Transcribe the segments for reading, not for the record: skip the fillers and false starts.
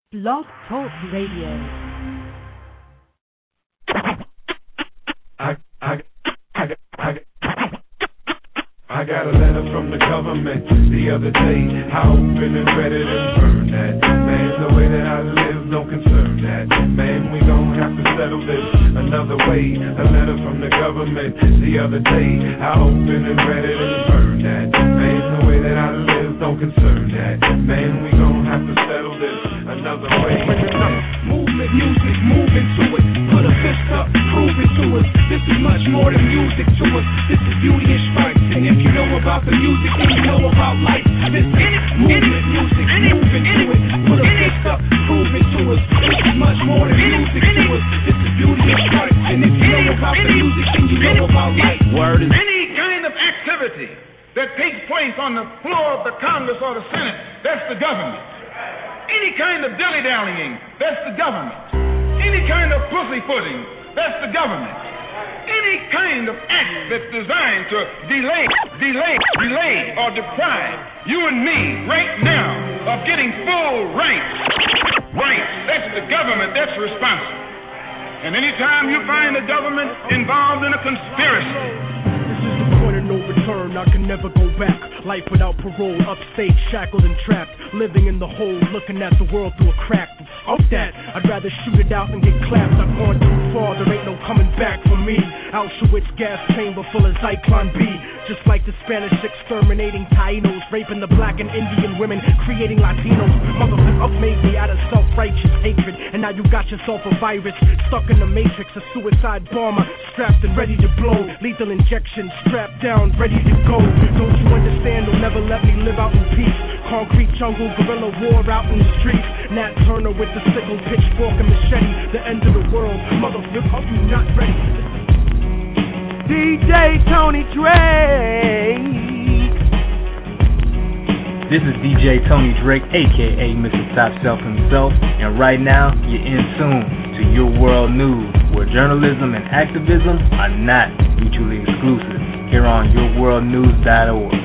Blog Talk Radio. I got a letter from the government the other day. I opened and read it and burned that. Man, the way that I live don't concern that. Man, we gon' have to settle this another way. A letter from the government the other day. I opened and read it and burned that. Man, the way that I live don't concern that. Man, we gon' have to settle this another way. Movement, music, moving to it. Put a fist up, prove it to us. This is much more than music to us. This is beauty and strife. And if you know about the music, then you know about life. This is movement, music, moving to it. Put a fist up, prove it to us. This is much more than music to us. This is beauty and strife. And if you know about the music, then you know about life. Word is any kind of activity that takes place on the floor of the Congress or the Senate, that's the government. Any kind of dilly-dallying, that's the government. Any kind of pussyfooting, that's the government. Any kind of act that's designed to delay, or deprive you and me right now of getting full rights, that's the government that's responsible. And anytime you find the government involved in a conspiracy, no return, I can never go back. Life without parole, upstate, shackled and trapped. Living in the hole, looking at the world through a crack. Fuck that, I'd rather shoot it out and get clapped. I've gone too far, there ain't no coming back for me. Auschwitz gas chamber full of Zyklon B. Just like the Spanish exterminating Tainos, raping the black and Indian women, creating Latinos. Motherfucker made me out of self-righteous hatred. And now you got yourself a virus, stuck in the matrix, a suicide bomber, strapped and ready to blow. Lethal injection, strapped down, ready to go. Don't you understand? They'll never let me live out in peace. Concrete jungle, guerrilla war out in the streets. Nat Turner with the sickle, pitchfork and machete. The end of the world, motherfucker, you not ready. DJ Tony Drake. This is DJ Tony Drake, aka Mr. Top Shelf himself, and right now you're in tune to Your World News, where journalism and activism are not mutually exclusive. Here on YourWorldNews.org.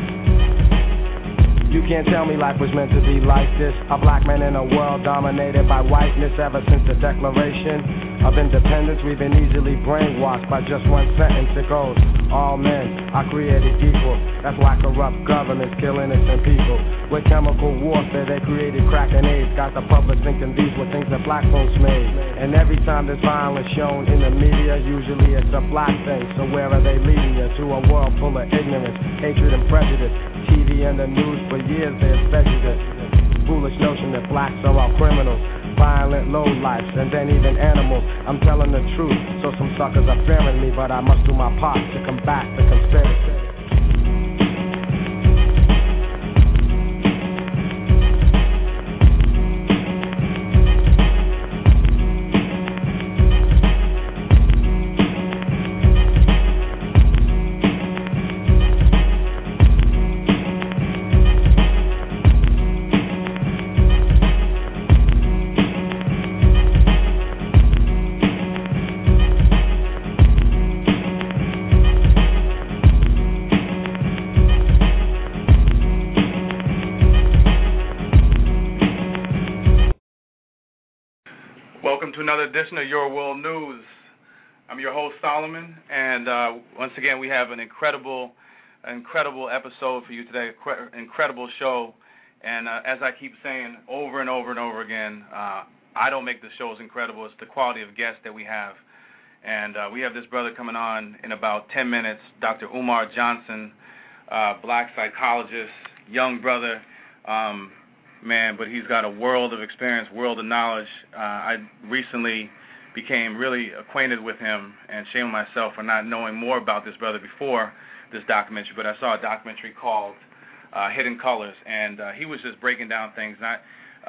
You can't tell me life was meant to be like this. A black man in a world dominated by whiteness. Ever since the Declaration of Independence, we've been easily brainwashed by just one sentence. It goes, all men are created equal. That's why corrupt governments kill innocent people. With chemical warfare, they created crack and AIDS. Got the public thinking these were things that black folks made. And every time there's violence shown in the media, usually it's a black thing. So where are they leading you? To a world full of ignorance, hatred, and prejudice. TV and the news for years they've fed you this foolish notion that blacks are all criminals, violent lowlifes, and then even animals. I'm telling the truth, so some suckers are fearing me, but I must do my part to combat the conspiracy. Another edition of Your World News. I'm your host, Solomon, and once again we have an incredible episode for you today, incredible show, and as I keep saying over and over and over again, I don't make the shows incredible, it's the quality of guests that we have, and we have this brother coming on in about 10 minutes, Dr. Umar Johnson, black psychologist, young brother, man, but he's got a world of experience, world of knowledge. I recently became really acquainted with him and shame myself for not knowing more about this brother before this documentary, but I saw a documentary called Hidden Colors, and he was just breaking down things. And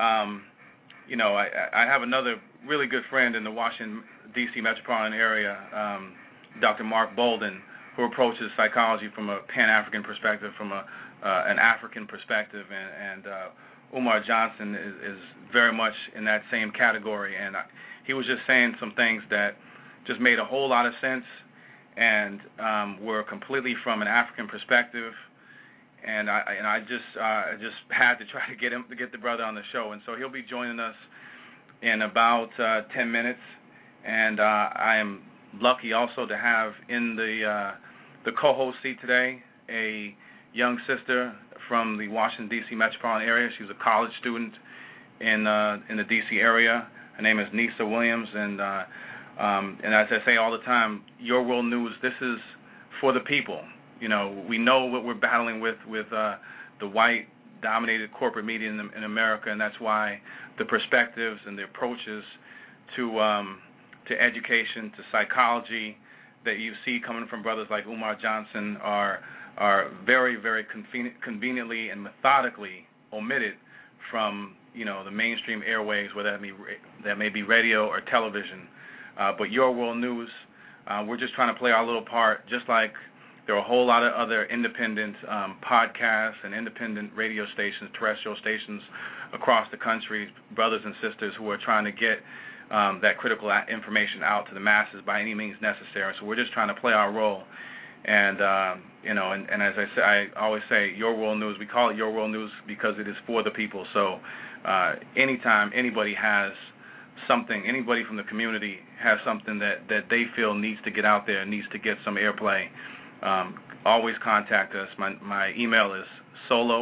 I have another really good friend in the Washington, D.C. metropolitan area, Dr. Mark Bolden, who approaches psychology from a Pan-African perspective, from an African perspective, and Umar Johnson is very much in that same category, and he was just saying some things that just made a whole lot of sense and were completely from an African perspective, and I just had to try to get the brother on the show, and so he'll be joining us in about 10 minutes, and I am lucky also to have in the co-host seat today a young sister from the Washington D.C. metropolitan area. She's a college student in the D.C. area. Her name is Nisa Williams, and as I say all the time, Your World News. This is for the people. You know, we know what we're battling with the white-dominated corporate media in America, and that's why the perspectives and the approaches to education, to psychology that you see coming from brothers like Umar Johnson are very, very conveniently and methodically omitted from the mainstream airwaves, whether that may be radio or television. But Your World News, we're just trying to play our little part, just like there are a whole lot of other independent podcasts and independent radio stations, terrestrial stations across the country, brothers and sisters who are trying to get that critical information out to the masses by any means necessary. So we're just trying to play our role. And and as I always say, Your World News. We call it Your World News because it is for the people. So anytime anybody has something, anybody from the community has something that they feel needs to get out there, needs to get some airplay, always contact us. My email is SLO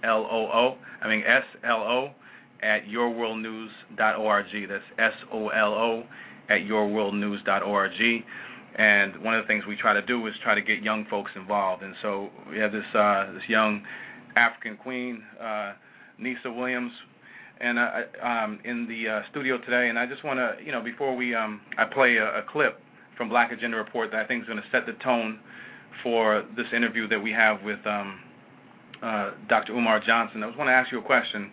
at yourworldnews.org. That's SOLO at yourworldnews.org. And one of the things we try to do is try to get young folks involved. And so we have this young African queen, Nisa Williams, and in the studio today. And I just want to, before I play a clip from Black Agenda Report that I think is going to set the tone for this interview that we have with Dr. Umar Johnson. I just want to ask you a question.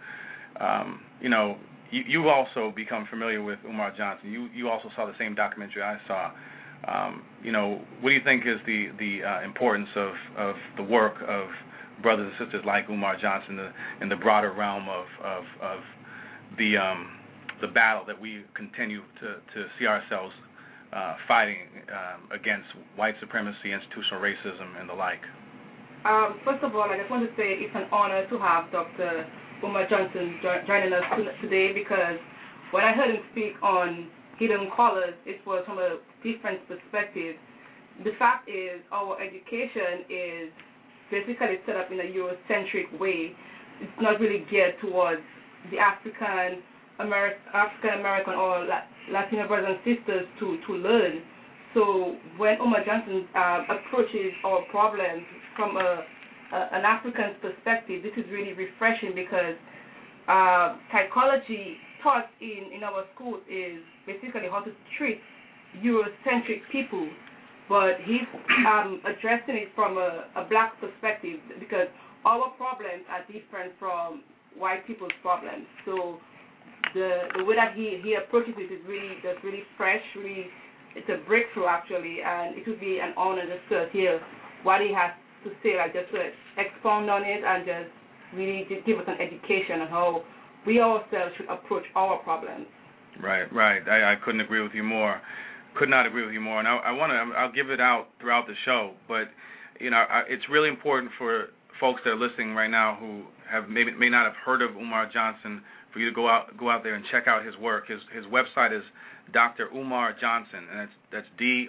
You've also become familiar with Umar Johnson. You also saw the same documentary I saw. What do you think is the importance of the work of brothers and sisters like Umar Johnson in the broader realm of the battle that we continue to see ourselves fighting against white supremacy, institutional racism, and the like? First of all, I just want to say it's an honor to have Dr. Umar Johnson joining us today, because when I heard him speak on Hidden Colors, it was from a different perspective. The fact is, our education is basically set up in a Eurocentric way. It's not really geared towards the African American or Latino brothers and sisters to learn. So when Umar Johnson approaches our problems from an African perspective, this is really refreshing, because psychology taught in our schools is basically how to treat Eurocentric people, but he's addressing it from a black perspective, because our problems are different from white people's problems. So the way that he approaches it is really fresh, it's a breakthrough actually, and it would be an honor just to hear what he has to say, like just to expound on it and just really just give us an education on how we ourselves should approach our problems. Right. I couldn't agree with you more. Could not agree with you more. And I'll give it out throughout the show, but it's really important for folks that are listening right now who may not have heard of Umar Johnson, for you to go out there and check out his work. His website is Dr. Umar Johnson, and that's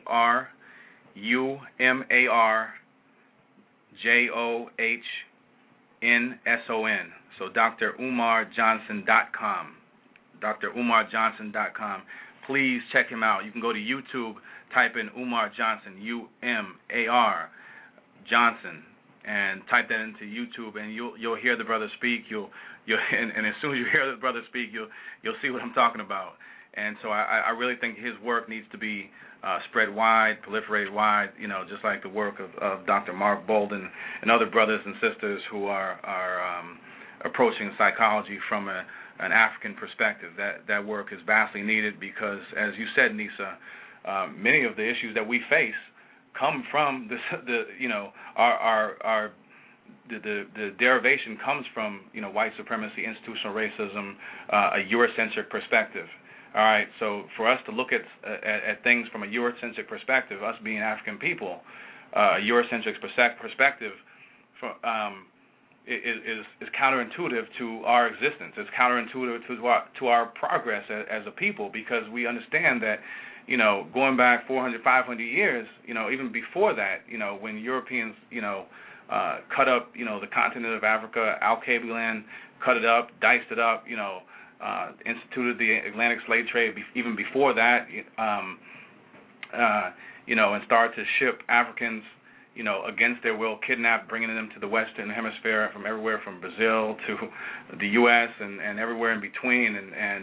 DrUmarJohnson. So DrUmarJohnson.com. DrUmarJohnson.com. Please check him out. You can go to YouTube, type in Umar Johnson, UMAR Johnson, and type that into YouTube, and you'll hear the brother speak. And as soon as you hear the brother speak, you'll see what I'm talking about. And so I really think his work needs to be spread wide, proliferated wide, just like the work of Dr. Mark Bolden and other brothers and sisters who are approaching psychology from an African perspective. That work is vastly needed, because, as you said, Nisa, many of the issues that we face come from the derivation comes from white supremacy, institutional racism, a Eurocentric perspective. All right, so for us to look at things from a Eurocentric perspective, us being African people, a Eurocentric perspective, is counterintuitive to our existence. It's counterintuitive to our progress as a people, because we understand that, going back 400, 500 years, even before that, when Europeans, cut up, the continent of Africa, Al-Kabilan cut it up, diced it up, instituted the Atlantic slave trade even before that, and started to ship Africans, against their will, kidnapped, bringing them to the Western Hemisphere from everywhere from Brazil to the U.S. and everywhere in between.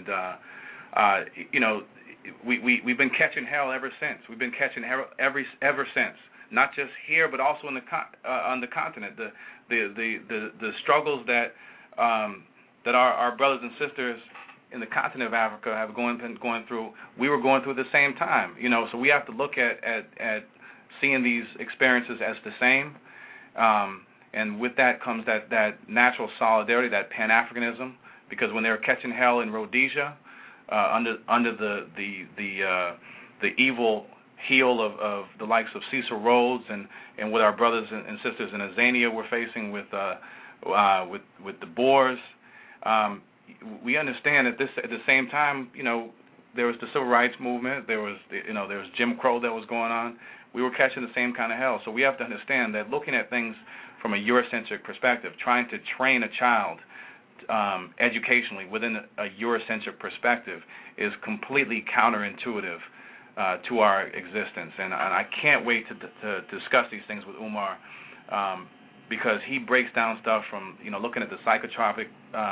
We've been catching hell ever since. We've been catching hell ever since. Not just here, but also on the continent. The struggles that our brothers and sisters in the continent of Africa have been going through, we were going through at the same time. So we have to look at seeing these experiences as the same, and with that comes that natural solidarity, that Pan-Africanism, because when they were catching hell in Rhodesia, under the evil heel of the likes of Cecil Rhodes and what our brothers and sisters in Azania were facing with the Boers, we understand that at the same time, there was the civil rights movement, there was Jim Crow that was going on. We were catching the same kind of hell. So we have to understand that looking at things from a Eurocentric perspective, trying to train a child educationally within a Eurocentric perspective is completely counterintuitive to our existence. And I can't wait to discuss these things with Umar, because he breaks down stuff from, looking at the psychotropic,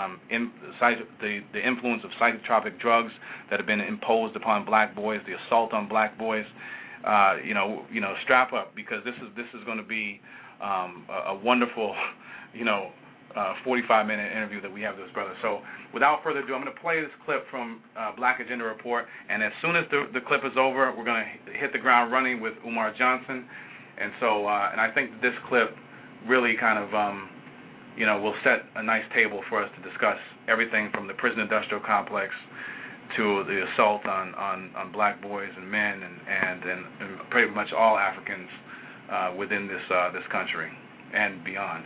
the influence of psychotropic drugs that have been imposed upon black boys, the assault on black boys. Strap up, because this is going to be a wonderful, 45-minute interview that we have with this brother. So without further ado, I'm going to play this clip from Black Agenda Report, and as soon as the clip is over, we're going to hit the ground running with Umar Johnson. And so, and I think this clip really kind of, will set a nice table for us to discuss everything from the prison industrial complex to the assault on black boys and men and pretty much all Africans within this country and beyond.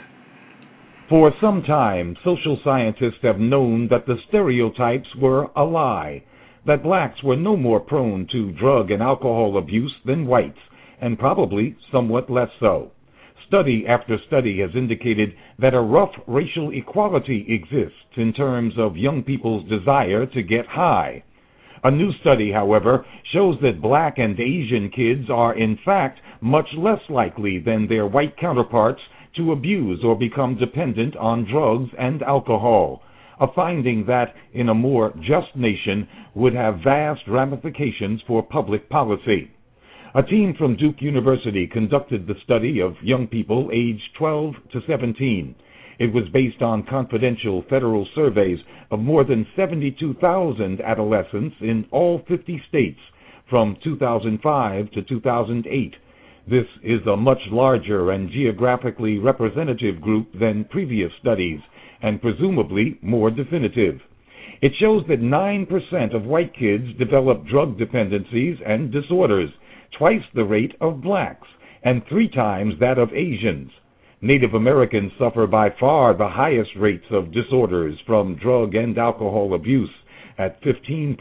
For some time, social scientists have known that the stereotypes were a lie, that blacks were no more prone to drug and alcohol abuse than whites, and probably somewhat less so. Study after study has indicated that a rough racial equality exists in terms of young people's desire to get high. A new study, however, shows that black and Asian kids are in fact much less likely than their white counterparts to abuse or become dependent on drugs and alcohol, a finding that, in a more just nation, would have vast ramifications for public policy. A team from Duke University conducted the study of young people aged 12 to 17. It was based on confidential federal surveys of more than 72,000 adolescents in all 50 states from 2005 to 2008. This is a much larger and geographically representative group than previous studies, and presumably more definitive. It shows that 9% of white kids develop drug dependencies and disorders, twice the rate of blacks, and 3 times that of Asians. Native Americans suffer by far the highest rates of disorders from drug and alcohol abuse, at 15%.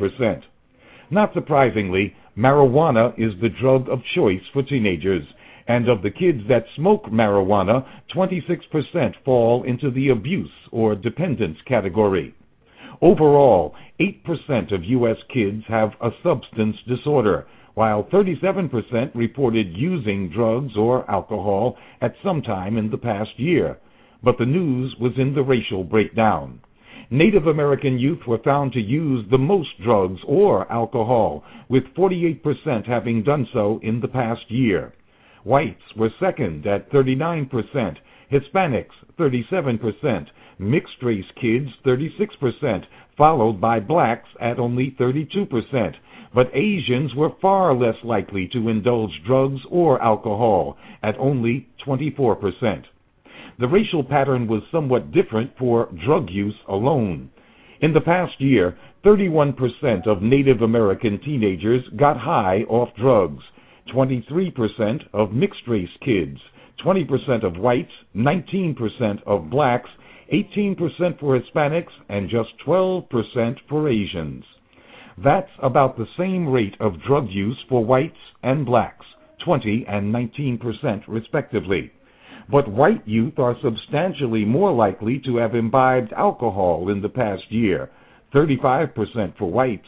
Not surprisingly, marijuana is the drug of choice for teenagers, and of the kids that smoke marijuana, 26% fall into the abuse or dependence category. Overall, 8% of U.S. kids have a substance disorder, while 37% reported using drugs or alcohol at some time in the past year. But the news was in the racial breakdown. Native American youth were found to use the most drugs or alcohol, with 48% having done so in the past year. Whites were second at 39%, Hispanics 37%, mixed-race kids 36%, followed by blacks at only 32%. But Asians were far less likely to indulge drugs or alcohol, at only 24%. The racial pattern was somewhat different for drug use alone. In the past year, 31% of Native American teenagers got high off drugs, 23% of mixed-race kids, 20% of whites, 19% of blacks, 18% for Hispanics, and just 12% for Asians. That's about the same rate of drug use for whites and blacks, 20 and 19% respectively. But white youth are substantially more likely to have imbibed alcohol in the past year, 35% for whites,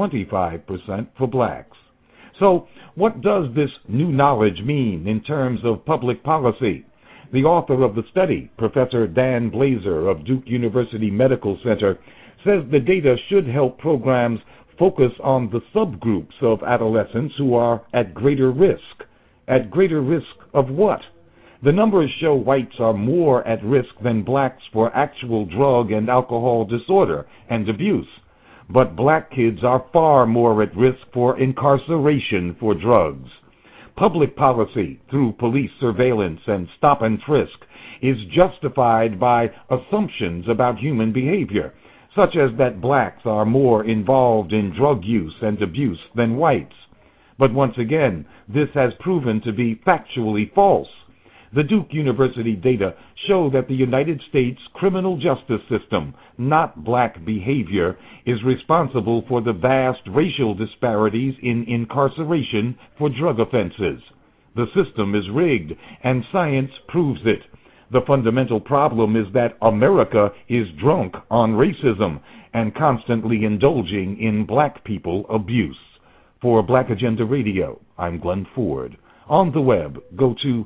25% for blacks. So, what does this new knowledge mean in terms of public policy? The author of the study, Professor Dan Blazer of Duke University Medical Center, says the data should help programs focus on the subgroups of adolescents who are at greater risk. At greater risk of what? The numbers show whites are more at risk than blacks for actual drug and alcohol disorder and abuse. But black kids are far more at risk for incarceration for drugs. Public policy, through police surveillance and stop and frisk, is justified by assumptions about human behavior, such as that blacks are more involved in drug use and abuse than whites. But once again, this has proven to be factually false. The Duke University data show that the United States criminal justice system, not black behavior, is responsible for the vast racial disparities in incarceration for drug offenses. The system is rigged, and science proves it. The fundamental problem is that America is drunk on racism and constantly indulging in black people abuse. For Black Agenda Radio, I'm Glenn Ford. On the web, go to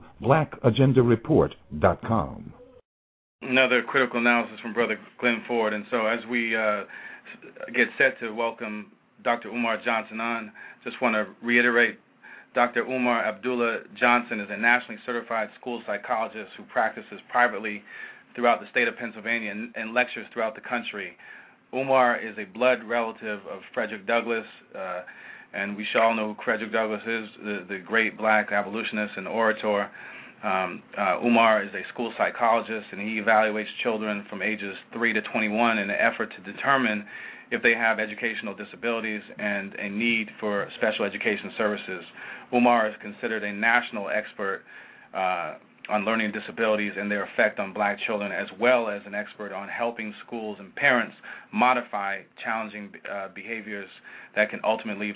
blackagendareport.com. Another critical analysis from Brother Glenn Ford. And so as we get set to welcome Dr. Umar Johnson on, just want to reiterate, Dr. Umar Abdullah Johnson is a nationally certified school psychologist who practices privately throughout the state of Pennsylvania and lectures throughout the country. Umar is a blood relative of Frederick Douglass, and we shall all know who Frederick Douglass is, the great black abolitionist and orator. Umar is a school psychologist, and he evaluates children from ages 3 to 21 in an effort to determine if they have educational disabilities and a need for special education services. Umar is considered a national expert on learning disabilities and their effect on black children, as well as an expert on helping schools and parents modify challenging behaviors that can ultimately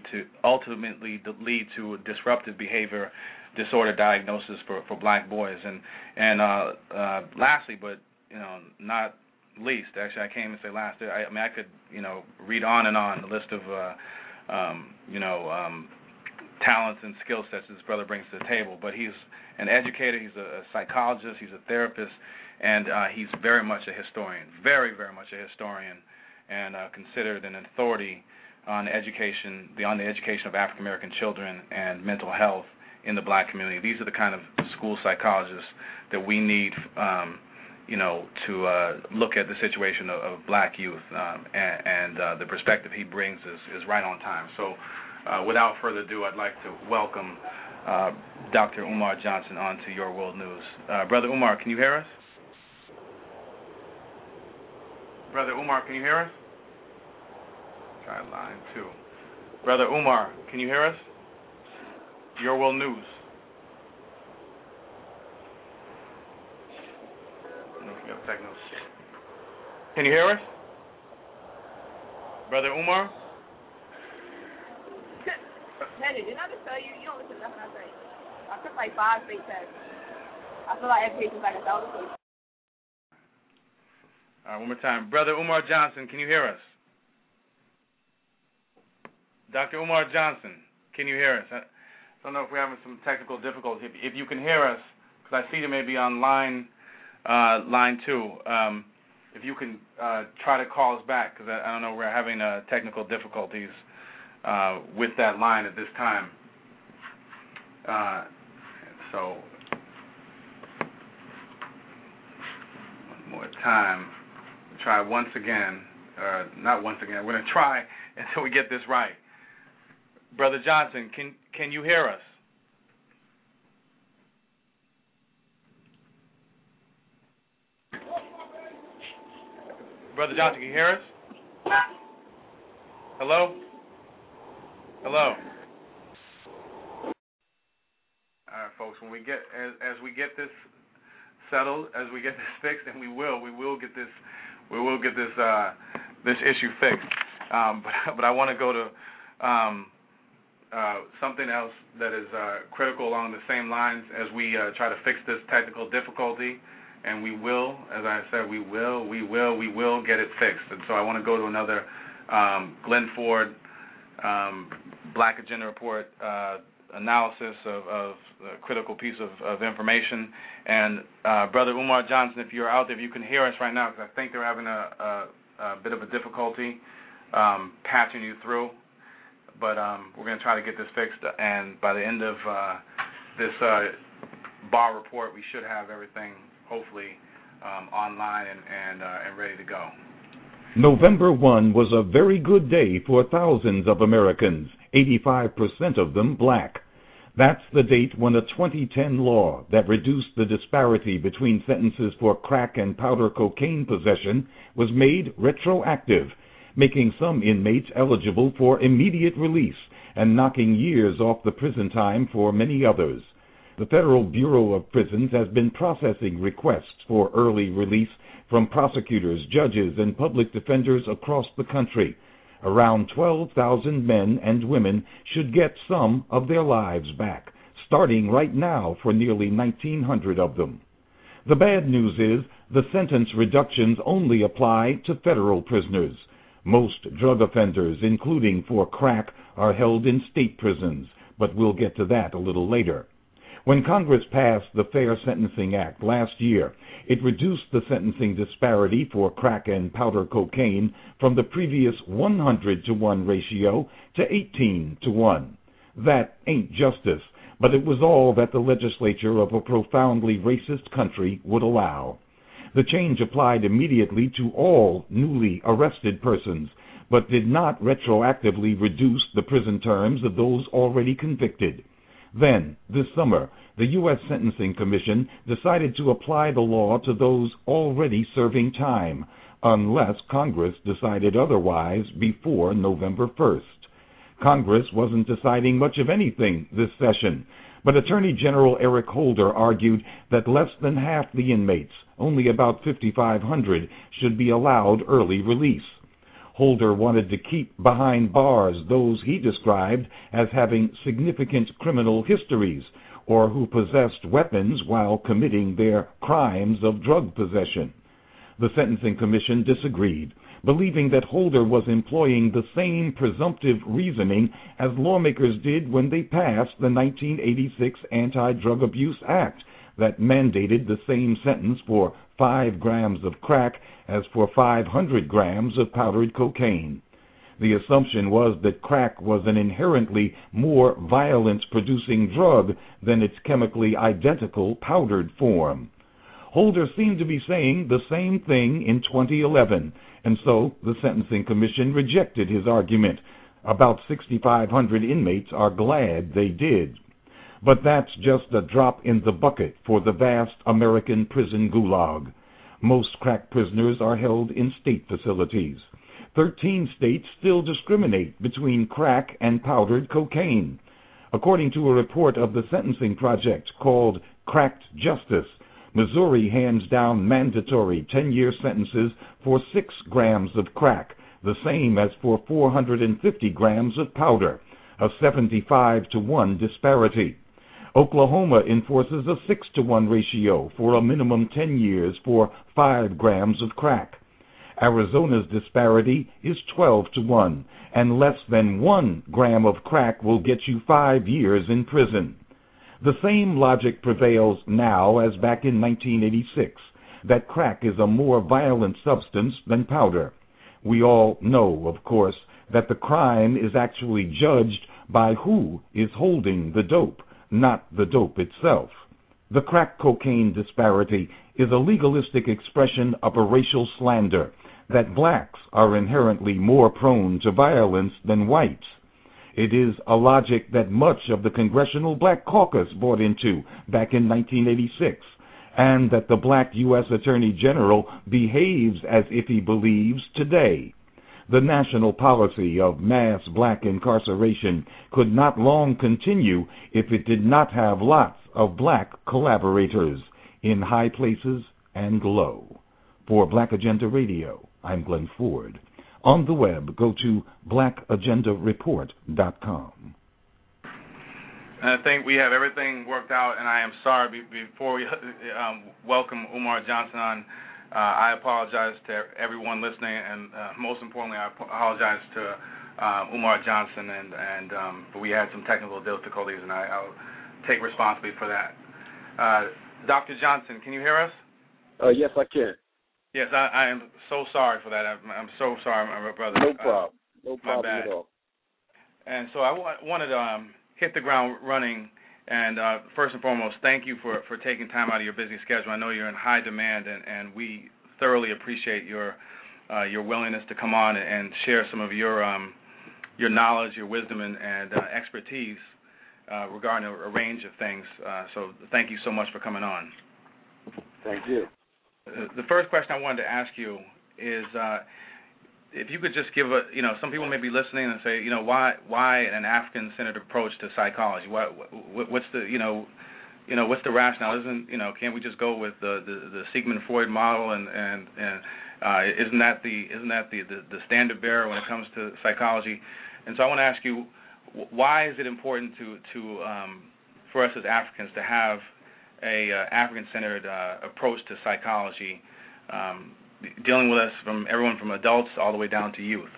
lead to disruptive behavior disorder diagnosis for black boys. And lastly, but not least, actually I can't even say last. I could read on and on the list of talents and skill sets this brother brings to the table. But he's an educator, he's a psychologist, he's a therapist, and he's very much a historian, very, very much a historian, and considered an authority on the education of African American children and mental health in the black community. These are the kind of school psychologists that we need, to look at the situation of black youth, and the perspective he brings is right on time. So without further ado, I'd like to welcome Dr. Umar Johnson on to Your World News. Brother Umar, can you hear us? Brother Umar, can you hear us? Try line 2. Brother Umar, can you hear us? Your World News. I don't know if you have techno. Can you hear us? Brother Umar? Teddy, didn't I just tell you? You don't listen to nothing I say. I took like 5 state tests. I feel like education's like 1,000 places. All right, one more time. Brother Umar Johnson, can you hear us? Dr. Umar Johnson, can you hear us? I don't know if we're having some technical difficulties. If you can hear us, because I see you may be on line 2. If you can try to call us back, because I don't know, we're having technical difficulties with that line at this time. So, one more time. We'll try once again. Not once again. We're going to try until we get this right. Brother Johnson, can you hear us? Brother Johnson, can you hear us? Hello? Hello? folks. When we get as we get this settled, as we get this fixed, and we will get this this issue fixed. But I want to go to something else that is critical along the same lines as we try to fix this technical difficulty, and we will, as I said, we will get it fixed. And so I want to go to another Glenn Ford Black Agenda Report analysis of a critical piece of information. And Brother Umar Johnson, if you're out there, if you can hear us right now, because I think they're having a bit of a difficulty patching you through. But we're going to try to get this fixed, and by the end of this bar report, we should have everything, hopefully, online and ready to go. November 1 was a very good day for thousands of Americans, 85% of them black. That's the date when a 2010 law that reduced the disparity between sentences for crack and powder cocaine possession was made retroactive, making some inmates eligible for immediate release and knocking years off the prison time for many others. The Federal Bureau of Prisons has been processing requests for early release from prosecutors, judges, and public defenders across the country. Around 12,000 men and women should get some of their lives back, starting right now for nearly 1,900 of them. The bad news is the sentence reductions only apply to federal prisoners. Most drug offenders, including for crack, are held in state prisons, but we'll get to that a little later. When Congress passed the Fair Sentencing Act last year, it reduced the sentencing disparity for crack and powder cocaine from the previous 100-to-1 ratio to 18-to-1. That ain't justice, but it was all that the legislature of a profoundly racist country would allow. The change applied immediately to all newly arrested persons, but did not retroactively reduce the prison terms of those already convicted. Then, this summer, the U.S. Sentencing Commission decided to apply the law to those already serving time, unless Congress decided otherwise before November 1st. Congress wasn't deciding much of anything this session, but Attorney General Eric Holder argued that less than half the inmates, only about 5,500, should be allowed early release. Holder wanted to keep behind bars those he described as having significant criminal histories or who possessed weapons while committing their crimes of drug possession. The Sentencing Commission disagreed, believing that Holder was employing the same presumptive reasoning as lawmakers did when they passed the 1986 Anti-Drug Abuse Act that mandated the same sentence for 5 grams of crack as for 500 grams of powdered cocaine. The assumption was that crack was an inherently more violence-producing drug than its chemically identical powdered form. Holder seemed to be saying the same thing in 2011, and so the Sentencing Commission rejected his argument. About 6,500 inmates are glad they did. But that's just a drop in the bucket for the vast American prison gulag. Most crack prisoners are held in state facilities. 13 states still discriminate between crack and powdered cocaine. According to a report of the Sentencing Project called Cracked Justice, Missouri hands down mandatory 10-year sentences for 6 grams of crack, the same as for 450 grams of powder, a 75-to-1 disparity. Oklahoma enforces a 6-to-1 ratio for a minimum 10 years for 5 grams of crack. Arizona's disparity is 12-to-1, and less than 1 gram of crack will get you 5 years in prison. The same logic prevails now as back in 1986, that crack is a more violent substance than powder. We all know, of course, that the crime is actually judged by who is holding the dope, not the dope itself. The crack cocaine disparity is a legalistic expression of a racial slander, that blacks are inherently more prone to violence than whites. It is a logic that much of the Congressional Black Caucus bought into back in 1986, and that the black U.S. Attorney General behaves as if he believes today. The national policy of mass black incarceration could not long continue if it did not have lots of black collaborators in high places and low. For Black Agenda Radio, I'm Glenn Ford. On the web, go to blackagendareport.com. I think we have everything worked out, and I am sorry, before we welcome Umar Johnson on, I apologize to everyone listening, and most importantly, I apologize to Umar Johnson, but we had some technical difficulties, and I'll take responsibility for that. Dr. Johnson, can you hear us? Yes, I can. Yes, I am so sorry for that. I'm so sorry, my brother. No problem. No problem at all. And so I wanted to hit the ground running, and first and foremost, thank you for taking time out of your busy schedule. I know you're in high demand, and we thoroughly appreciate your willingness to come on and share some of your knowledge, your wisdom, and expertise regarding a range of things. So thank you so much for coming on. Thank you. The first question I wanted to ask you is if you could just give some people may be listening and say, why an African-centered approach to psychology? What's the what's the rationale? Can't we just go with the Sigmund Freud model and isn't that the standard bearer when it comes to psychology? And so I want to ask you, why is it important to for us as Africans to have a African-centered approach to psychology, dealing with us everyone from adults all the way down to youth?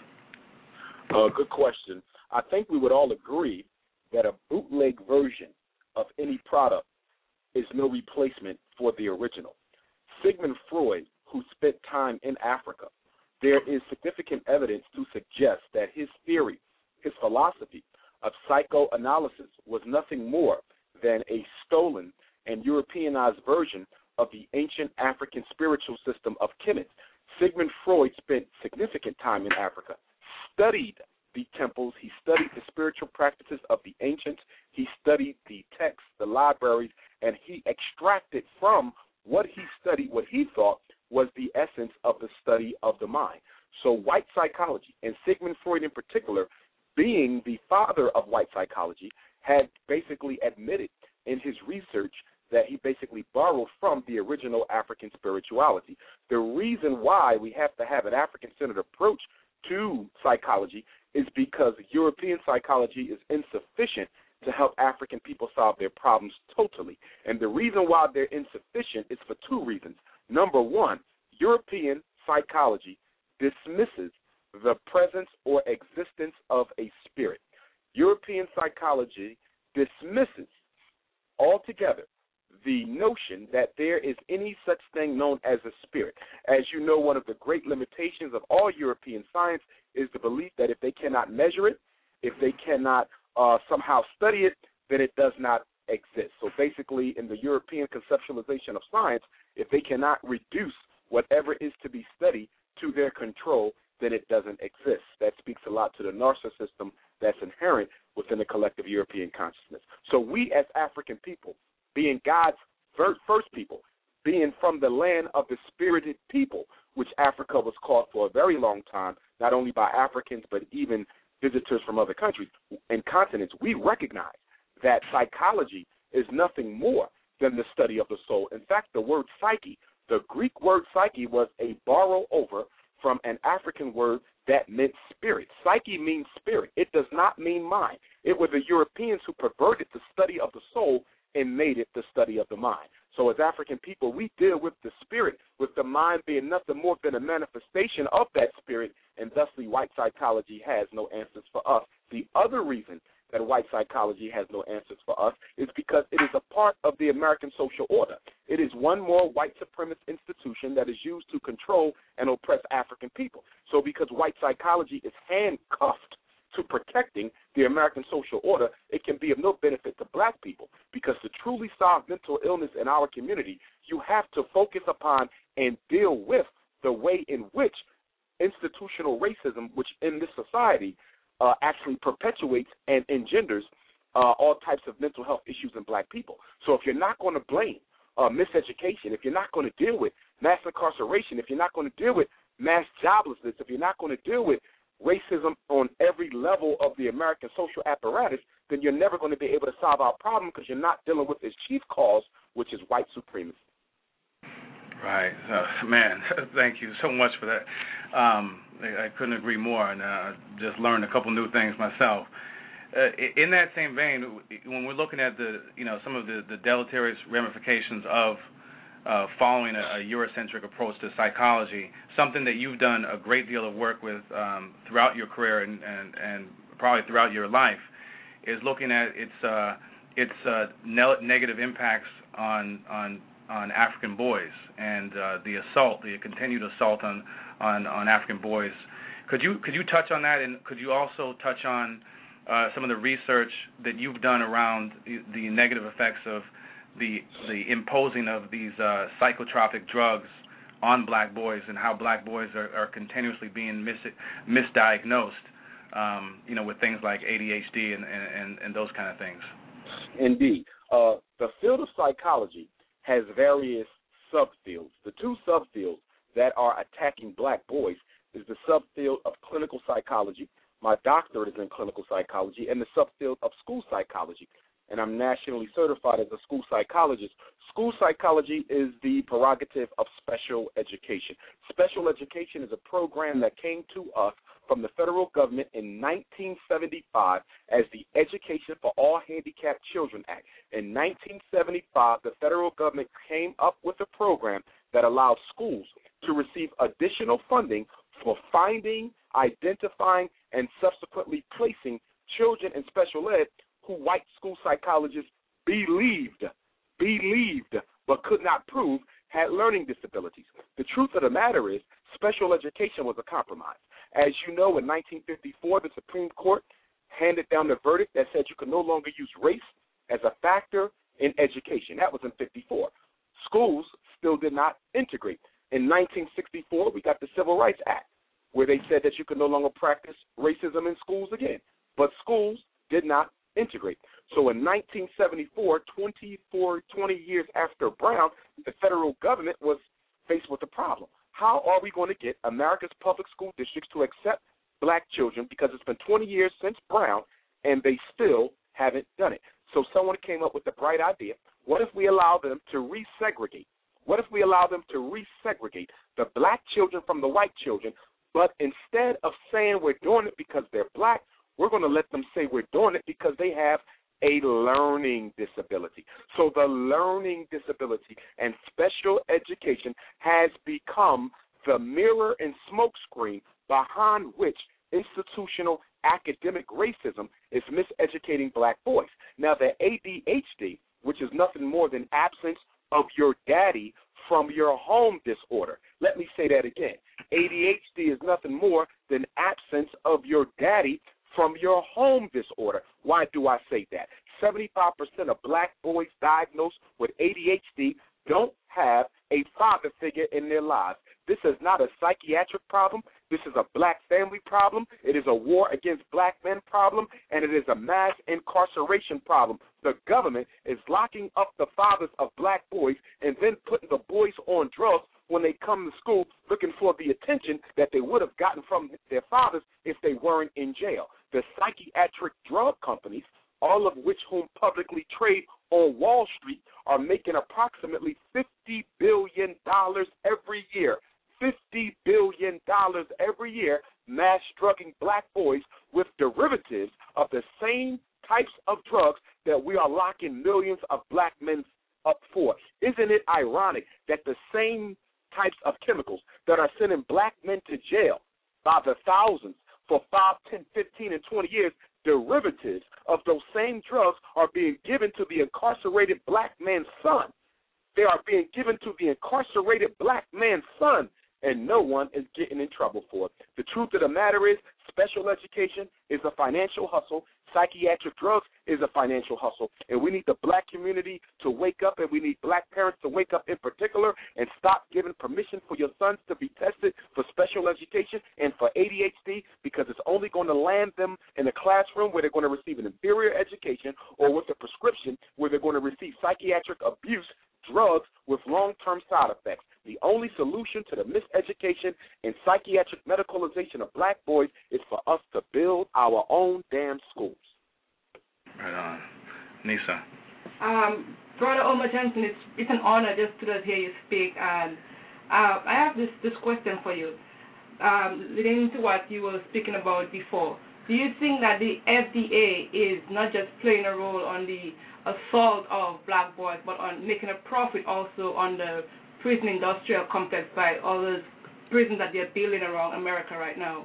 Good question. I think we would all agree that a bootleg version of any product is no replacement for the original. Sigmund Freud, who spent time in Africa, there is significant evidence to suggest that his theory, his philosophy of psychoanalysis was nothing more than a stolen and Europeanized version of the ancient African spiritual system of Kemet. Sigmund Freud spent significant time in Africa, studied the temples, he studied the spiritual practices of the ancients, he studied the texts, the libraries, and he extracted from what he studied what he thought was the essence of the study of the mind. So white psychology, and Sigmund Freud in particular, being the father of white psychology, had basically admitted in his research that he basically borrowed from the original African spirituality. The reason why we have to have an African-centered approach to psychology is because European psychology is insufficient to help African people solve their problems totally. And the reason why they're insufficient is for two reasons. Number one, European psychology dismisses the presence or existence of a spirit. European psychology dismisses altogether the notion that there is any such thing known as a spirit. As you know, one of the great limitations of all European science is the belief that if they cannot measure it, if they cannot somehow study it, then it does not exist. So basically, in the European conceptualization of science, if they cannot reduce whatever is to be studied to their control, then it doesn't exist. That speaks a lot to the narcissism that's inherent within the collective European consciousness. So we as African people, being God's first people, being from the land of the spirited people, which Africa was called for a very long time, not only by Africans but even visitors from other countries and continents, we recognize that psychology is nothing more than the study of the soul. In fact, the word psyche, the Greek word psyche, was a borrow over from an African word that meant spirit. Psyche means spirit. It does not mean mind. It was the Europeans who perverted the study of the soul and made it the study of the mind. So as African people, we deal with the spirit, with the mind being nothing more than a manifestation of that spirit, and thusly white psychology has no answers for us. The other reason that white psychology has no answers for us is because it is a part of the American social order. It is one more white supremacist institution that is used to control and oppress African people. So because white psychology is handcuffed to protecting the American social order, it can be of no benefit to black people, because to truly solve mental illness in our community, you have to focus upon and deal with the way in which institutional racism, which in this society actually perpetuates and engenders all types of mental health issues in black people. So if you're not going to blame miseducation, if you're not going to deal with mass incarceration, if you're not going to deal with mass joblessness, if you're not going to deal with racism on every level of the American social apparatus, then you're never going to be able to solve our problem because you're not dealing with its chief cause, which is white supremacy. Right. Man, thank you so much for that. I couldn't agree more, and I just learned a couple new things myself. In that same vein, when we're looking at some of the deleterious ramifications of following a Eurocentric approach to psychology, something that you've done a great deal of work with throughout your career and probably throughout your life, is looking at its negative impacts on African boys and the continued assault on African boys. Could you touch on that, and could you also touch on some of the research that you've done around the negative effects of the imposing of these psychotropic drugs on black boys, and how black boys are continuously being misdiagnosed, with things like ADHD and those kind of things? Indeed. The field of psychology has various subfields. The two subfields that are attacking black boys is the subfield of clinical psychology. My doctorate is in clinical psychology, and the subfield of school psychology. And I'm nationally certified as a school psychologist. School psychology is the prerogative of special education. Special education is a program that came to us from the federal government in 1975 as the Education for All Handicapped Children Act. In 1975, the federal government came up with a program that allowed schools to receive additional funding for finding, identifying, and subsequently placing children in special ed who white school psychologists believed, but could not prove had learning disabilities. The truth of the matter is special education was a compromise. As you know, in 1954, the Supreme Court handed down the verdict that said you could no longer use race as a factor in education. That was in 54. Schools still did not integrate. In 1964, we got the Civil Rights Act, where they said that you could no longer practice racism in schools again. But schools did not integrate. So in 1974, 20 years after Brown, the federal government was faced with a problem. How are we going to get America's public school districts to accept black children, because it's been 20 years since Brown, and they still haven't done it? So someone came up with the bright idea. What if we allow them to resegregate? What if we allow them to resegregate the black children from the white children, but instead of saying we're doing it because they're black, we're going to let them say we're doing it because they have a learning disability. So the learning disability and special education has become the mirror and smokescreen behind which institutional academic racism is miseducating black boys. Now, the ADHD, which is nothing more than absence of your daddy from your home disorder. Let me say that again. ADHD is nothing more than absence of your daddy from your home disorder. Why do I say that? 75% of black boys diagnosed with ADHD don't have a father figure in their lives. This is not a psychiatric problem. This is a black family problem. It is a war against black men problem, and it is a mass incarceration problem. The government is locking up the fathers of black boys and then putting the boys on drugs when they come to school looking for the attention that they would have gotten from their fathers if they weren't in jail. The psychiatric drug companies, all of which whom publicly trade on Wall Street, are making approximately $50 billion every year. $50 billion every year mass drugging black boys with derivatives of the same types of drugs that we are locking millions of black men up for. Isn't it ironic that the same types of chemicals that are sending black men to jail by the thousands for 5, 10, 15, and 20 years, derivatives of those same drugs are being given to the incarcerated black man's son? They are being given to the incarcerated black man's son, and no one is getting in trouble for it. The truth of the matter is special education is a financial hustle. Psychiatric drugs is a financial hustle. And we need the black community to wake up, and we need black parents to wake up in particular and stop giving permission for your sons to be tested for special education and for ADHD, because it's only going to land them in a classroom where they're going to receive an inferior education, or with a prescription where they're going to receive psychiatric abuse, drugs with long-term side effects. The only solution to the miseducation and psychiatric medicalization of black boys is for us to build our own damn schools. Right on. Nisa. Brother Omar Johnson, it's an honor just to hear you speak. And I have this question for you. Leading to what you were speaking about before, do you think that the FDA is not just playing a role on the assault of black boys, but on making a profit also on the prison industrial complex by all those prisons that they're building around America right now?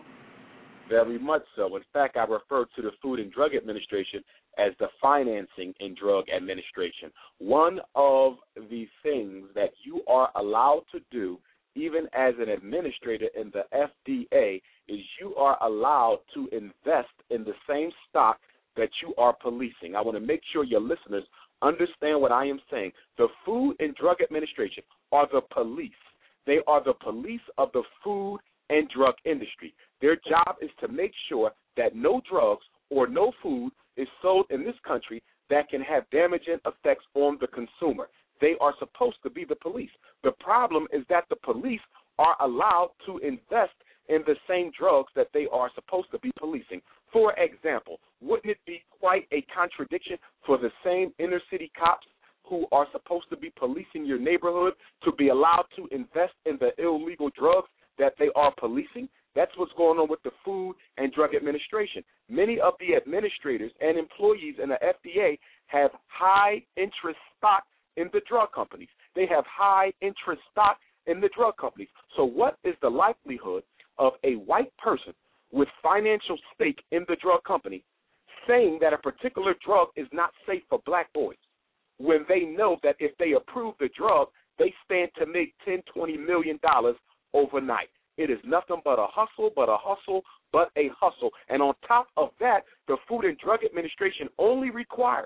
Very much so. In fact, I refer to the Food and Drug Administration as the Financing and Drug Administration. One of the things that you are allowed to do, even as an administrator in the FDA, is you are allowed to invest in the same stock that you are policing. I want to make sure your listeners understand what I am saying. The Food and Drug Administration are the police. They are the police of the food and drug industry. Their job is to make sure that no drugs or no food is sold in this country that can have damaging effects on the consumer. They are supposed to be the police. The problem is that the police are allowed to invest in the same drugs that they are supposed to be policing. For example, wouldn't it be quite a contradiction for the same inner city cops who are supposed to be policing your neighborhood to be allowed to invest in the illegal drugs that they are policing? That's what's going on with the Food and Drug Administration. Many of the administrators and employees in the FDA have high interest stock in the drug companies. They have high interest stock in the drug companies. So what is the likelihood of a white person with financial stake in the drug company saying that a particular drug is not safe for black boys when they know that if they approve the drug, they stand to make $10, $20 million overnight? It is nothing but a hustle, but a hustle, but a hustle. And on top of that, the Food and Drug Administration only requires,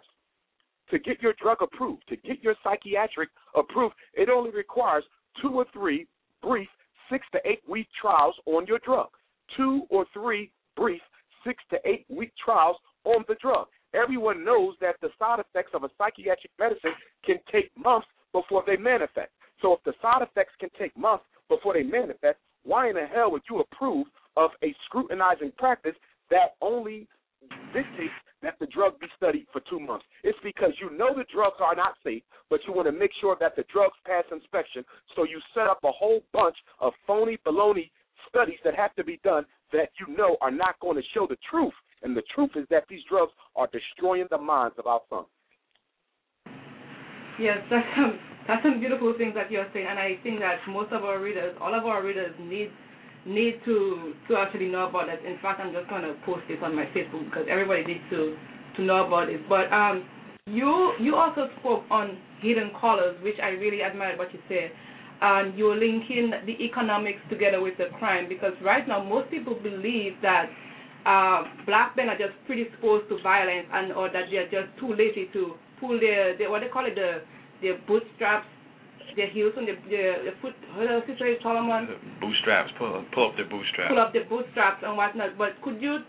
to get your drug approved, to get your psychiatric approved, it only requires 2 or 3 brief 6 to 8 week trials on your drug. 2 or 3 brief 6 to 8 week trials on the drug. Everyone knows that the side effects of a psychiatric medicine can take months before they manifest. So if the side effects can take months before they manifest, why in the hell would you approve of a scrutinizing practice that only dictates that the drug be studied for 2 months? It's because you know the drugs are not safe, but you want to make sure that the drugs pass inspection, so you set up a whole bunch of phony, baloney studies that have to be done that you know are not going to show the truth. And the truth is that these drugs are destroying the minds of our sons. Yes, that's some beautiful things that you're saying, and I think that most of our readers, all of our readers, need to actually know about it. In fact, I'm just going to post this on my Facebook because everybody needs to know about it. But you also spoke on hidden colors, which I really admired what you said. And you're linking the economics together with the crime, because right now most people believe that black men are just predisposed to violence, and or that they're just too lazy to pull their what they call it, their bootstraps, their heels on their foot. How else you say, Solomon? Bootstraps. Pull up their bootstraps. Pull up their bootstraps and whatnot. But could you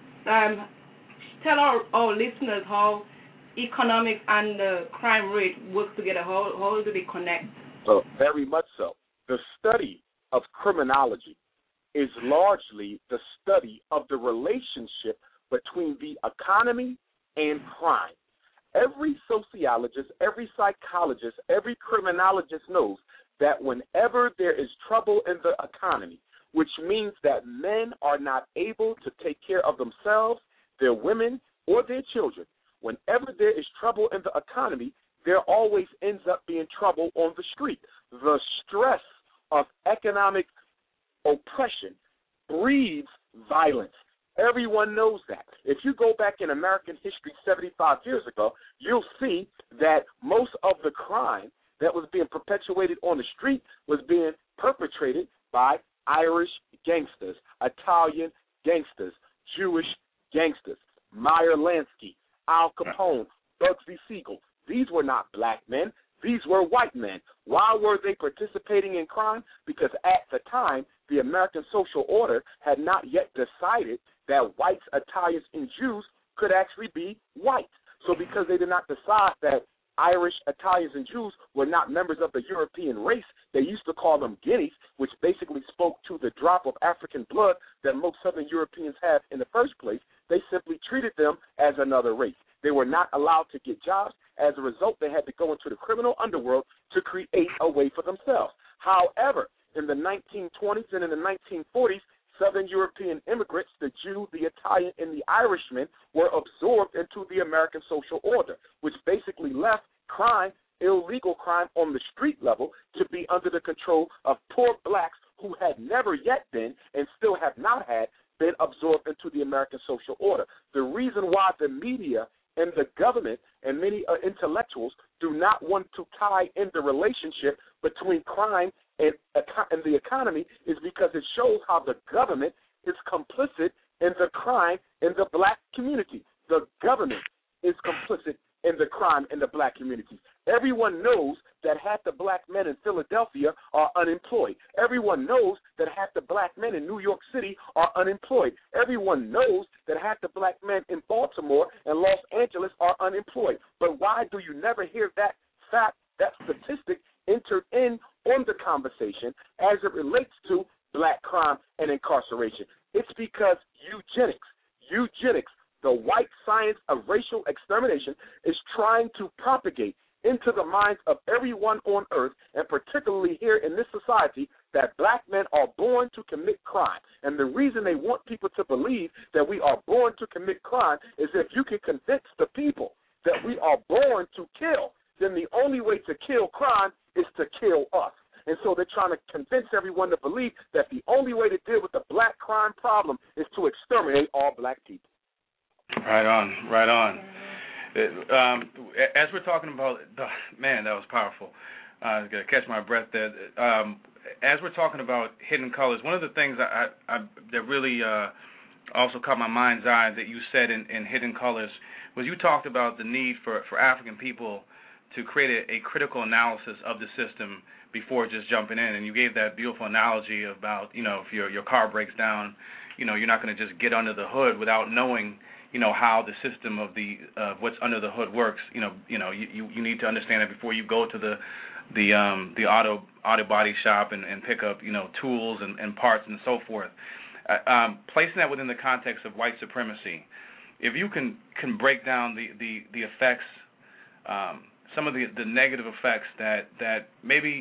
tell our listeners how economics and the crime rate work together? How do they connect? So very much so. The study of criminology is largely the study of the relationship between the economy and crime. Every sociologist, every psychologist, every criminologist knows that whenever there is trouble in the economy, which means that men are not able to take care of themselves, their women, or their children, whenever there is trouble in the economy, there always ends up being trouble on the street. The stress of economic oppression breeds violence. Everyone knows that. If you go back in American history 75 years ago, you'll see that most of the crime that was being perpetuated on the street was being perpetrated by Irish gangsters, Italian gangsters, Jewish gangsters, Meyer Lansky, Al Capone, Bugsy Siegel. These were not black men. These were white men. Why were they participating in crime? Because at the time, the American social order had not yet decided that whites, Italians, and Jews could actually be white. So because they did not decide that Irish, Italians, and Jews were not members of the European race. They used to call them guineas, which basically spoke to the drop of African blood that most Southern Europeans have in the first place. They simply treated them as another race. They were not allowed to get jobs. As a result, they had to go into the criminal underworld to create a way for themselves. However, in the 1920s and in the 1940s, Southern European immigrants, the Jew, the Italian, and the Irishman, were absorbed into the American social order, which basically left crime, illegal crime on the street level, to be under the control of poor blacks who had never yet been and still have not had been absorbed into the American social order. The reason why the media and the government and many intellectuals do not want to tie in the relationship between crime and the economy is because it shows how the government is complicit in the crime in the black community. The government is complicit in the crime in the black community. Everyone knows that half the black men in Philadelphia are unemployed. Everyone knows that half the black men in New York City are unemployed. Everyone knows that half the black men in Baltimore and Los Angeles are unemployed. But why do you never hear that fact, that statistic entered in on the conversation as it relates to black crime and incarceration? It's because eugenics, the white science of racial extermination, is trying to propagate into the minds of everyone on earth, and particularly here in this society, that black men are born to commit crime. And the reason they want people to believe that we are born to commit crime is if you can convince the people that we are born to kill, then the only way to kill crime is to kill us. And so they're trying to convince everyone to believe that the only way to deal with the black crime problem is to exterminate all black people. Right on, right on. As we're talking about, man, that was powerful. I was going to catch my breath there. As we're talking about hidden colors, one of the things that really also caught my mind's eye that you said in Hidden Colors was you talked about the need for African people to create a critical analysis of the system before just jumping in. And you gave that beautiful analogy about, if your car breaks down, you're not going to just get under the hood without knowing how the system of what's under the hood works. You need to understand it before you go to the auto body shop and pick up tools and parts and so forth. Placing that within the context of white supremacy, if you can break down the effects, some of the negative effects that maybe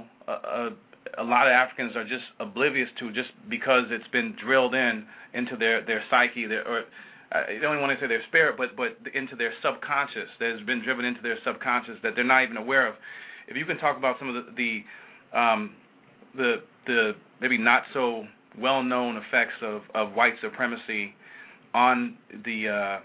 a lot of Africans are just oblivious to, just because it's been drilled into their psyche, I don't even want to say their spirit, but into their subconscious, that has been driven into their subconscious that they're not even aware of. If you can talk about some of the maybe not so well-known effects of white supremacy on the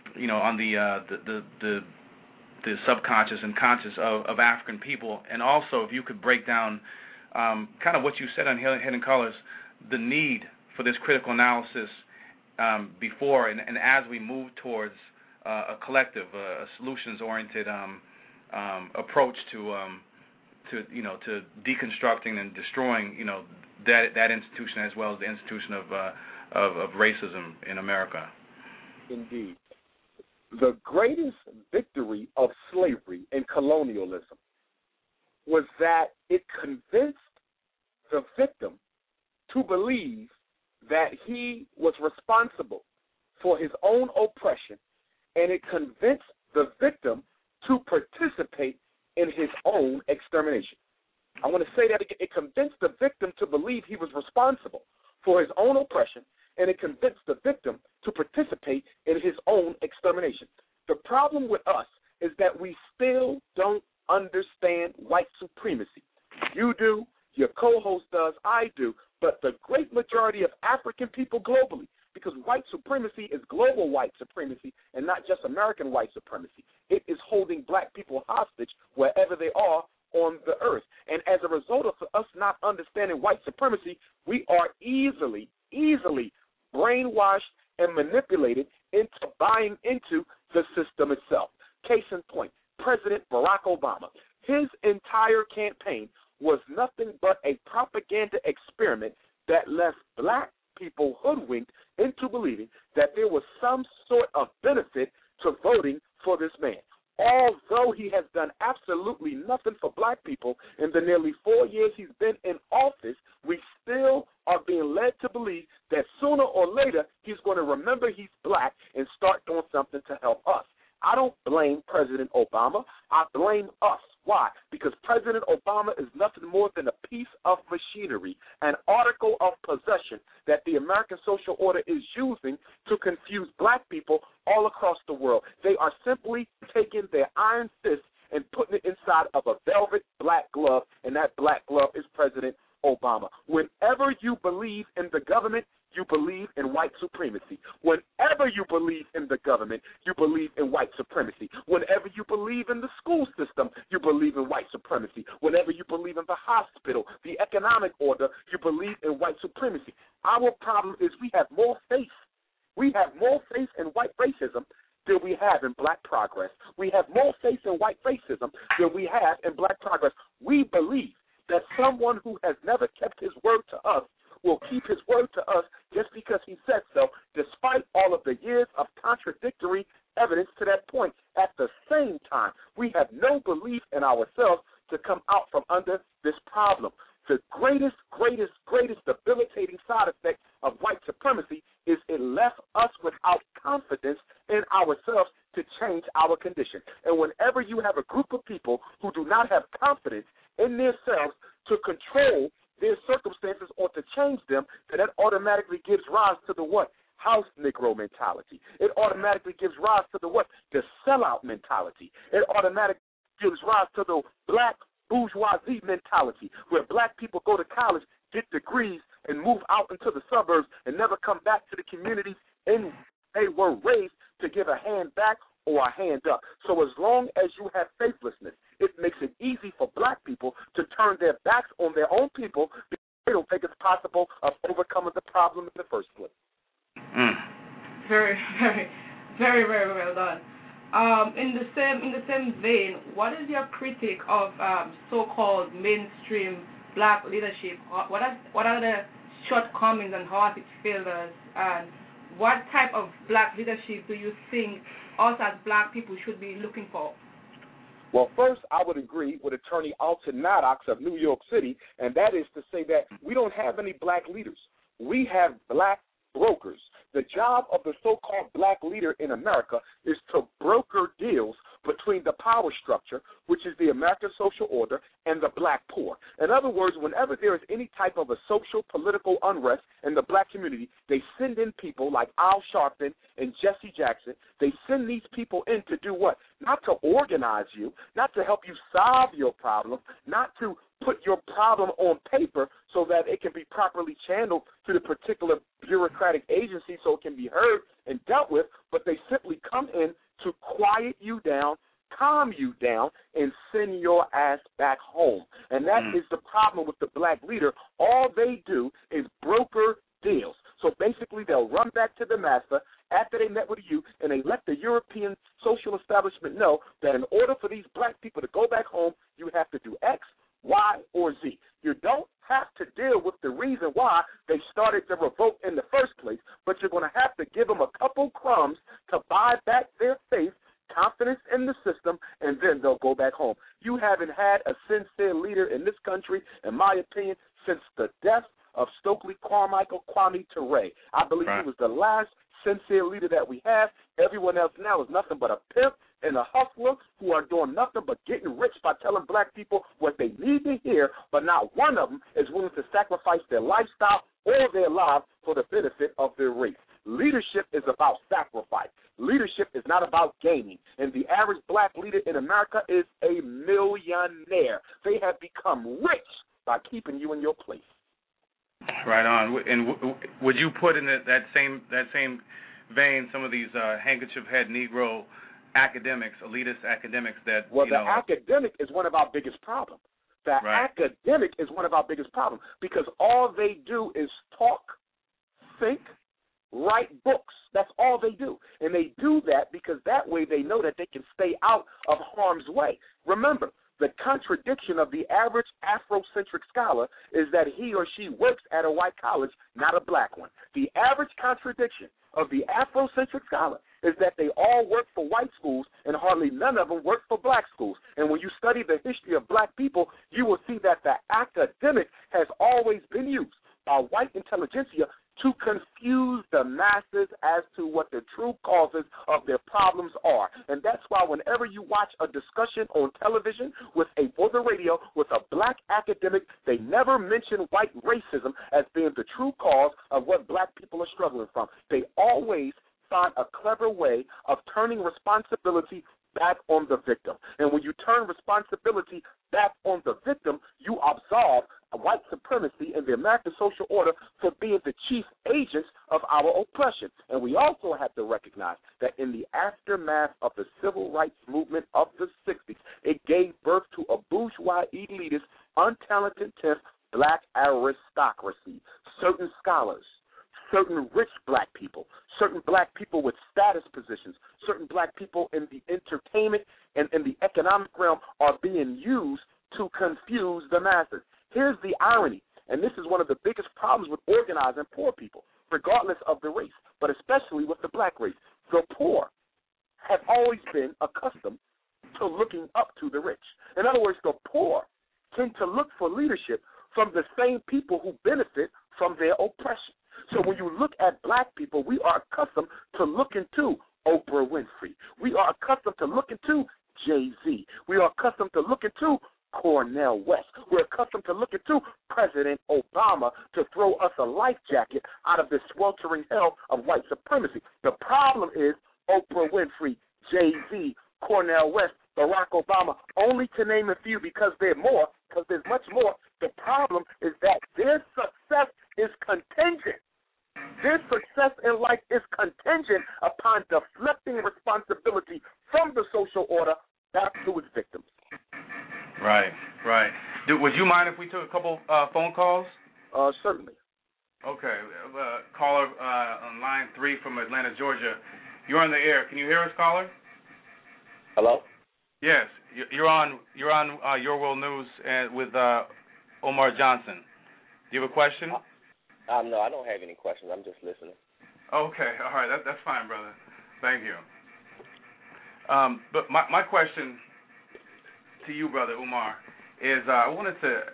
subconscious and conscious of African people, and also if you could break down kind of what you said on Hidden Colors, the need for this critical analysis before and as we move towards a collective, a solutions-oriented approach to deconstructing and destroying that institution as well as the institution of racism in America. Indeed. The greatest victory of slavery and colonialism was that it convinced the victim to believe that he was responsible for his own oppression, and it convinced the victim to participate in his own extermination. I want to say that again. It convinced the victim to believe he was responsible for his own oppression, and it convinced the victim to participate in his own extermination. The problem with us is that we still don't understand white supremacy. You do, your co-host does, I do, but the great majority of African people globally, because white supremacy is global white supremacy and not just American white supremacy. It is holding black people hostage wherever they are on the earth. And as a result of us not understanding white supremacy, we are easily brainwashed and manipulated into buying into the system itself. Case in point, President Barack Obama, his entire campaign was nothing but a propaganda experiment that left black people hoodwinked into believing that there was some sort of benefit to voting for this man. Although he has done absolutely nothing for black people in the nearly 4 years he's been in office, we still are being led to believe that sooner or later he's going to remember he's black and start doing something to help us. I don't blame President Obama. I blame us. Why? Because President Obama is nothing more than a piece of machinery, an article of possession that the American social order is using to confuse black people all across the world. They are simply taking their iron fist and putting it inside of a velvet black glove, and that black glove is President Obama. Whenever you believe in the government, you believe in white supremacy. Whenever you believe in the government, you believe in white supremacy. Whenever you believe in the school system, you believe in white supremacy. Whenever you believe in the hospital, the economic order, you believe in white supremacy. Our problem is we have more faith. We have more faith in white racism than we have in black progress. We have more faith in white racism than we have in black progress. We believe that someone who has never kept his word to us will keep his word to us just because he said so, despite all of the years of contradictory evidence to that point. At the same time, we have no belief in ourselves to come out from under this problem. The greatest debilitating side effect of white supremacy is it left us without confidence in ourselves to change our condition. And whenever you have a group of people who do not have confidence in themselves to control their circumstances or to change them, then that automatically gives rise to the what? House Negro mentality. It automatically gives rise to the what? The sellout mentality. It automatically gives rise to the black bourgeoisie mentality, where black people go to college, get degrees, and move out into the suburbs and never come back to the communities and they were raised to give a hand back or a hand up. So as long as you have faithlessness, it makes it easy for black people to turn their backs on their own people because they don't think it's possible of overcoming the problem in the first place. Very, very, very, very well done. In the same vein, what is your critique of so-called mainstream black leadership? What are the shortcomings and how has it failed us? And what type of black leadership do you think us as black people should be looking for? Well, first, I would agree with Attorney Alton Maddox of New York City, and that is to say that we don't have any black leaders. We have black brokers. The job of the so-called black leader in America is to broker deals between the power structure, which is the American social order, and the black poor. In other words, whenever there is any type of a social, political unrest in the black community, they send in people like Al Sharpton and Jesse Jackson. They send these people in to do what? Not to organize you, not to help you solve your problem, not to put your problem on paper so that it can be properly channeled to the particular bureaucratic agency so it can be heard and dealt with, but they simply come in to quiet you down, calm you down, and send your ass back home. And that is the problem with the black leader. All they do is broker deals. So basically they'll run back to the master after they met with you, and they let the European social establishment know that in order for these black people to go back home, you have to do X, Y, or Z. You don't have to deal with the reason why they started the revolt in the first place, but you're going to have to give them a couple crumbs to buy back their faith, confidence in the system, and then they'll go back home. You haven't had a sincere leader in this country, in my opinion, since the death of Stokely Carmichael Kwame Ture. I believe he was the last sincere leader that we have. Everyone else now is nothing but a pimp and a hustler who are doing nothing but getting rich by telling black people what they need to hear, but not one of them is willing to sacrifice their lifestyle or their lives for the benefit of their race. Leadership is about sacrifice. Leadership is not about gaining. And the average black leader in America is a millionaire. They have become rich by keeping you in your place. Right on. And would you put in that same vein some of these handkerchief head Negro academics, elitist academics that academic is one of our biggest problems. Academic is one of our biggest problems because all they do is talk, think, write books. That's all they do. And they do that because that way they know that they can stay out of harm's way. Remember, the contradiction of the average Afrocentric scholar is that he or she works at a white college, not a black one. The average contradiction of the Afrocentric scholar is that they all work for white schools and hardly none of them work for black schools. And when you study the history of black people, you will see that the academic has always been used by white intelligentsia to confuse the masses as to what the true causes of their problems are. And that's why whenever you watch a discussion on television or the radio with a black academic, they never mention white racism as being the true cause of what black people are struggling from. They always find a clever way of turning responsibility back on the victim. And when you turn responsibility back on the victim, you absolve white supremacy and the American social order for being the chief agents of our oppression. And we also have to recognize that in the aftermath of the civil rights movement of the 60s, it gave birth to a bourgeois elitist, untalented tenth black aristocracy, certain scholars, certain rich black people, certain black people with status positions, certain black people in the entertainment and in the economic realm are being used to confuse the masses. Here's the irony, and this is one of the biggest problems with organizing poor people, regardless of the race, but especially with the black race. The poor have always been accustomed to looking up to the rich. In other words, the poor tend to look for leadership from the same people who benefit from their oppression. So when you look at black people, we are accustomed to looking to Oprah Winfrey. We are accustomed to looking to Jay-Z. We are accustomed to looking to Cornel West. We're accustomed to looking to President Obama to throw us a life jacket out of this sweltering hell of white supremacy. The problem is Oprah Winfrey, Jay-Z, Cornel West, Barack Obama, only to name a few because there's much more. The problem is that their success is contingent. Their success in life is contingent upon deflecting responsibility from the social order back to its victims. Right. Would you mind if we took a couple phone calls? Certainly. Okay. Caller on line 3 from Atlanta, Georgia. You're on the air. Can you hear us, caller? Hello? Yes. You're on Your World News with Omar Johnson. Do you have a question? No, I don't have any questions. I'm just listening. Okay. All right. That's fine, brother. Thank you. But my question to you, Brother Umar, is I wanted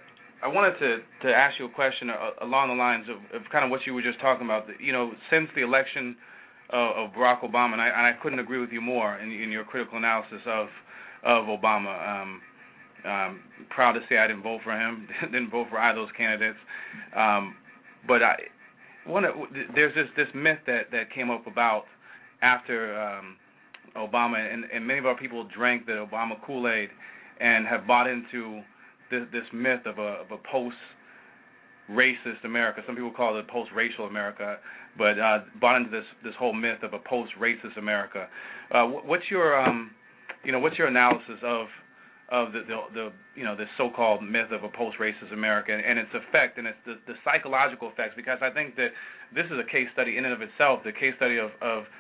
to ask you a question along the lines of kind of what you were just talking about. Since the election of Barack Obama, and I couldn't agree with you more in your critical analysis of Obama. Proud to say I didn't vote for him, didn't vote for either of those candidates. But there's this myth that came up about after Obama, and many of our people drank the Obama Kool-Aid and have bought into this myth of a post-racist America. Some people call it post-racial America, but bought into this whole myth of a post-racist America. What's your analysis of this so-called myth of a post-racist America and its effect and its the psychological effects? Because I think that this is a case study in and of itself, the case study of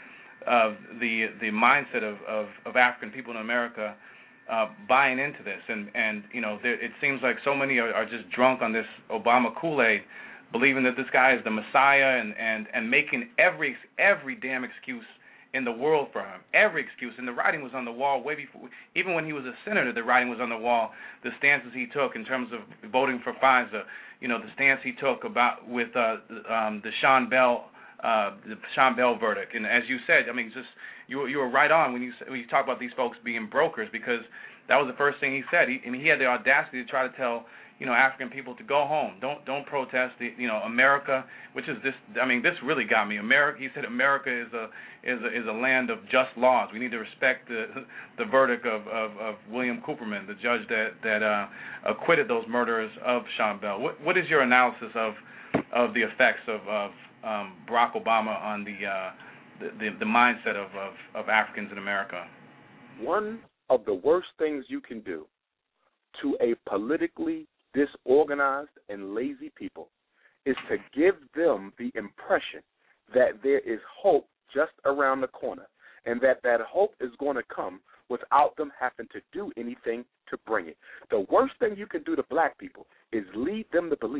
the mindset of African people in America buying into this, and it seems like so many are just drunk on this Obama Kool-Aid, believing that this guy is the Messiah and making every damn excuse in the world for him, every excuse. And the writing was on the wall way before, even when he was a senator, the writing was on the wall. The stances he took in terms of voting for FISA, the stance he took with the Sean Bell verdict. And as you said, I mean, just you were right on when you talk about these folks being brokers, because that was the first thing he said. He had the audacity to try to tell African people to go home, don't protest. America, which is this. I mean, this really got me. America. He said America is a land of just laws. We need to respect the verdict of William Cooperman, the judge that acquitted those murderers of Sean Bell. What is your analysis of the effects of Barack Obama on the mindset of Africans in America? One of the worst things you can do to a politically disorganized and lazy people is to give them the impression that there is hope just around the corner, and that hope is going to come without them having to do anything to bring it. The worst thing you can do to black people is lead them to believe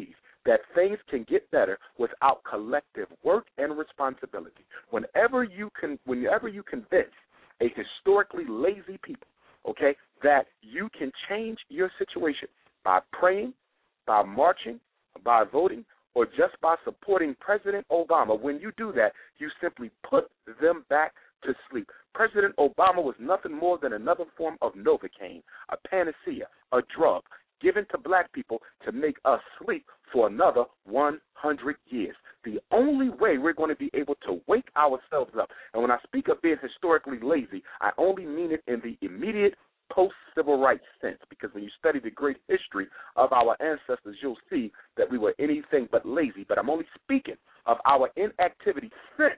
that things can get better without collective work and responsibility. Whenever you convince a historically lazy people, okay, that you can change your situation by praying, by marching, by voting, or just by supporting President Obama, when you do that, you simply put them back to sleep. President Obama was nothing more than another form of Novocaine, a panacea, a drug given to black people to make us sleep for another 100 years. The only way we're going to be able to wake ourselves up, and when I speak of being historically lazy, I only mean it in the immediate post-civil rights sense, because when you study the great history of our ancestors, you'll see that we were anything but lazy. But I'm only speaking of our inactivity since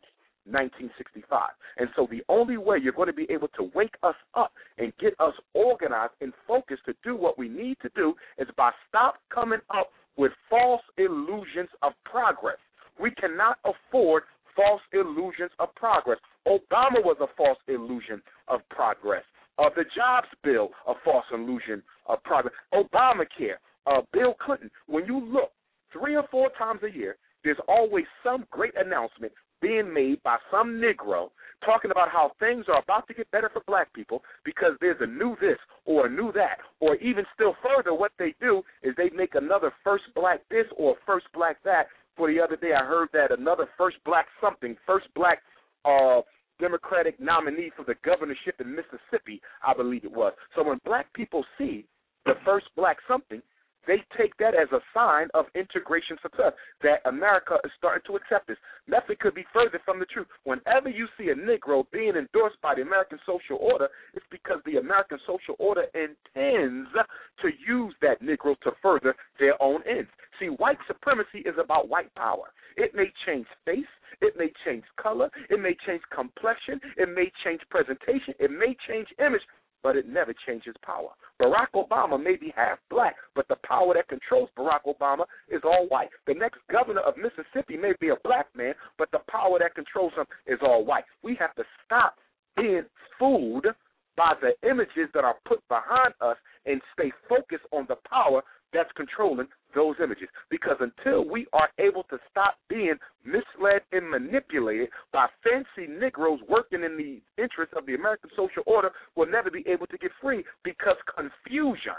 1965. And so the only way you're going to be able to wake us up and get us organized and focused to do what we need to do is by stop coming up with false illusions of progress. We cannot afford false illusions of progress. Obama was a false illusion of progress. The jobs bill, a false illusion of progress. Obamacare, Bill Clinton. When you look 3 or 4 times a year, there's always some great announcement being made by some Negro talking about how things are about to get better for black people because there's a new this or a new that. Or even still further, what they do is they make another first black this or first black that. For the other day, I heard that another first black something, first black Democratic nominee for the governorship in Mississippi, I believe it was. So when black people see the first black something, they take that as a sign of integration success, that America is starting to accept this. Nothing could be further from the truth. Whenever you see a Negro being endorsed by the American social order, it's because the American social order intends to use that Negro to further their own ends. See, white supremacy is about white power. It may change face, it may change color, it may change complexion, it may change presentation, it may change image, but it never changes power. Barack Obama may be half black, but the power that controls Barack Obama is all white. The next governor of Mississippi may be a black man, but the power that controls him is all white. We have to stop being fooled by the images that are put behind us and stay focused on the power that's controlling those images. Because until we are able to stop being misled and manipulated by fancy Negroes working in the interest of the American social order, we'll never be able to get free, because confusion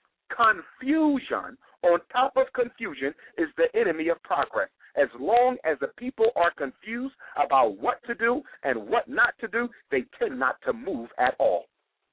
on top of confusion is the enemy of progress. As long as the people are confused about what to do and what not to do, they tend not to move at all.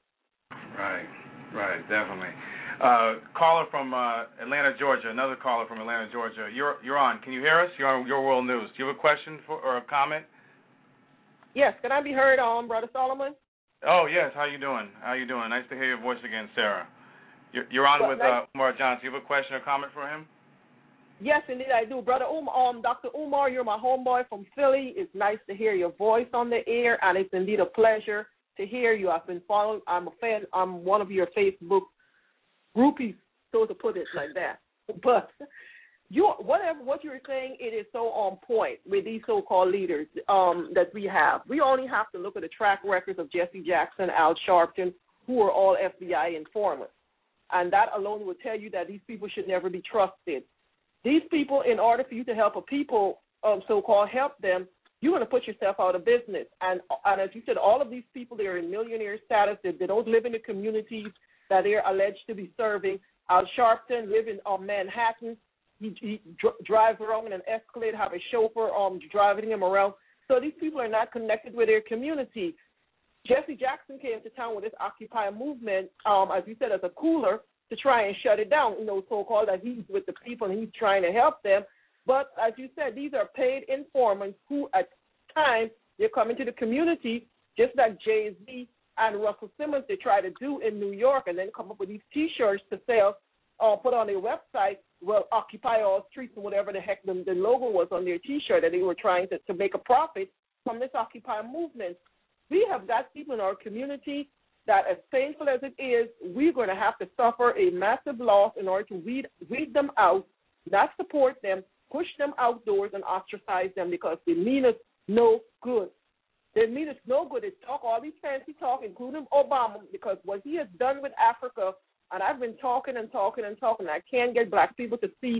Right, definitely. Caller from Atlanta, Georgia. Another caller from Atlanta, Georgia. You're on. Can you hear us? You're on Your World News. Do you have a question or a comment? Yes. Can I be heard on, Brother Solomon? Oh, yes. How you doing? Nice to hear your voice again, Sarah. You're on with Umar Johnson. You have a question or comment for him? Yes, indeed I do. Brother Dr. Umar, you're my homeboy from Philly. It's nice to hear your voice on the air, and it's indeed a pleasure to hear you. I've been following. I'm a fan. I'm one of your Facebook groupies, so to put it like that. But what you're saying, it is so on point with these so-called leaders that we have. We only have to look at the track records of Jesse Jackson, Al Sharpton, who are all FBI informants. And that alone will tell you that these people should never be trusted. These people, in order for you to help a people, so-called help them, you're going to put yourself out of business. And as you said, all of these people, they are in millionaire status. They don't live in the communities that they're alleged to be serving. Al Sharpton live in Manhattan. He drives around in an Escalade, have a chauffeur driving him around. So these people are not connected with their community. Jesse Jackson came to town with this Occupy movement, as you said, as a cooler to try and shut it down, so-called that he's with the people and he's trying to help them. But as you said, these are paid informants who at times they're coming to the community, just like Jay-Z and Russell Simmons, they try to do in New York, and then come up with these T-shirts to sell, put on their website, well, Occupy All Streets and whatever the heck the logo was on their T-shirt, that they were trying to make a profit from this Occupy movement. We have got people in our community that, as painful as it is, we're going to have to suffer a massive loss in order to weed them out, not support them, push them outdoors and ostracize them because they mean us no good. They mean us no good. They talk all these fancy talk, including Obama, because what he has done with Africa, and I've been talking, I can't get black people to see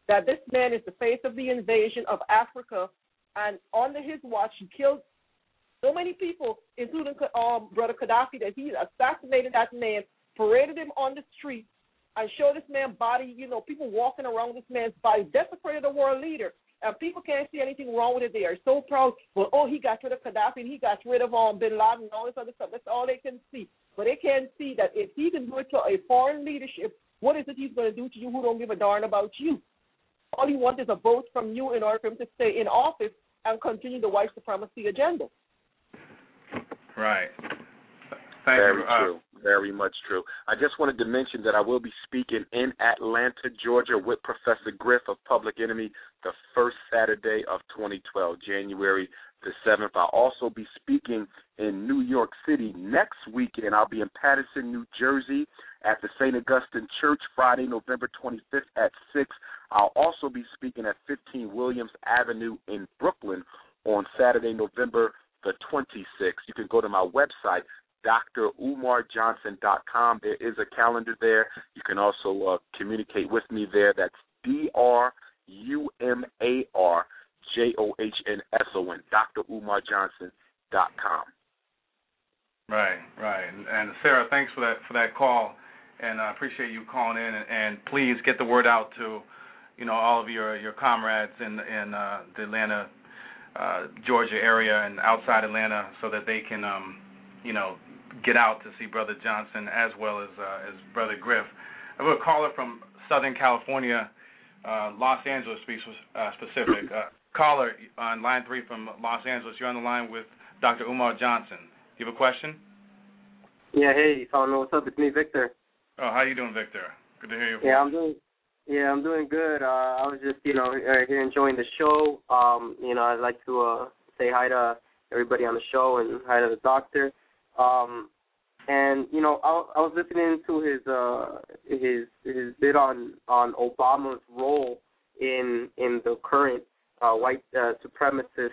that this man is the face of the invasion of Africa, and under his watch, he killed so many people, including Brother Gaddafi, that he assassinated that man, paraded him on the street, and showed this man's body, people walking around with this man's body, desecrated a world leader. And people can't see anything wrong with it. They are so proud. Well, he got rid of Gaddafi, and he got rid of Bin Laden and all this other stuff. That's all they can see. But they can't see that if he can do it to a foreign leadership, what is it he's going to do to you who don't give a darn about you? All he wants is a vote from you in order for him to stay in office and continue the white supremacy agenda. Right. Very true. Very much true. I just wanted to mention that I will be speaking in Atlanta, Georgia, with Professor Griff of Public Enemy the first Saturday of 2012, January the 7th. I'll also be speaking in New York City next weekend. I'll be in Paterson, New Jersey at the St. Augustine Church Friday, November 25th at 6. I'll also be speaking at 15 Williams Avenue in Brooklyn on Saturday, November the 26th. You can go to my website, drumarjohnson.com. There is a calendar there. You can also communicate with me there. That's DRUMARJOHNSON, drumarjohnson.com. Right. And Sarah, thanks for that call, and I appreciate you calling in. And please get the word out to, all of your comrades in the Atlanta, Georgia area and outside Atlanta, so that they can, get out to see Brother Johnson as well as Brother Griff. I have a caller from Southern California, Los Angeles specific. Caller on line 3 from Los Angeles. You're on the line with Dr. Umar Johnson. Do you have a question? Yeah, hey, Solomon, what's up? It's me, Victor. Oh, how you doing, Victor? Good to hear your voice. I'm doing good. I was just, here enjoying the show. I'd like to say hi to everybody on the show and hi to the doctor. I was listening to his bit on Obama's role in the current white supremacist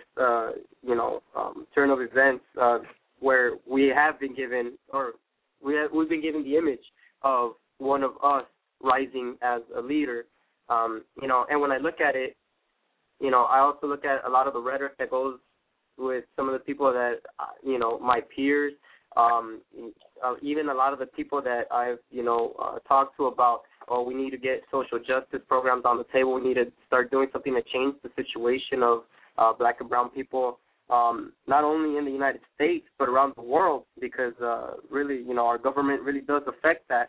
turn of events, where we've been given the image of one of us rising as a leader, and when I look at it, I also look at a lot of the rhetoric that goes with some of the people that my peers. Even a lot of the people that I've, talked to about, we need to get social justice programs on the table. We need to start doing something to change the situation of black and brown people, not only in the United States, but around the world, because really, our government really does affect that.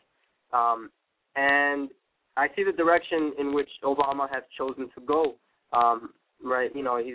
And I see the direction in which Obama has chosen to go. Right,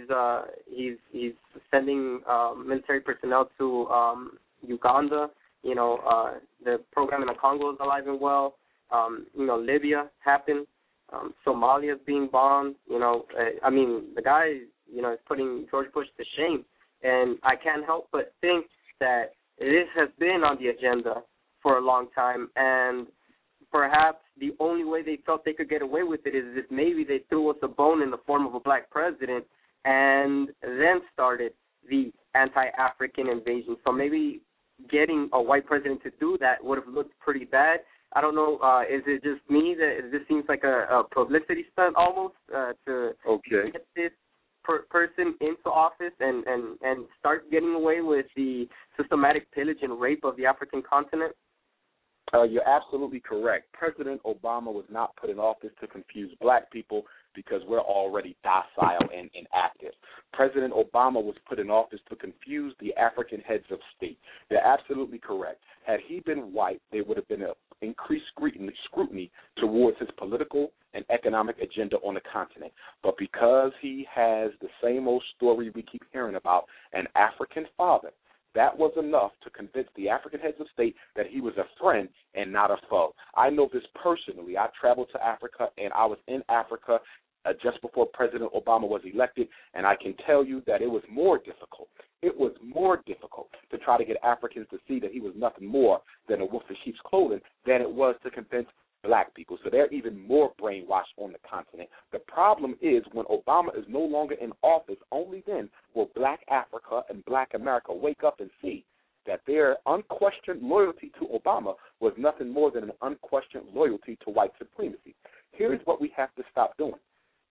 he's sending military personnel to Uganda. The program in the Congo is alive and well. Libya happened. Somalia is being bombed. The guy, is putting George Bush to shame. And I can't help but think that this has been on the agenda for a long time. And perhaps the only way they felt they could get away with it is if maybe they threw us a bone in the form of a black president and then started the anti-African invasion. So maybe getting a white president to do that would have looked pretty bad. I don't know. Is it just me that this seems like a publicity stunt almost to get this person into office and start getting away with the systematic pillage and rape of the African continent? You're absolutely correct. President Obama was not put in office to confuse black people because we're already docile and inactive. President Obama was put in office to confuse the African heads of state. They're absolutely correct. Had he been white, there would have been an increased scrutiny towards his political and economic agenda on the continent. But because he has the same old story we keep hearing about, an African father, that was enough to convince the African heads of state that he was a friend and not a foe. I know this personally. I traveled to Africa, and I was in Africa just before President Obama was elected, and I can tell you that it was more difficult. It was more difficult to try to get Africans to see that he was nothing more than a wolf in sheep's clothing than it was to convince black people. So they're even more brainwashed on the continent. The problem is when Obama is no longer in office, only then will black Africa and black America wake up and see that their unquestioned loyalty to Obama was nothing more than an unquestioned loyalty to white supremacy. Here's what we have to stop doing.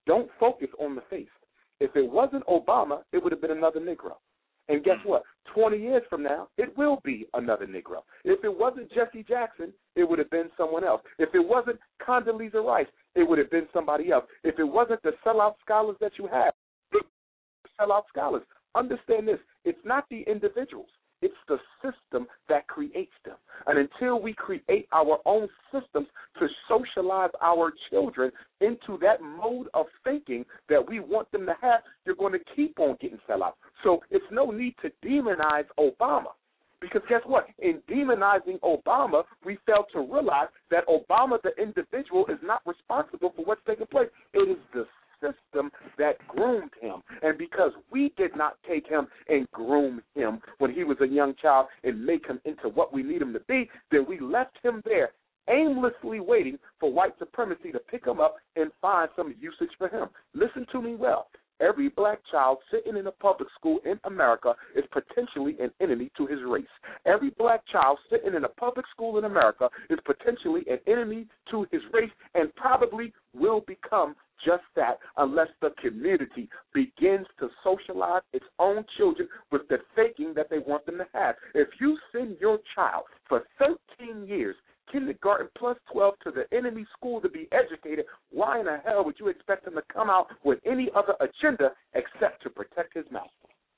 Don't focus on the face. If it wasn't Obama, it would have been another Negro. And guess what? 20 years from now, it will be another Negro. If it wasn't Jesse Jackson, it would have been someone else. If it wasn't Condoleezza Rice, it would have been somebody else. If it wasn't the sellout scholars that you have, sellout scholars. Understand this. It's not the individuals. It's the system that creates them. And until we create our own systems to socialize our children into that mode of thinking that we want them to have, you're going to keep on getting sellouts. So it's no need to demonize Obama. Because guess what? In demonizing Obama, we fail to realize that Obama, the individual, is not responsible for what's taking place. It is the system that groomed him. And because we did not take him and groom him when he was a young child and make him into what we need him to be, then we left him there aimlessly waiting for white supremacy to pick him up and find some usage for him. Listen to me well. Every black child sitting in a public school in America is potentially an enemy to his race. Every black child sitting in a public school in America is potentially an enemy to his race and probably will become just that unless the community begins to socialize its own children with the thinking that they want them to have. If you send your child for 13 years, kindergarten plus 12, to the enemy school to be educated, why in the hell would you expect him to come out with any other agenda except to protect his master?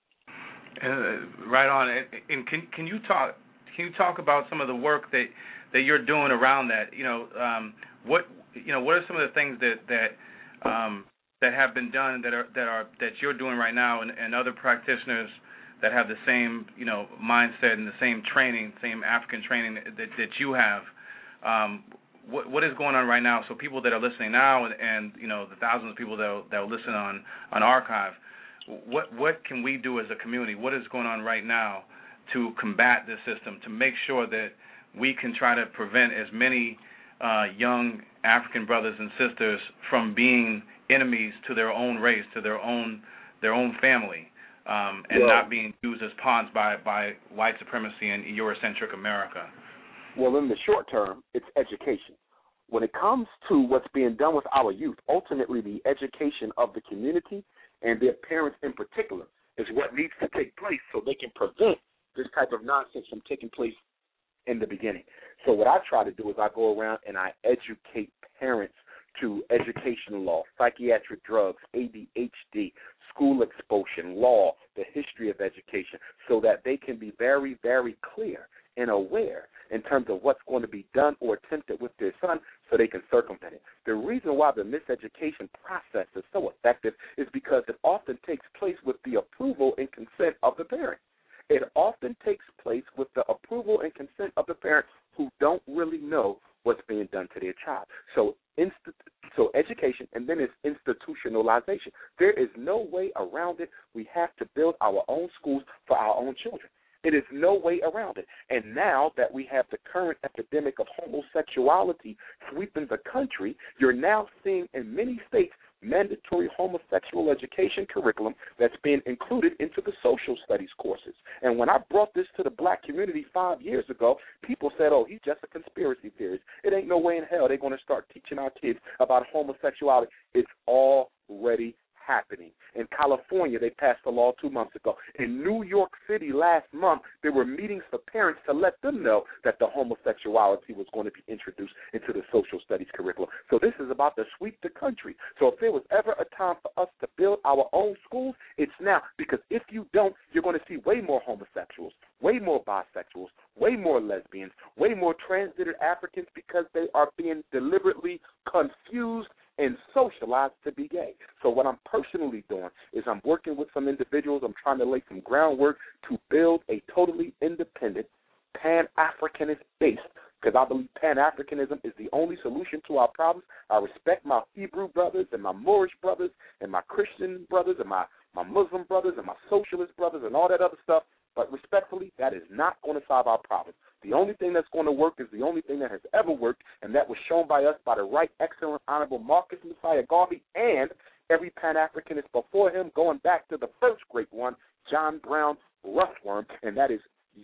Right on. And can you talk about some of the work that you're doing around that? What are some of the things that have been done that you're doing right now, and other practitioners that have the same mindset and the same training, same African training that you have? What is going on right now? So people that are listening now, and the thousands of people that will listen on archive, what can we do as a community? What is going on right now to combat this system, to make sure that we can try to prevent as many young African brothers and sisters from being enemies to their own race, to their own family, and not being used as pawns by white supremacy in Eurocentric America? Well, in the short term, it's education. When it comes to what's being done with our youth, ultimately the education of the community and their parents in particular is what needs to take place so they can prevent this type of nonsense from taking place in the beginning. So what I try to do is I go around and I educate parents to education law, psychiatric drugs, ADHD, school expulsion, law, the history of education, so that they can be very, very clear and aware in terms of what's going to be done or attempted with their son so they can circumvent it. The reason why the miseducation process is so effective is because it often takes place with the approval and consent of the parent. It often takes place with the approval and consent of the parent who don't really know what's being done to their child. So education, and then it's institutionalization. There is no way around it. We have to build our own schools for our own children. It is no way around it. And now that we have the current epidemic of homosexuality sweeping the country, you're now seeing in many states mandatory homosexual education curriculum that's being included into the social studies courses. And when I brought this to the black community 5 years ago, people said, oh, he's just a conspiracy theorist. It ain't no way in hell they're going to start teaching our kids about homosexuality. It's already happening. In California, they passed a law 2 months ago. In New York City last month, there were meetings for parents to let them know that the homosexuality was going to be introduced into the social studies curriculum. So this is about to sweep the country. So if there was ever a time for us to build our own schools, it's now. Because if you don't, you're going to see way more homosexuals, way more bisexuals, way more lesbians, way more transgender Africans, because they are being deliberately confused and socialized to be gay. So what I'm personally doing is I'm working with some individuals. I'm trying to lay some groundwork to build a totally independent, Pan-Africanist base, because I believe Pan-Africanism is the only solution to our problems. I respect my Hebrew brothers and my Moorish brothers and my Christian brothers and my Muslim brothers and my socialist brothers and all that other stuff, but respectfully, that is not going to solve our problems. The only thing that's going to work is the only thing that has ever worked, and that was shown by us by the right, excellent, honorable Marcus Messiah Garvey and every Pan-Africanist before him, going back to the first great one, John Brown Rushworm, and that is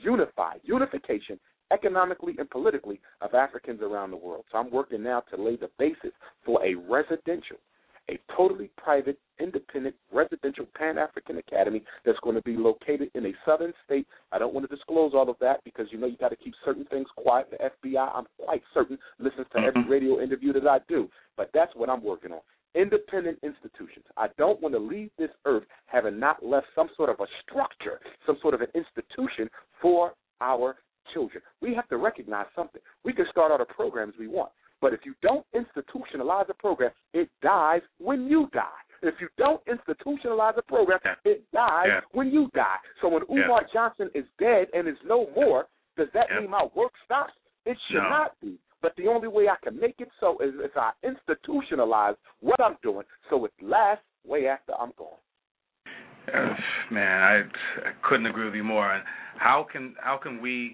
unification, economically and politically, of Africans around the world. So I'm working now to lay the basis for a residential a totally private, independent, residential Pan-African academy that's going to be located in a southern state. I don't want to disclose all of that because, you got to keep certain things quiet. The FBI, I'm quite certain, listens to every radio interview that I do. But that's what I'm working on. Independent institutions. I don't want to leave this earth having not left some sort of a structure, some sort of an institution for our children. We have to recognize something. We can start all the programs we want, but if you don't institutionalize a program, it dies when you die. If you don't institutionalize a program, it dies when you die. So when Umar Johnson is dead and is no more, does that mean my work stops? It should not be. But the only way I can make it so is if I institutionalize what I'm doing so it lasts way after I'm gone. Man, I couldn't agree with you more. And how can we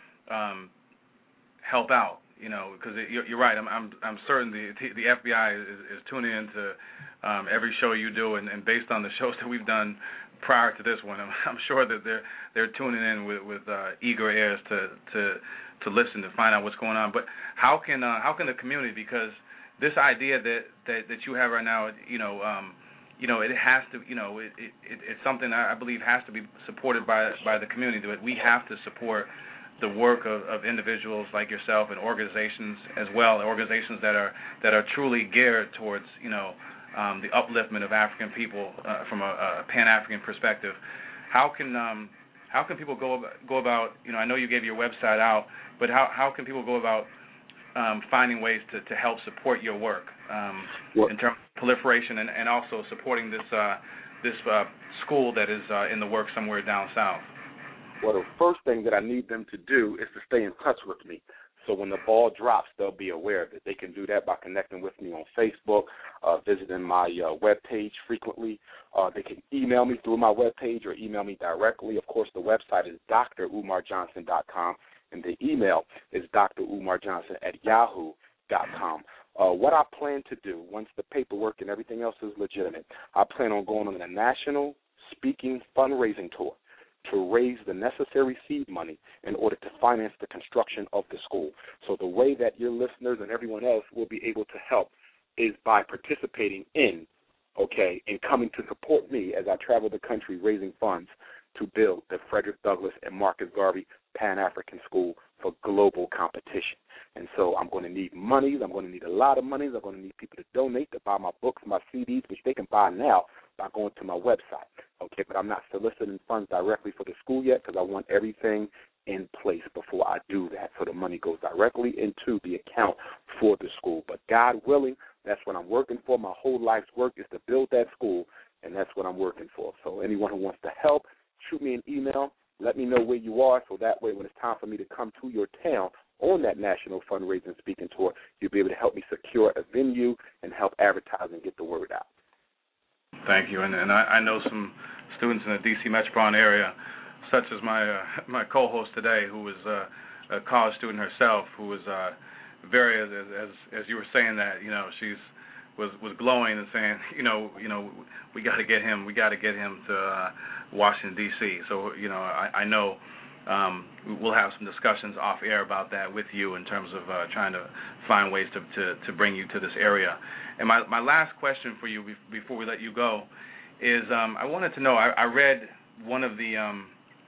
help out? Because you're right. I'm certain the FBI is tuning into every show you do, and based on the shows that we've done prior to this one, I'm sure that they're tuning in with eager ears to listen, to find out what's going on. But how can the community, because this idea that you have right now, it has to, it's something I believe has to be supported by the community. That we have to support the work of individuals like yourself and organizations as well, organizations that are truly geared towards the upliftment of African people from a Pan-African perspective. How can people go about? I know you gave your website out, but how can people go about finding ways to help support your work in terms of proliferation and also supporting this school that is in the works somewhere down south? Well, the first thing that I need them to do is to stay in touch with me. So when the ball drops, they'll be aware of it. They can do that by connecting with me on Facebook, visiting my webpage frequently. They can email me through my webpage or email me directly. Of course, the website is drumarjohnson.com, and the email is drumarjohnson@yahoo.com. What I plan to do, once the paperwork and everything else is legitimate, I plan on going on a national speaking fundraising tour to raise the necessary seed money in order to finance the construction of the school. So the way that your listeners and everyone else will be able to help is by participating in, and coming to support me as I travel the country raising funds to build the Frederick Douglass and Marcus Garvey Pan-African School for global competition. And so I'm going to need monies. I'm going to need a lot of monies. I'm going to need people to donate, to buy my books, my CDs, which they can buy now by going to my website. But I'm not soliciting funds directly for the school yet because I want everything in place before I do that. So the money goes directly into the account for the school. But God willing, that's what I'm working for. My whole life's work is to build that school, and that's what I'm working for. So anyone who wants to help, shoot me an email. Let me know where you are so that way when it's time for me to come to your town on that national fundraising speaking tour, you'll be able to help me secure a venue and help advertise and get the word out. Thank you. And I know some students in the D.C. metropolitan area, such as my co-host today, who was a college student herself, who was very, as you were saying that, she's was glowing and saying, we got to get him to Washington D.C. So I know we'll have some discussions off air about that with you in terms of trying to find ways to bring you to this area. And my last question for you before we let you go is I wanted to know, I read one of the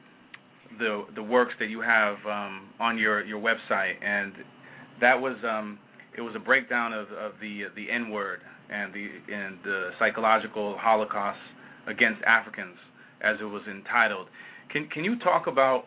works that you have on your website, and that was it was a breakdown of the N-word and the psychological Holocaust against Africans, as it was entitled. Can you talk about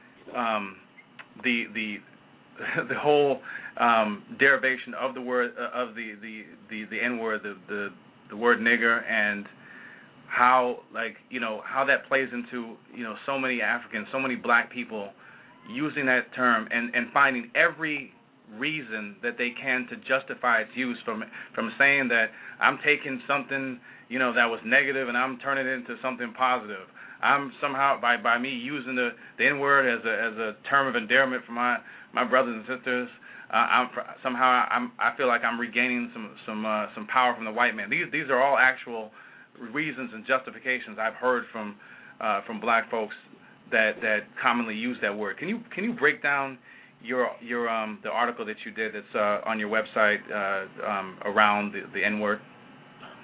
the whole derivation of the word of the N-word, the word nigger, and how how that plays into so many Africans, so many black people using that term and finding every reason that they can to justify its use, from saying that I'm taking something that was negative and I'm turning it into something positive. I'm somehow by me using the N-word as a term of endearment for my brothers and sisters. I feel like I'm regaining some power from the white man. These are all actual reasons and justifications I've heard from black folks that commonly use that word. Can you break down your the article that you did that's on your website around the N-word?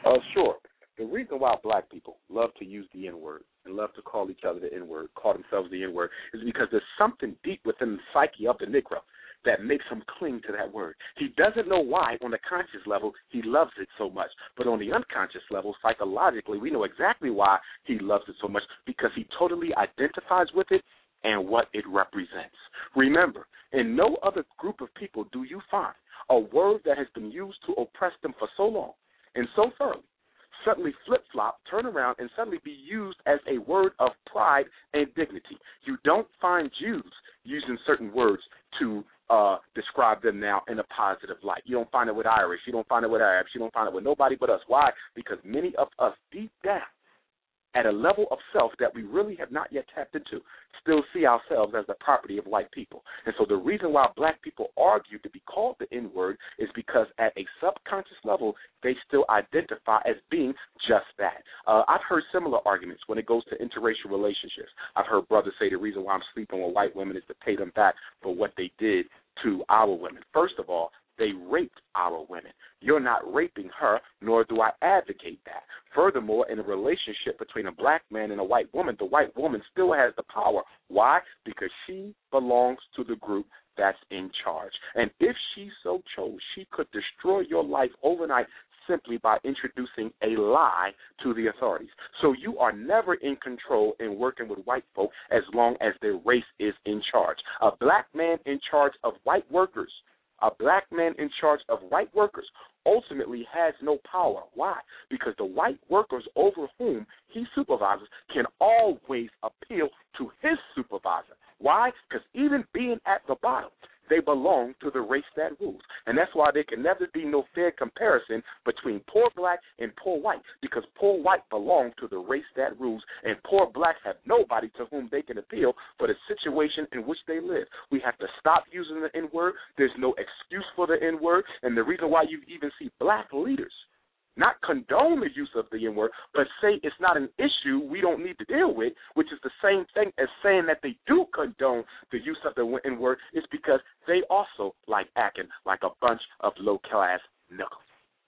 Sure. The reason why black people love to use the N-word and love to call each other the N-word, call themselves the N-word, is because there's something deep within the psyche of the Negro that makes him cling to that word. He doesn't know why on the conscious level he loves it so much, but on the unconscious level, psychologically, we know exactly why he loves it so much, because he totally identifies with it and what it represents. Remember, in no other group of people do you find a word that has been used to oppress them for so long and so thoroughly suddenly flip-flop, turn around, and suddenly be used as a word of pride and dignity. You don't find Jews using certain words to describe them now in a positive light. You don't find it with Irish. You don't find it with Arabs. You don't find it with nobody but us. Why? Because many of us deep down, at a level of self that we really have not yet tapped into, still see ourselves as the property of white people. And so the reason why black people argue to be called the N-word is because at a subconscious level, they still identify as being just that. I've heard similar arguments when it goes to interracial relationships. I've heard brothers say the reason why I'm sleeping with white women is to pay them back for what they did to our women. First of all, they raped our women. You're not raping her, nor do I advocate that. Furthermore, in a relationship between a black man and a white woman, the white woman still has the power. Why? Because she belongs to the group that's in charge. And if she so chose, she could destroy your life overnight simply by introducing a lie to the authorities. So you are never in control in working with white folk as long as their race is in charge. A black man in charge of white workers, a black man in charge of white workers ultimately has no power. Why? Because the white workers over whom he supervises can always appeal to his supervisor. Why? Because even being at the bottom, they belong to the race that rules. And that's why there can never be no fair comparison between poor black and poor white, because poor white belong to the race that rules, and poor blacks have nobody to whom they can appeal for the situation in which they live. We have to stop using the N-word. There's no excuse for the N-word, and the reason why you even see black leaders not condone the use of the N-word, but say it's not an issue we don't need to deal with, which is the same thing as saying that they do condone the use of the N-word, is because they also like acting like a bunch of low-class knuckles.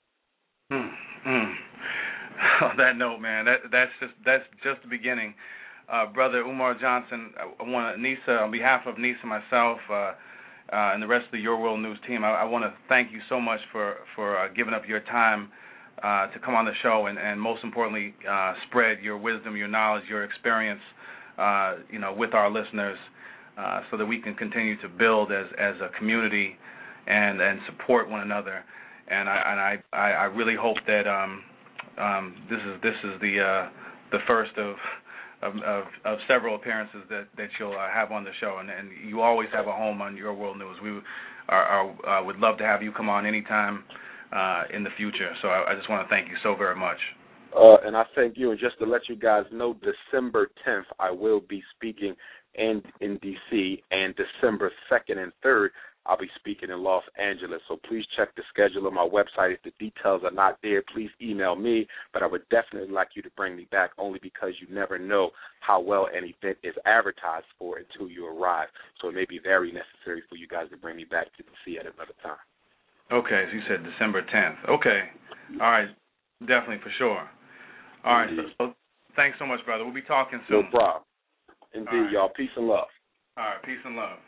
On that note, man, that's just the beginning. Brother Umar Johnson, I want Nisa, on behalf of Nisa, myself, and the rest of the Your World News team, I want to thank you so much for giving up your time to come on the show and most importantly, spread your wisdom, your knowledge, your experience, with our listeners, so that we can continue to build as a community and support one another. And I really hope that this is the first of several appearances that you'll have on the show, and you always have a home on Your World News. We would love to have you come on anytime in the future. So I just want to thank you so very much. And I thank you. And just to let you guys know, December 10th, I will be speaking in D.C., and December 2nd and 3rd, I'll be speaking in Los Angeles. So please check the schedule on my website. If the details are not there, please email me. But I would definitely like you to bring me back, only because you never know how well an event is advertised for until you arrive. So it may be very necessary for you guys to bring me back to see at another time. Okay, so you said December 10th. Okay. All right. Definitely, for sure. All right. So thanks so much, brother. We'll be talking soon. No problem. Indeed, y'all. Peace and love. All right. Peace and love.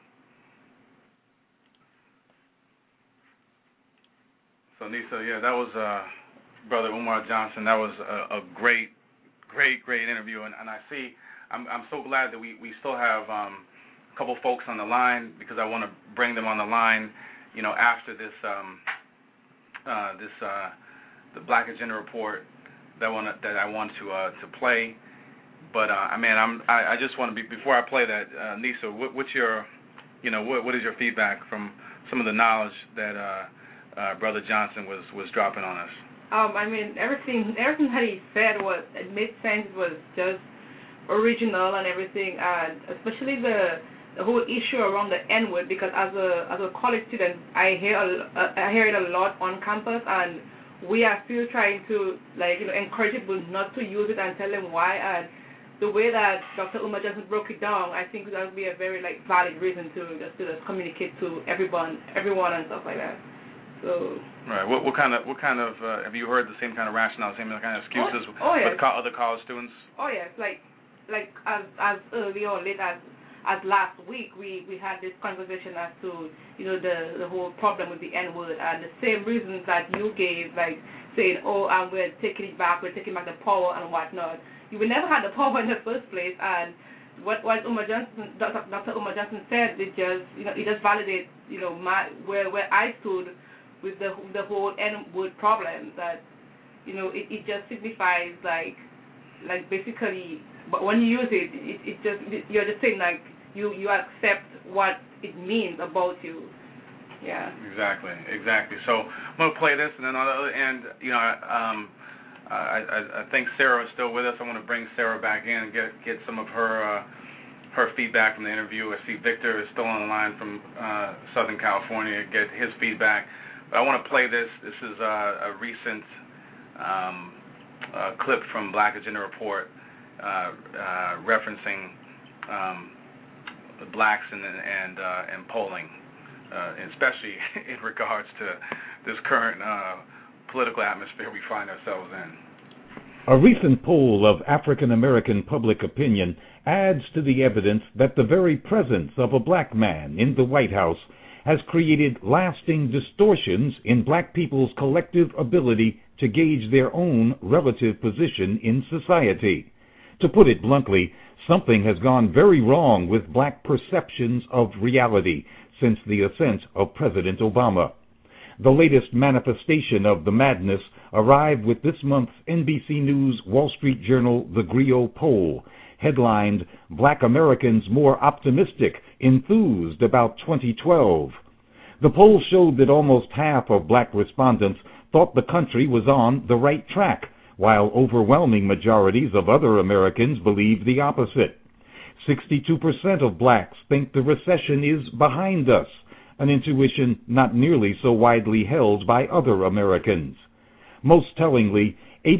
So, Nisa, yeah, that was Brother Umar Johnson. That was a great interview. And I see, I'm so glad that we still have a couple folks on the line, because I want to bring them on the line, after this the Black Agenda Report that I want to play. But I just want to before I play that, Nisa, what's your what is your feedback from some of the knowledge that Brother Johnson was dropping on us? Everything that he said it made sense. Was just original and everything, and especially the whole issue around the N-word, because as a college student, I hear it a lot on campus, and we are still trying to encourage people not to use it and tell them why. And the way that Dr. Umar Johnson broke it down, I think that would be a very valid reason to just communicate to everyone and stuff like that. So. Right. What kind of have you heard the same kind of rationale, same kind of excuses with other college students? Oh yes, like as early or late as last week we had this conversation as to the whole problem with the N-word and the same reasons that you gave, like saying we're taking it back, we're taking back the power and whatnot. You never had the power in the first place, and what Dr. Umar Johnson said, it just validates where I stood with the whole N-word problem, that it just signifies like basically, but when you use it just you're just saying like you accept what it means about you. Yeah. Exactly. So I'm gonna play this, and then on the other end, I think Sarah is still with us. I want to bring Sarah back in and get some of her feedback from the interview. I see Victor is still on the line from Southern California. Get his feedback. But I want to play this. This is a recent clip from Black Agenda Report referencing blacks and polling, especially in regards to this current political atmosphere we find ourselves in. A recent poll of African American public opinion adds to the evidence that the very presence of a black man in the White House has created lasting distortions in black people's collective ability to gauge their own relative position in society. To put it bluntly, something has gone very wrong with black perceptions of reality since the ascent of President Obama. The latest manifestation of the madness arrived with this month's NBC News Wall Street Journal The Griot poll, headlined Black Americans More Optimistic, Enthused About 2012. The poll showed that almost half of black respondents thought the country was on the right track, while overwhelming majorities of other Americans believed the opposite. 62% of blacks think the recession is behind us, an intuition not nearly so widely held by other Americans. Most tellingly,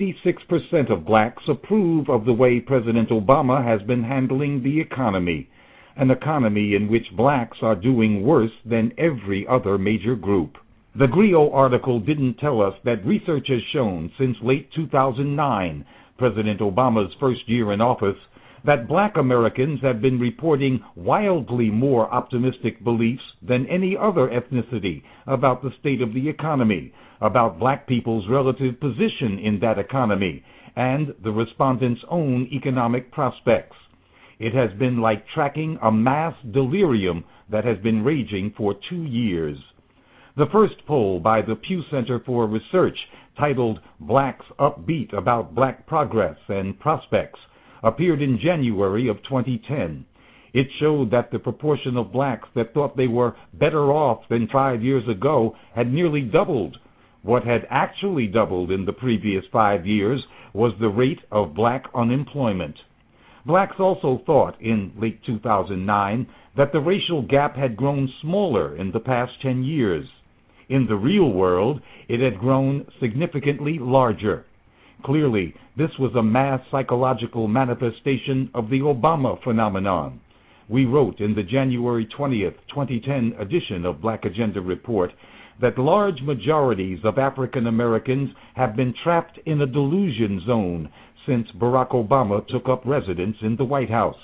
86% of blacks approve of the way President Obama has been handling the economy, an economy in which blacks are doing worse than every other major group. The Griot article didn't tell us that research has shown since late 2009, President Obama's first year in office, that black Americans have been reporting wildly more optimistic beliefs than any other ethnicity about the state of the economy, about black people's relative position in that economy, and the respondents' own economic prospects. It has been like tracking a mass delirium that has been raging for 2 years. The first poll by the Pew Center for Research, titled Blacks Upbeat About Black Progress and Prospects, appeared in January of 2010. It showed that the proportion of blacks that thought they were better off than 5 years ago had nearly doubled. What had actually doubled in the previous 5 years was the rate of black unemployment. Blacks also thought in late 2009 that the racial gap had grown smaller in the past 10 years. In the real world, it had grown significantly larger. Clearly, this was a mass psychological manifestation of the Obama phenomenon. We wrote in the January 20th, 2010 edition of Black Agenda Report that large majorities of African Americans have been trapped in a delusion zone since Barack Obama took up residence in the White House.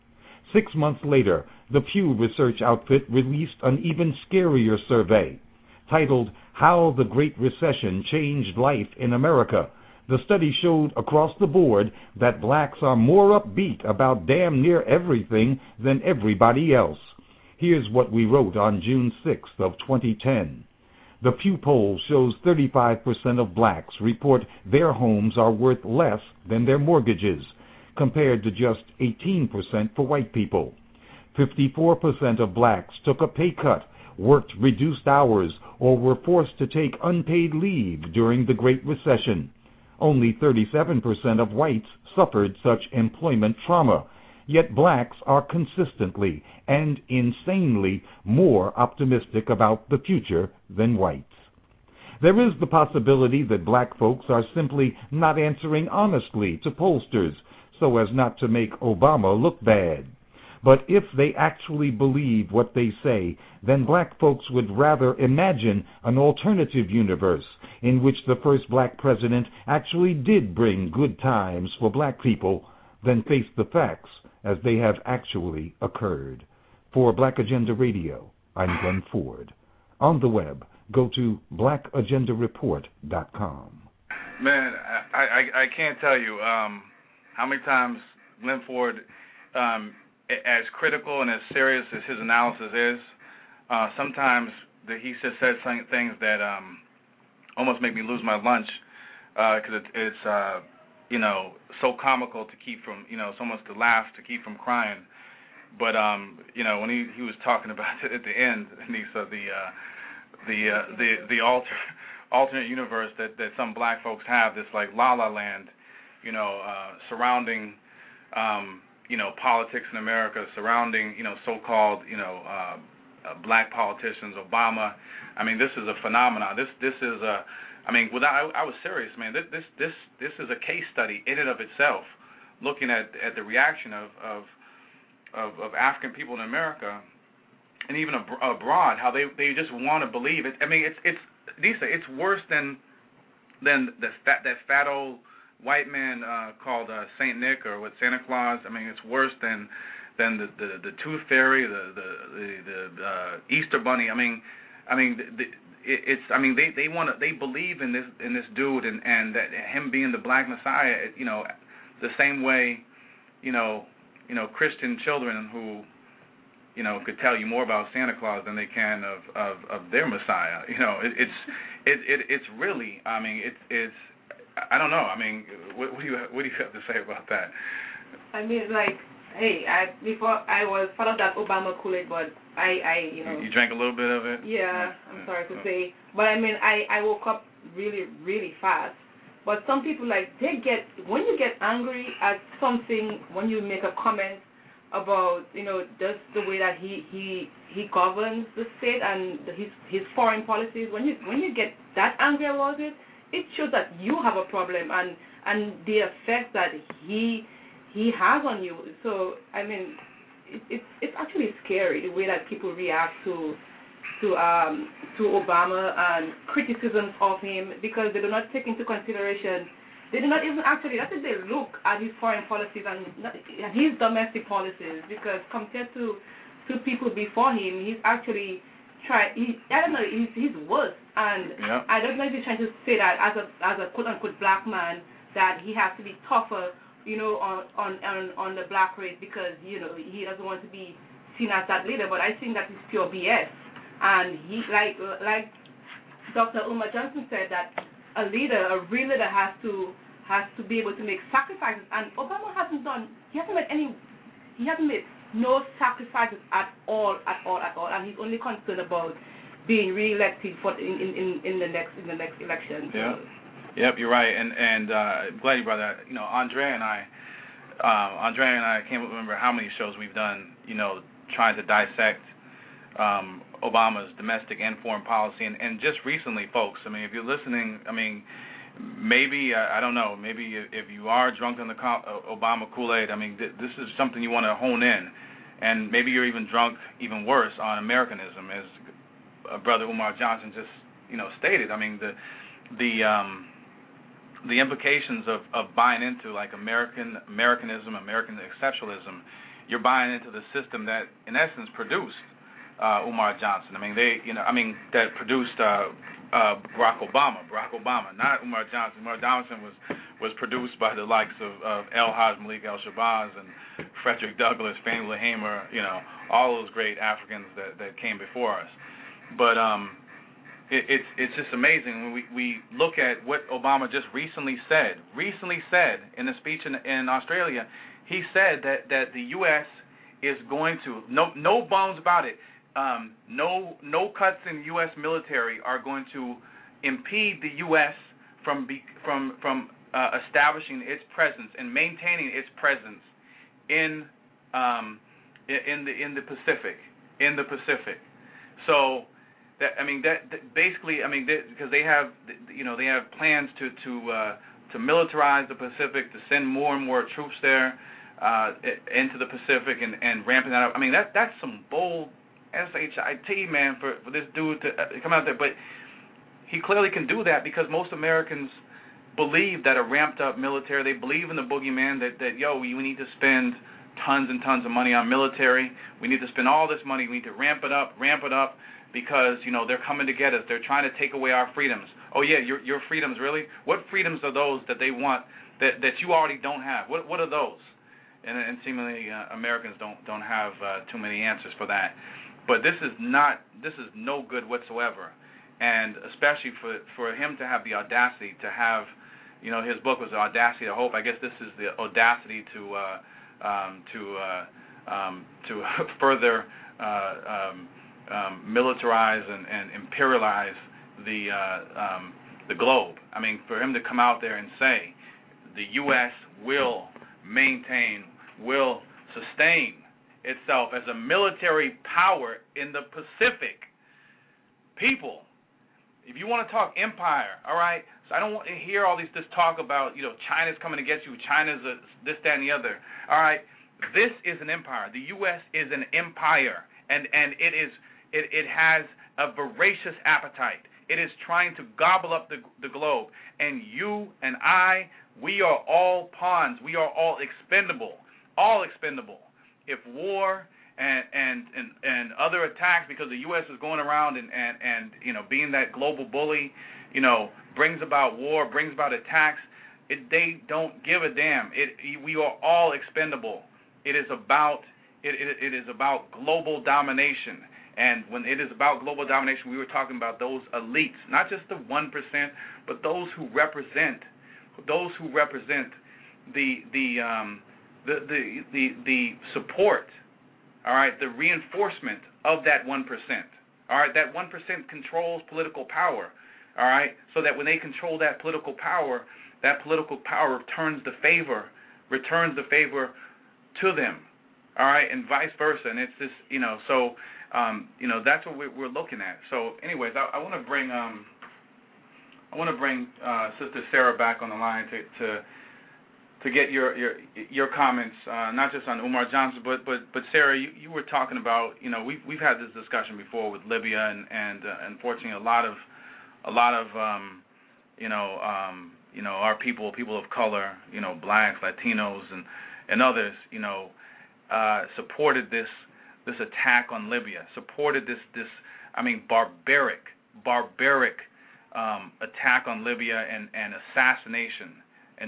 6 months later, the Pew Research outfit released an even scarier survey. Titled, How the Great Recession Changed Life in America, the study showed across the board that blacks are more upbeat about damn near everything than everybody else. Here's what we wrote on June 6th of 2010. The Pew poll shows 35% of blacks report their homes are worth less than their mortgages, compared to just 18% for white people. 54% of blacks took a pay cut, worked reduced hours, or were forced to take unpaid leave during the Great Recession. Only 37% of whites suffered such employment trauma, yet blacks are consistently and insanely more optimistic about the future than whites. There is the possibility that black folks are simply not answering honestly to pollsters so as not to make Obama look bad. But if they actually believe what they say, then black folks would rather imagine an alternative universe in which the first black president actually did bring good times for black people than face the facts as they have actually occurred. For Black Agenda Radio, I'm Glenn Ford. On the web, go to blackagendareport.com. Man, I can't tell you how many times Glenn Ford, as critical and as serious as his analysis is, sometimes he just says things that almost make me lose my lunch because it's so comical to keep from, so much to laugh, to keep from crying. But when he was talking about it at the end, and he said the alternate universe that some black folks have, this like La La Land, surrounding politics in America, surrounding so-called black politicians, Obama. I mean, this is a phenomenon. This is a, I was serious, man. This is a case study in and of itself, looking at the reaction of African people in America, and even abroad, how they just want to believe it. I mean, it's worse than that fat old white man called Saint Nick or Santa Claus. I mean, it's worse than the Tooth Fairy, the Easter Bunny. They believe in this dude and that him being the Black Messiah. The same way, Christian children who could tell you more about Santa Claus than they can of their Messiah. It's really. It's. I don't know. I mean, what do you have to say about that? Before I was part of that Obama Kool-Aid, but you drank a little bit of it. Yeah, I'm sorry to say, but I woke up really, really fast. But some people when you get angry at something, when you make a comment about just the way that he governs the state and his foreign policies, when you get that angry about it, it shows that you have a problem and the effect that he has on you. So it's actually scary the way that people react to Obama and criticisms of him, because they do not take into consideration. They do not even actually. That's if they look at his foreign policies and his domestic policies, because compared to people before him, he's actually he's worse. And yeah. I don't know if he's trying to say that as a quote unquote black man that he has to be tougher, on the black race because he doesn't want to be seen as that leader. But I think that is pure BS. And he like Dr. Umar Johnson said that a real leader has to be able to make sacrifices, and Obama hasn't made no sacrifices at all, and he's only concerned about being re-elected in the next election. So. Yeah. Yep, you're right, and I'm glad you brought that. Andre and I can't remember how many shows we've done, trying to dissect Obama's domestic and foreign policy, and just recently, folks. If you're listening, maybe I don't know. Maybe if you are drunk on the Obama Kool-Aid, this is something you want to hone in, and maybe you're even drunk, even worse, on Americanism, as Brother Umar Johnson just stated. The implications of buying into Americanism, American exceptionalism. You're buying into the system that, in essence, produced Umar Johnson. That produced Barack Obama, not Umar Johnson. Umar Johnson was produced by the likes of El Haj Malik El-Shabazz and Frederick Douglass, Fannie Lou Hamer, all those great Africans that came before us. But it's just amazing when we look at what Obama just recently said in a speech in Australia. He said that the U.S. is going to, no bones about it, no cuts in U.S. military are going to impede the U.S. from establishing its presence and maintaining its presence in the Pacific. So because they have plans to militarize the Pacific, to send more and more troops there. into the Pacific and ramping that up. I mean, that's some bold SHIT, man, for this dude to come out there. But he clearly can do that because most Americans believe that a ramped up military, they believe in the boogeyman that we need to spend tons and tons of money on military. We need to spend all this money. We need to ramp it up because, they're coming to get us. They're trying to take away our freedoms. Oh, yeah, your freedoms, really? What freedoms are those that they want that you already don't have? What are those? And seemingly Americans don't have too many answers for that. But this is no good whatsoever. And especially for him to have the audacity to have, his book was The Audacity to Hope. I guess this is the audacity to further militarize and imperialize the globe. I mean, for him to come out there and say the U.S. will sustain itself as a military power in the Pacific. People, if you want to talk empire, all right, so I don't want to hear all this talk about, China's coming to get you, China's this, that, and the other. All right, this is an empire. The U.S. is an empire, and it has a voracious appetite. It is trying to gobble up the globe, and you and I, we are all pawns. We are all expendable. If war and other attacks, because the U.S. is going around and being that global bully, brings about war, brings about attacks, they don't give a damn. We are all expendable. It is about global domination. And when it is about global domination, we were talking about those elites, not just the 1%, but those who represent the support, all right, the reinforcement of that 1%. All right, that 1% controls political power. All right, so that when they control that political power returns the favor to them. All right, and vice versa. And it's this, that's what we're looking at. So, anyways, I want to bring Sister Sarah back on the line to get your comments, not just on Umar Johnson, but Sarah, you were talking about, we've had this discussion before with Libya, and unfortunately a lot of our people of color, blacks, Latinos, and others, supported this attack on Libya, supported this barbaric attack on Libya and assassination and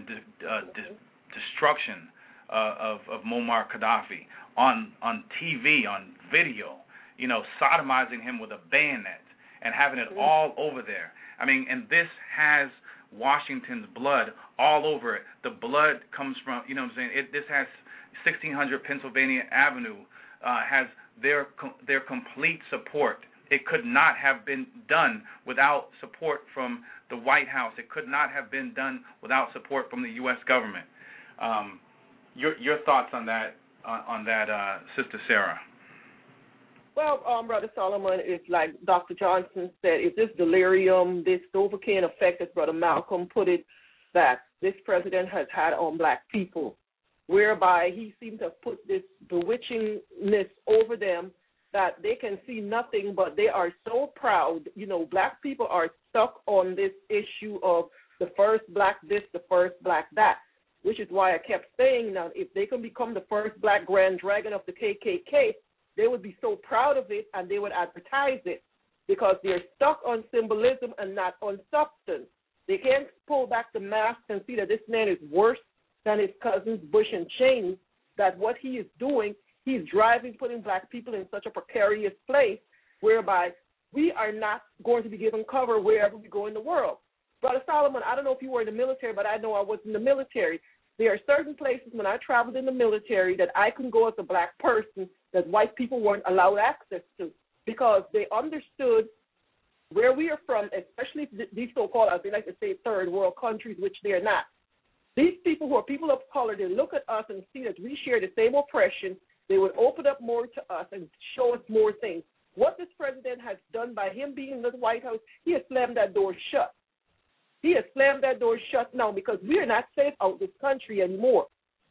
destruction of Muammar Gaddafi on TV, on video, sodomizing him with a bayonet and having it all over there. And this has Washington's blood all over it. The blood comes from, this has 1600 Pennsylvania Avenue has their complete support. It could not have been done without support from the White House. It could not have been done without support from the U.S. government. Your thoughts on that, Sister Sarah? Well, Brother Solomon, it's like Dr. Johnson said, it's this delirium, this Novocaine effect, as Brother Malcolm put it, that this president has had on black people, whereby he seems to have put this bewitchingness over them that they can see nothing, but they are so proud. Black people are stuck on this issue of the first black this, the first black that, which is why I kept saying now if they can become the first black grand dragon of the KKK, they would be so proud of it and they would advertise it because they're stuck on symbolism and not on substance. They can't pull back the mask and see that this man is worse than his cousins Bush and Cheney, that what he is doing, he's putting black people in such a precarious place whereby we are not going to be given cover wherever we go in the world. Brother Solomon, I don't know if you were in the military, but I know I was in the military. There are certain places when I traveled in the military that I can go as a black person that white people weren't allowed access to because they understood where we are from, especially these so-called, as they like to say, third world countries, which they are not. These people who are people of color, they look at us and see that we share the same oppression. They would open up more to us and show us more things. What this president has done by him being in the White House, he has slammed that door shut. He has slammed that door shut now because we are not safe out this country anymore.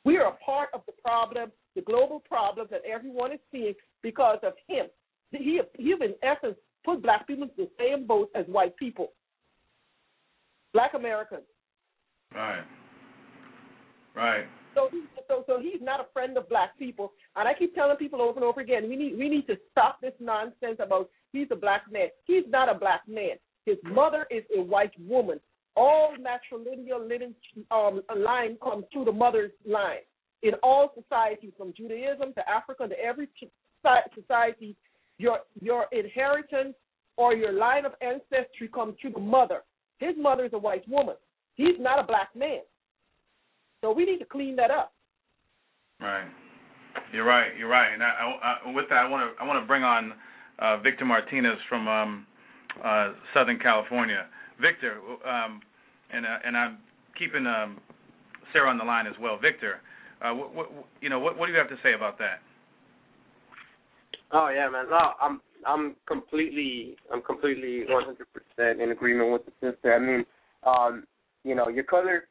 We are a part of the problem, the global problem that everyone is seeing because of him. He in essence, put black people in the same boat as white people, black Americans. Right. Right. So he's not a friend of black people. And I keep telling people over and over again, we need to stop this nonsense about he's a black man. He's not a black man. His mother is a white woman. All matrilineal line comes through the mother's line. In all societies, from Judaism to Africa to every society, your inheritance or your line of ancestry comes through the mother. His mother is a white woman. He's not a black man. So we need to clean that up. Right. You're right. And I with that, I want to bring on Victor Martinez from Southern California. Victor, and I'm keeping Sarah on the line as well. Victor, what do you have to say about that? Oh yeah, man. No, I'm completely 100% in agreement with the sister. I mean, your color,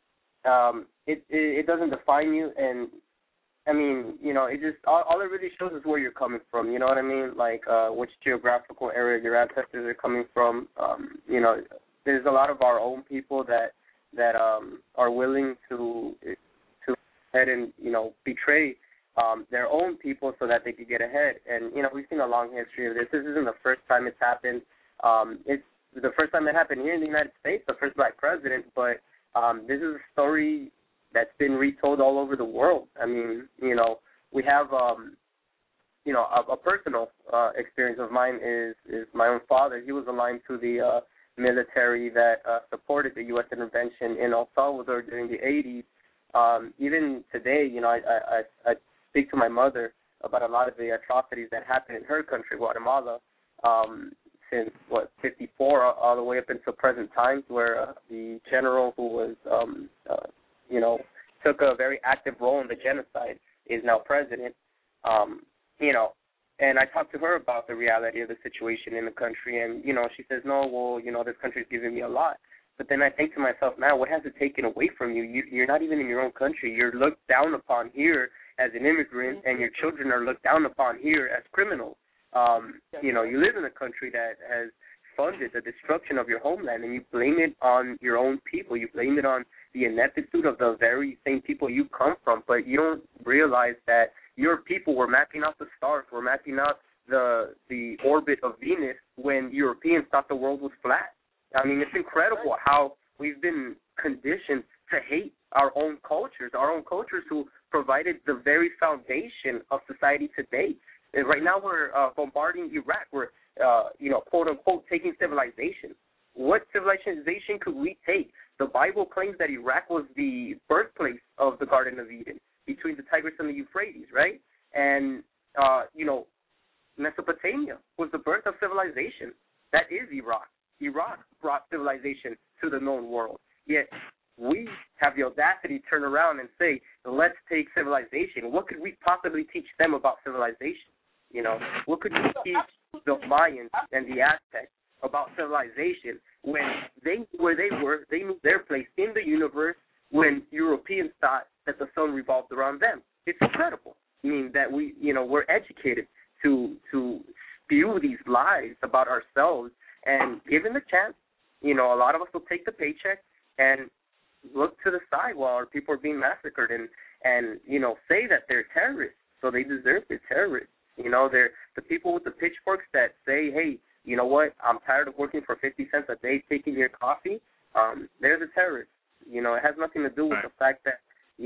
it doesn't define you, and I mean, it just all it really shows is where you're coming from. You know what I mean? Like which geographical area your ancestors are coming from. There's a lot of our own people that are willing to head and betray their own people so that they could get ahead. And we've seen a long history of this. This isn't the first time it's happened. It's the first time it happened here in the United States, the first black president. But this is a story that's been retold all over the world. I mean, we have a personal experience of mine is my own father. He was aligned to the military that supported the U.S. intervention in El Salvador during the 80s. Even today, I speak to my mother about a lot of the atrocities that happened in her country, Guatemala, since, 54 all the way up until present times, where the general who was, took a very active role in the genocide is now president, and I talked to her about the reality of the situation in the country, and, she says, no, well, this country's giving me a lot. But then I think to myself, man, what has it taken away from you? You're not even in your own country. You're looked down upon here as an immigrant, and your children are looked down upon here as criminals. You live in a country that has funded the destruction of your homeland, and you blame it on your own people. You blame it on the ineptitude of the very same people you come from, but you don't realize that your people were mapping out the stars, were mapping out the orbit of Venus when Europeans thought the world was flat. I mean, it's incredible how we've been conditioned to hate our own cultures who provided the very foundation of society today. And right now we're bombarding Iraq. We're, quote unquote, taking civilization. What civilization could we take? The Bible claims that Iraq was the birthplace of the Garden of Eden, between the Tigris and the Euphrates, right? And, Mesopotamia was the birth of civilization. That is Iraq. Iraq brought civilization to the known world. Yet we have the audacity to turn around and say, let's take civilization. What could we possibly teach them about civilization? What could we teach the Mayans and the Aztecs about civilization when they knew their place in the universe when Europeans thought that the sun revolved around them? It's incredible. I mean, that we're educated to spew these lies about ourselves, and given the chance, a lot of us will take the paycheck and look to the side while our people are being massacred and say that they're terrorists, so they deserve to be terrorists. They're the people with the pitchforks that say, hey, you know what, I'm tired of working for 50 cents a day taking your coffee. They're the terrorists. It has nothing to do with the fact that,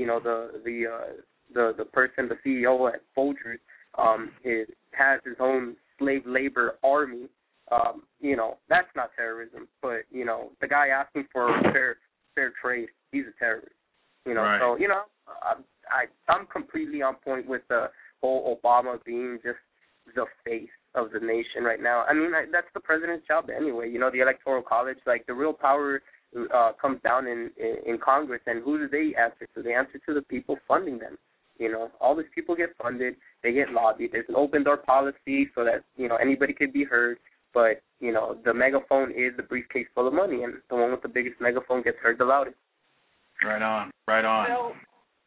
the person, the CEO at Folgers, has his own slave labor army. That's not terrorism. But, the guy asking for fair trade, he's a terrorist. Right. So, I'm completely on point with the whole Obama being just the face of the nation right now. I mean, that's the president's job anyway. The Electoral College, like the real power comes down in Congress, and who do they answer to? They answer to the people funding them. All these people get funded, they get lobbied. There's an open door policy so that, anybody could be heard. But, the megaphone is the briefcase full of money, and the one with the biggest megaphone gets heard the loudest. Right on. Right on. Well,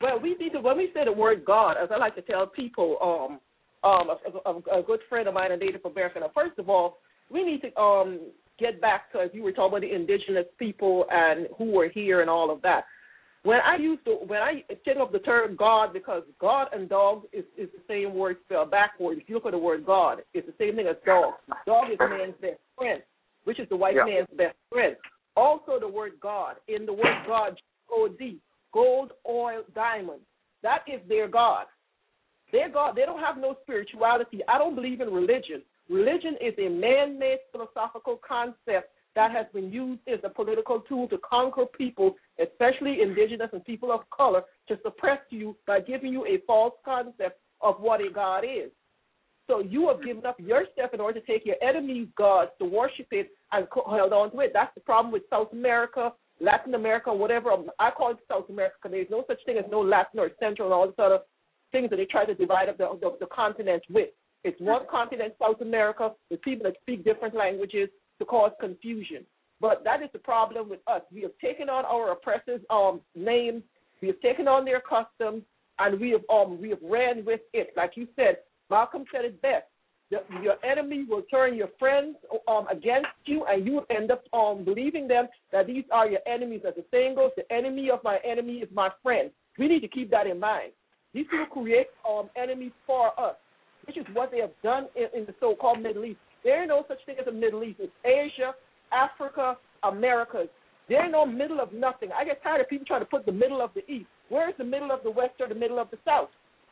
Well, we need to, when we say the word God, as I like to tell people, a good friend of mine, a Native American, first of all, we need to get back to, as you were talking about, the indigenous people and who were here and all of that. When I think of the term God, because God and dog is the same word spelled backwards. If you look at the word God, it's the same thing as dog. Dog is man's best friend, which is the white man's best friend. Also, the word God, in the word God, G-O-D, gold, oil, diamond, that is their God. Their God, they don't have no spirituality. I don't believe in religion. Religion is a man-made philosophical concept that has been used as a political tool to conquer people, especially indigenous and people of color, to suppress you by giving you a false concept of what a God is. So you have given up yourself in order to take your enemy's gods to worship it and held on to it. That's the problem with South America, Latin America, whatever. I call it South America because there's no such thing as no Latin or Central and all this other things that they try to divide up the continent with. It's one continent, South America, with people that speak different languages to cause confusion. But that is the problem with us. We have taken on our oppressors' names, we have taken on their customs, and we have ran with it. Like you said, Malcolm said it best. Your enemy will turn your friends against you, and you will end up believing them that these are your enemies. As the saying goes, the enemy of my enemy is my friend. We need to keep that in mind. These people create enemies for us, which is what they have done in the so-called Middle East. There ain't no such thing as a Middle East. It's Asia, Africa, Americas. There ain't no middle of nothing. I get tired of people trying to put the middle of the East. Where is the middle of the West or the middle of the South?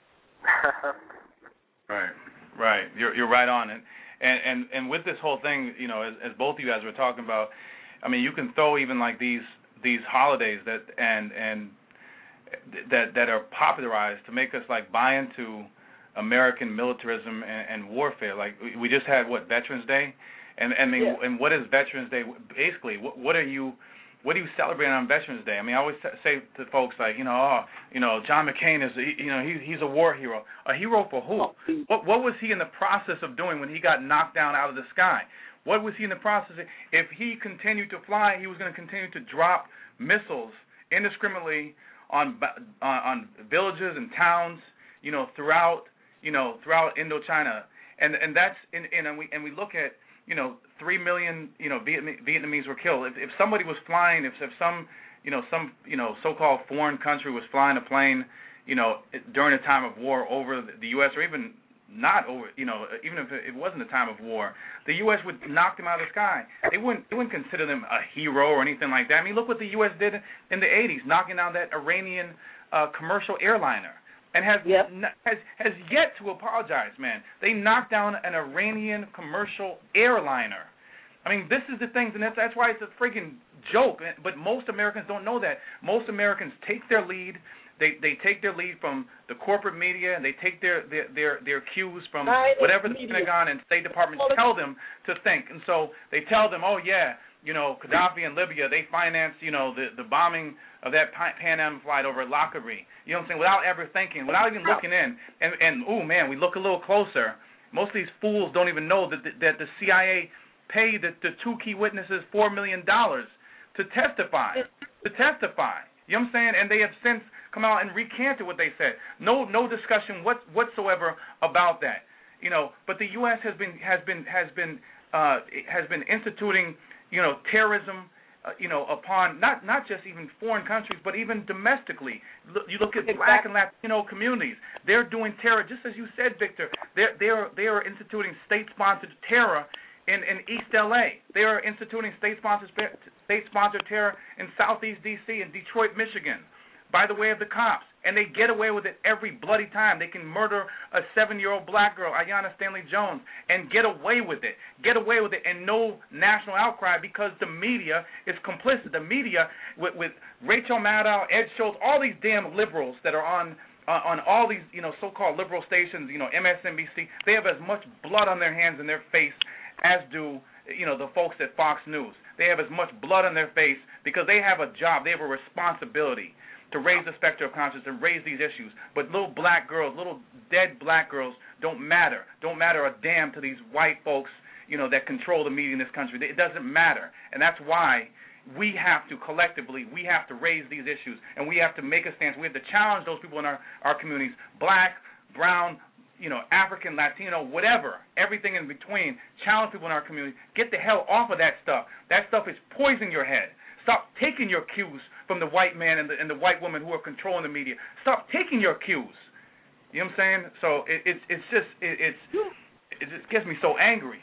Right. You're right on it. And with this whole thing, you know, as both of you guys were talking about, I mean, you can throw even like these holidays that are popularized to make us like buy into American militarism and warfare. Like we just had Veterans Day, and what is Veterans Day? Basically, what are you celebrating on Veterans Day? I mean, I always say to folks like, John McCain is, he's a war hero. A hero for who? What was he in the process of doing when he got knocked down out of the sky? What was he in the process of? If he continued to fly, he was going to continue to drop missiles indiscriminately on villages and towns, throughout Indochina, and that's and we look at 3 million Vietnamese were killed. If somebody was flying, if some so-called foreign country was flying a plane during a time of war over the U.S. or even not over even if it wasn't a time of war, the U.S. would knock them out of the sky. They wouldn't consider them a hero or anything like that. I mean, look what the U.S. did in the 80s, knocking down that Iranian commercial airliner. And has yet to apologize, man. They knocked down an Iranian commercial airliner. I mean, this is the things, and that's why it's a freaking joke. But most Americans don't know that. Most Americans take their lead. They take their lead from the corporate media, and they take their cues from whatever the Pentagon and State Department tell them to think. And so they tell them, oh yeah, Gaddafi and Libya, they financed, the bombing of that Pan Am flight over Lockerbie. You know what I'm saying? Without ever thinking, without even looking in. And oh man, we look a little closer. Most of these fools don't even know that the CIA paid the two key witnesses $4 million to testify. You know what I'm saying? And they have since come out and recanted what they said. No discussion whatsoever about that. But the U.S. has been instituting terrorism. Upon not just even foreign countries, but even domestically. You look at Black and Latino communities; they're doing terror, just as you said, Victor. They are instituting state-sponsored terror in East LA. They are instituting state-sponsored terror in Southeast DC and Detroit, Michigan, by the way of the cops. And they get away with it every bloody time. They can murder a 7-year-old black girl, Aiyana Stanley Jones, and get away with it. And no national outcry because the media is complicit. The media, with Rachel Maddow, Ed Schultz, all these damn liberals that are on all these, so-called liberal stations, MSNBC, they have as much blood on their hands and their face as do, the folks at Fox News. They have as much blood on their face because they have a job. They have a responsibility to raise the specter of conscience and raise these issues. But little dead black girls don't matter a damn to these white folks, that control the media in this country. It doesn't matter. And that's why, we have to collectively, we have to raise these issues, and we have to make a stance. We have to challenge those people in our communities, black, brown, African, Latino, whatever, everything in between. Challenge people in our community. Get the hell off of that stuff. That stuff is poisoning your head. Stop taking your cues from the white man and the white woman who are controlling the media. Stop taking your cues. You know what I'm saying? So it just gets me so angry.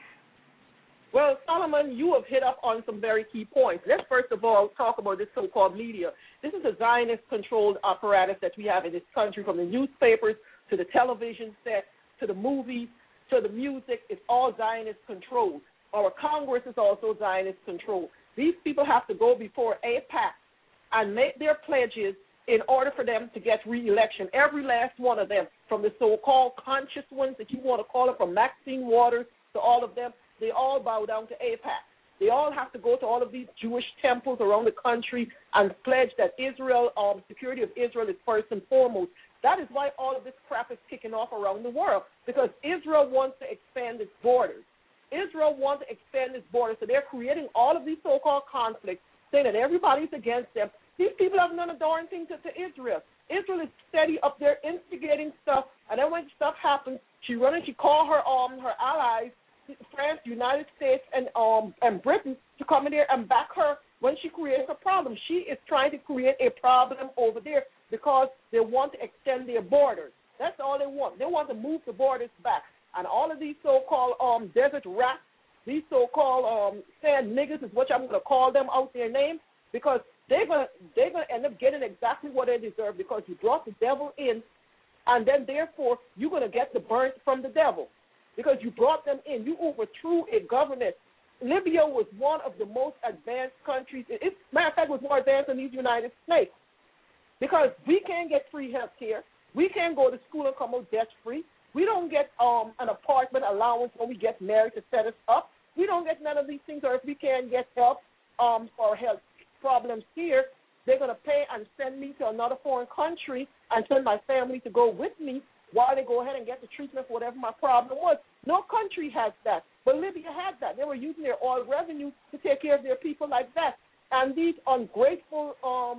Well, Solomon, you have hit up on some very key points. Let's first of all talk about this so-called media. This is a Zionist-controlled apparatus that we have in this country, from the newspapers to the television set to the movies to the music. It's all Zionist-controlled. Our Congress is also Zionist-controlled. These people have to go before AIPAC and make their pledges in order for them to get re-election. Every last one of them, from the so-called conscious ones that you want to call it, from Maxine Waters to all of them, they all bow down to AIPAC. They all have to go to all of these Jewish temples around the country and pledge that Israel, security of Israel is first and foremost. That is why all of this crap is kicking off around the world, because Israel wants to expand its borders. Israel wants to expand its borders, so they're creating all of these so-called conflicts, saying that everybody's against them. These people have done a darn thing to Israel. Israel is steady up there instigating stuff, and then when stuff happens, she call her allies, France, United States, and Britain, to come in there and back her when she creates a problem. She is trying to create a problem over there because they want to extend their borders. That's all they want. They want to move the borders back. And all of these so-called desert rats, these so-called sand niggers is what I'm going to call them out their name, because they're gonna end up getting exactly what they deserve, because you brought the devil in, and then therefore you're going to get the burnt from the devil, because you brought them in. You overthrew a government. Libya was one of the most advanced countries. Matter of fact, it was more advanced than these United States, because we can't get free health care. We can't go to school and come out debt-free. We don't get an apartment allowance when we get married to set us up. We don't get none of these things. Or if we can't get help for health problems here, they're going to pay and send me to another foreign country and send my family to go with me while they go ahead and get the treatment for whatever my problem was. No country has that. But Libya had that. They were using their oil revenue to take care of their people like that. And these ungrateful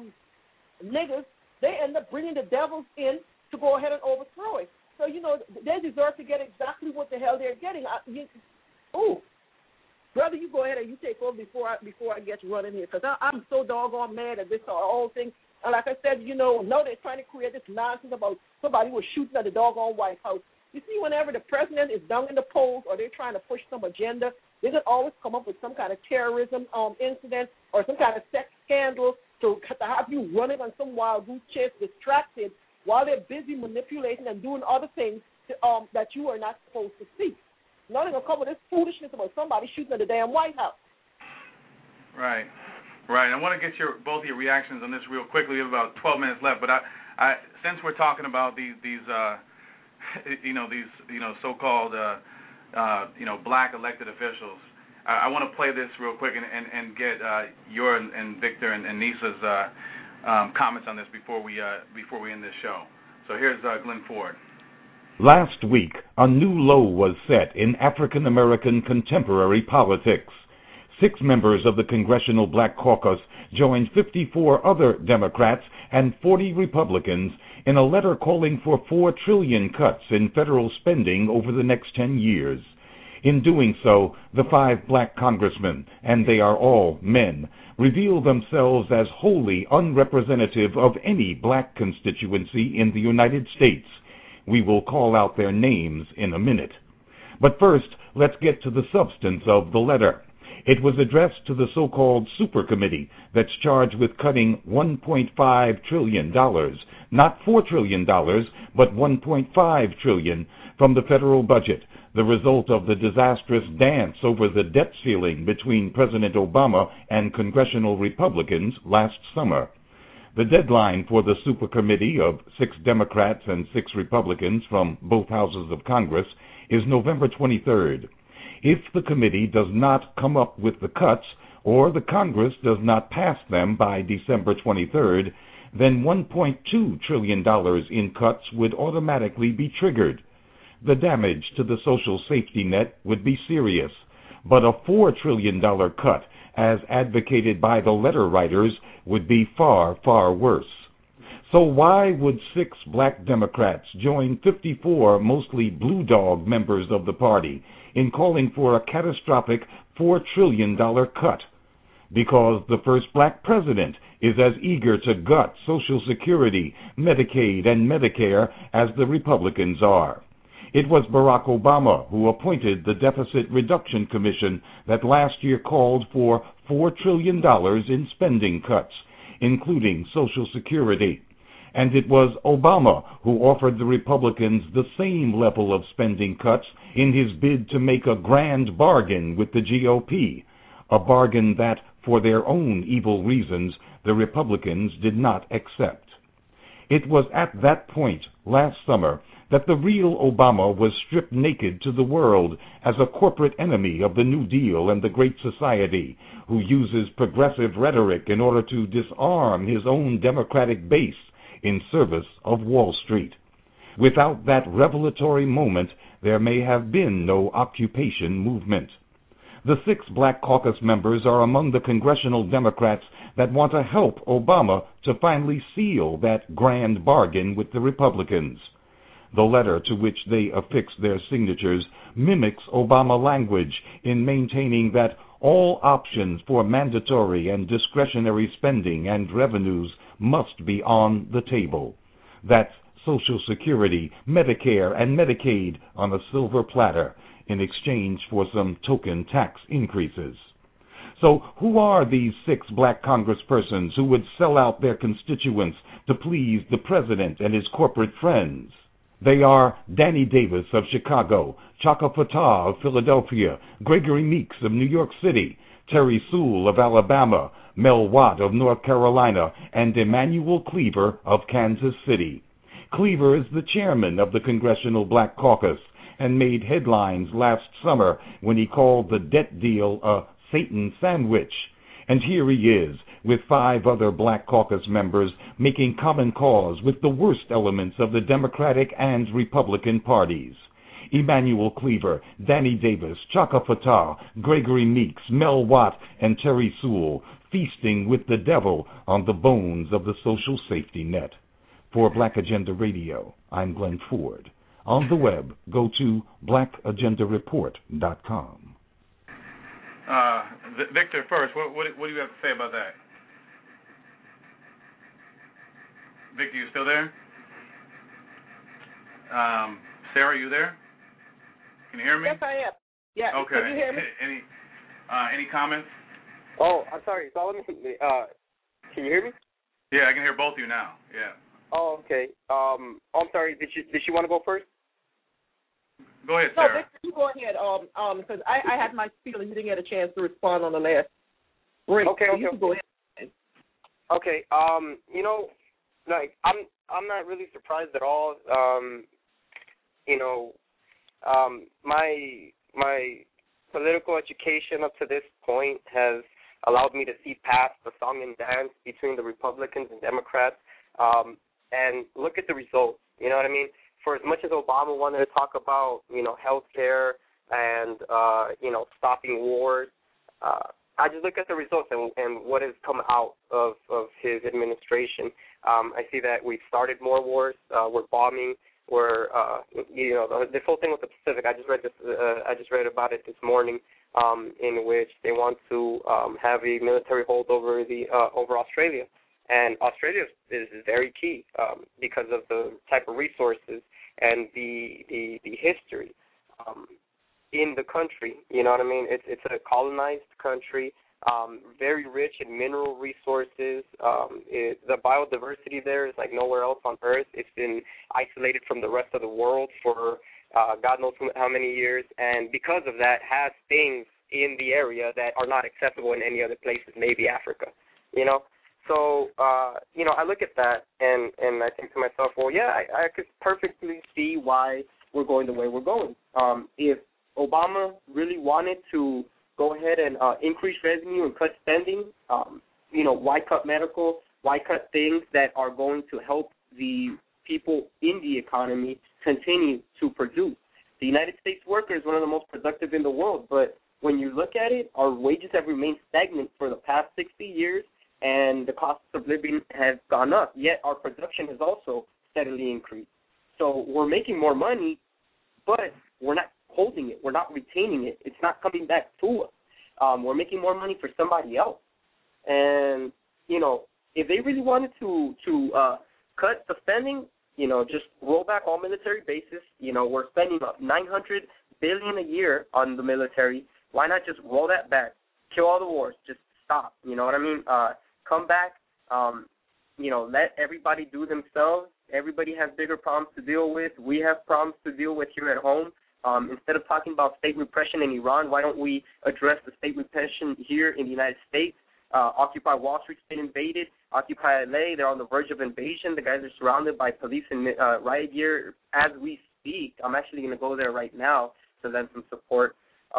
niggers, they end up bringing the devils in to go ahead and overthrow it. So, they deserve to get exactly what the hell they're getting. Brother, you go ahead and you take over before I get you running here, because I'm so doggone mad at this whole thing. And like I said, no, they're trying to create this nonsense about somebody was shooting at the doggone White House. You see, whenever the president is down in the polls or they're trying to push some agenda, they can always come up with some kind of terrorism incident or some kind of sex scandal to have you running on some wild goose chase, distracted, while they're busy manipulating and doing other things that you are not supposed to see. Now they're going to come with this foolishness about somebody shooting at the damn White House. Right. I want to get both your reactions on this real quickly. We have about 12 minutes left, but I since we're talking about these so-called black elected officials, I want to play this real quick and get your and Victor and Nisa's comments on this before we end this show. So here's Glenn Ford. Last week, a new low was set in African American contemporary politics. 6 members of the Congressional Black Caucus joined 54 other Democrats and 40 Republicans in a letter calling for $4 trillion cuts in federal spending over the next 10 years. In doing so, the 5 black congressmen, and they are all men, reveal themselves as wholly unrepresentative of any black constituency in the United States. We will call out their names in a minute. But first, let's get to the substance of the letter. It was addressed to the so-called Super Committee that's charged with cutting $1.5 trillion, not $4 trillion, but $1.5 trillion from the federal budget, the result of the disastrous dance over the debt ceiling between President Obama and congressional Republicans last summer. The deadline for the Super Committee of 6 Democrats and 6 Republicans from both houses of Congress is November 23rd. If the committee does not come up with the cuts, or the Congress does not pass them by December 23rd, then $1.2 trillion in cuts would automatically be triggered. The damage to the social safety net would be serious, but a $4 trillion cut as advocated by the letter writers, would be far, far worse. So why would 6 black Democrats join 54 mostly blue dog members of the party in calling for a catastrophic $4 trillion cut? Because the first black president is as eager to gut Social Security, Medicaid, and Medicare as the Republicans are. It was Barack Obama who appointed the Deficit Reduction Commission that last year called for $4 trillion in spending cuts, including Social Security. And it was Obama who offered the Republicans the same level of spending cuts in his bid to make a grand bargain with the GOP, a bargain that, for their own evil reasons, the Republicans did not accept. It was at that point, last summer, that the real Obama was stripped naked to the world as a corporate enemy of the New Deal and the Great Society, who uses progressive rhetoric in order to disarm his own Democratic base in service of Wall Street. Without that revelatory moment, there may have been no occupation movement. The 6 Black Caucus members are among the congressional Democrats that want to help Obama to finally seal that grand bargain with the Republicans. The letter to which they affix their signatures mimics Obama language in maintaining that all options for mandatory and discretionary spending and revenues must be on the table. That's Social Security, Medicare, and Medicaid on a silver platter in exchange for some token tax increases. So who are these 6 black congresspersons who would sell out their constituents to please the president and his corporate friends? They are Danny Davis of Chicago, Chaka Fattah of Philadelphia, Gregory Meeks of New York City, Terry Sewell of Alabama, Mel Watt of North Carolina, and Emanuel Cleaver of Kansas City. Cleaver is the chairman of the Congressional Black Caucus and made headlines last summer when he called the debt deal a Satan sandwich. And here he is, with 5 other Black Caucus members, making common cause with the worst elements of the Democratic and Republican parties. Emanuel Cleaver, Danny Davis, Chaka Fattah, Gregory Meeks, Mel Watt, and Terry Sewell, feasting with the devil on the bones of the social safety net. For Black Agenda Radio, I'm Glenn Ford. On the web, go to blackagendareport.com. Victor, first, what do you have to say about that? Victor, you still there? Sarah, you there? Can you hear me? Yes, I am. Yeah. Okay. Can you hear me? Any comments? Oh, I'm sorry. Solomon, can you hear me? Yeah, I can hear both of you now. Yeah. Oh, okay. I'm sorry. Did she want to go first? Go ahead, No, Sarah. Victor, you go ahead. Because I had my feeling you didn't get a chance to respond on the last break. Okay. So you can go ahead. Okay. You know, like I'm not really surprised at all. You know, my political education up to this point has allowed me to see past the song and dance between the Republicans and Democrats, and look at the results. You know what I mean? For as much as Obama wanted to talk about, you know, health care and, you know, stopping wars, I just look at the results and what has come out of his administration. I see that we've started more wars. We're bombing. We're, you know, this whole thing with the Pacific. I just read about it this morning, in which they want to have a military hold over over Australia. And Australia is very key because of the type of resources and the history in the country. You know what I mean? It's a colonized country, very rich in mineral resources. The biodiversity there is like nowhere else on Earth. It's been isolated from the rest of the world for God knows how many years, and because of that, has things in the area that are not accessible in any other places, maybe Africa. You know. So, you know, I look at that and I think to myself, well, yeah, I could perfectly see why we're going the way we're going. If Obama really wanted to go ahead and increase revenue and cut spending, you know, why cut medical? Why cut things that are going to help the people in the economy continue to produce? The United States worker is one of the most productive in the world, but when you look at it, our wages have remained stagnant for the past 60 years, and the cost of living has gone up, yet our production has also steadily increased. So we're making more money, but we're not holding it. We're not retaining it. It's not coming back to us. We're making more money for somebody else. And, if they really wanted to cut the spending, just roll back all military bases. We're spending about $900 billion a year on the military. Why not just roll that back, kill all the wars, just stop? You know what I mean? Come back. Let everybody do themselves. Everybody has bigger problems to deal with. We have problems to deal with here at home. Instead of talking about state repression in Iran, why don't we address the state repression here in the United States? Occupy Wall Street's been invaded. Occupy LA, they're on the verge of invasion. The guys are surrounded by police and riot gear as we speak. I'm actually going to go there right now to lend some support.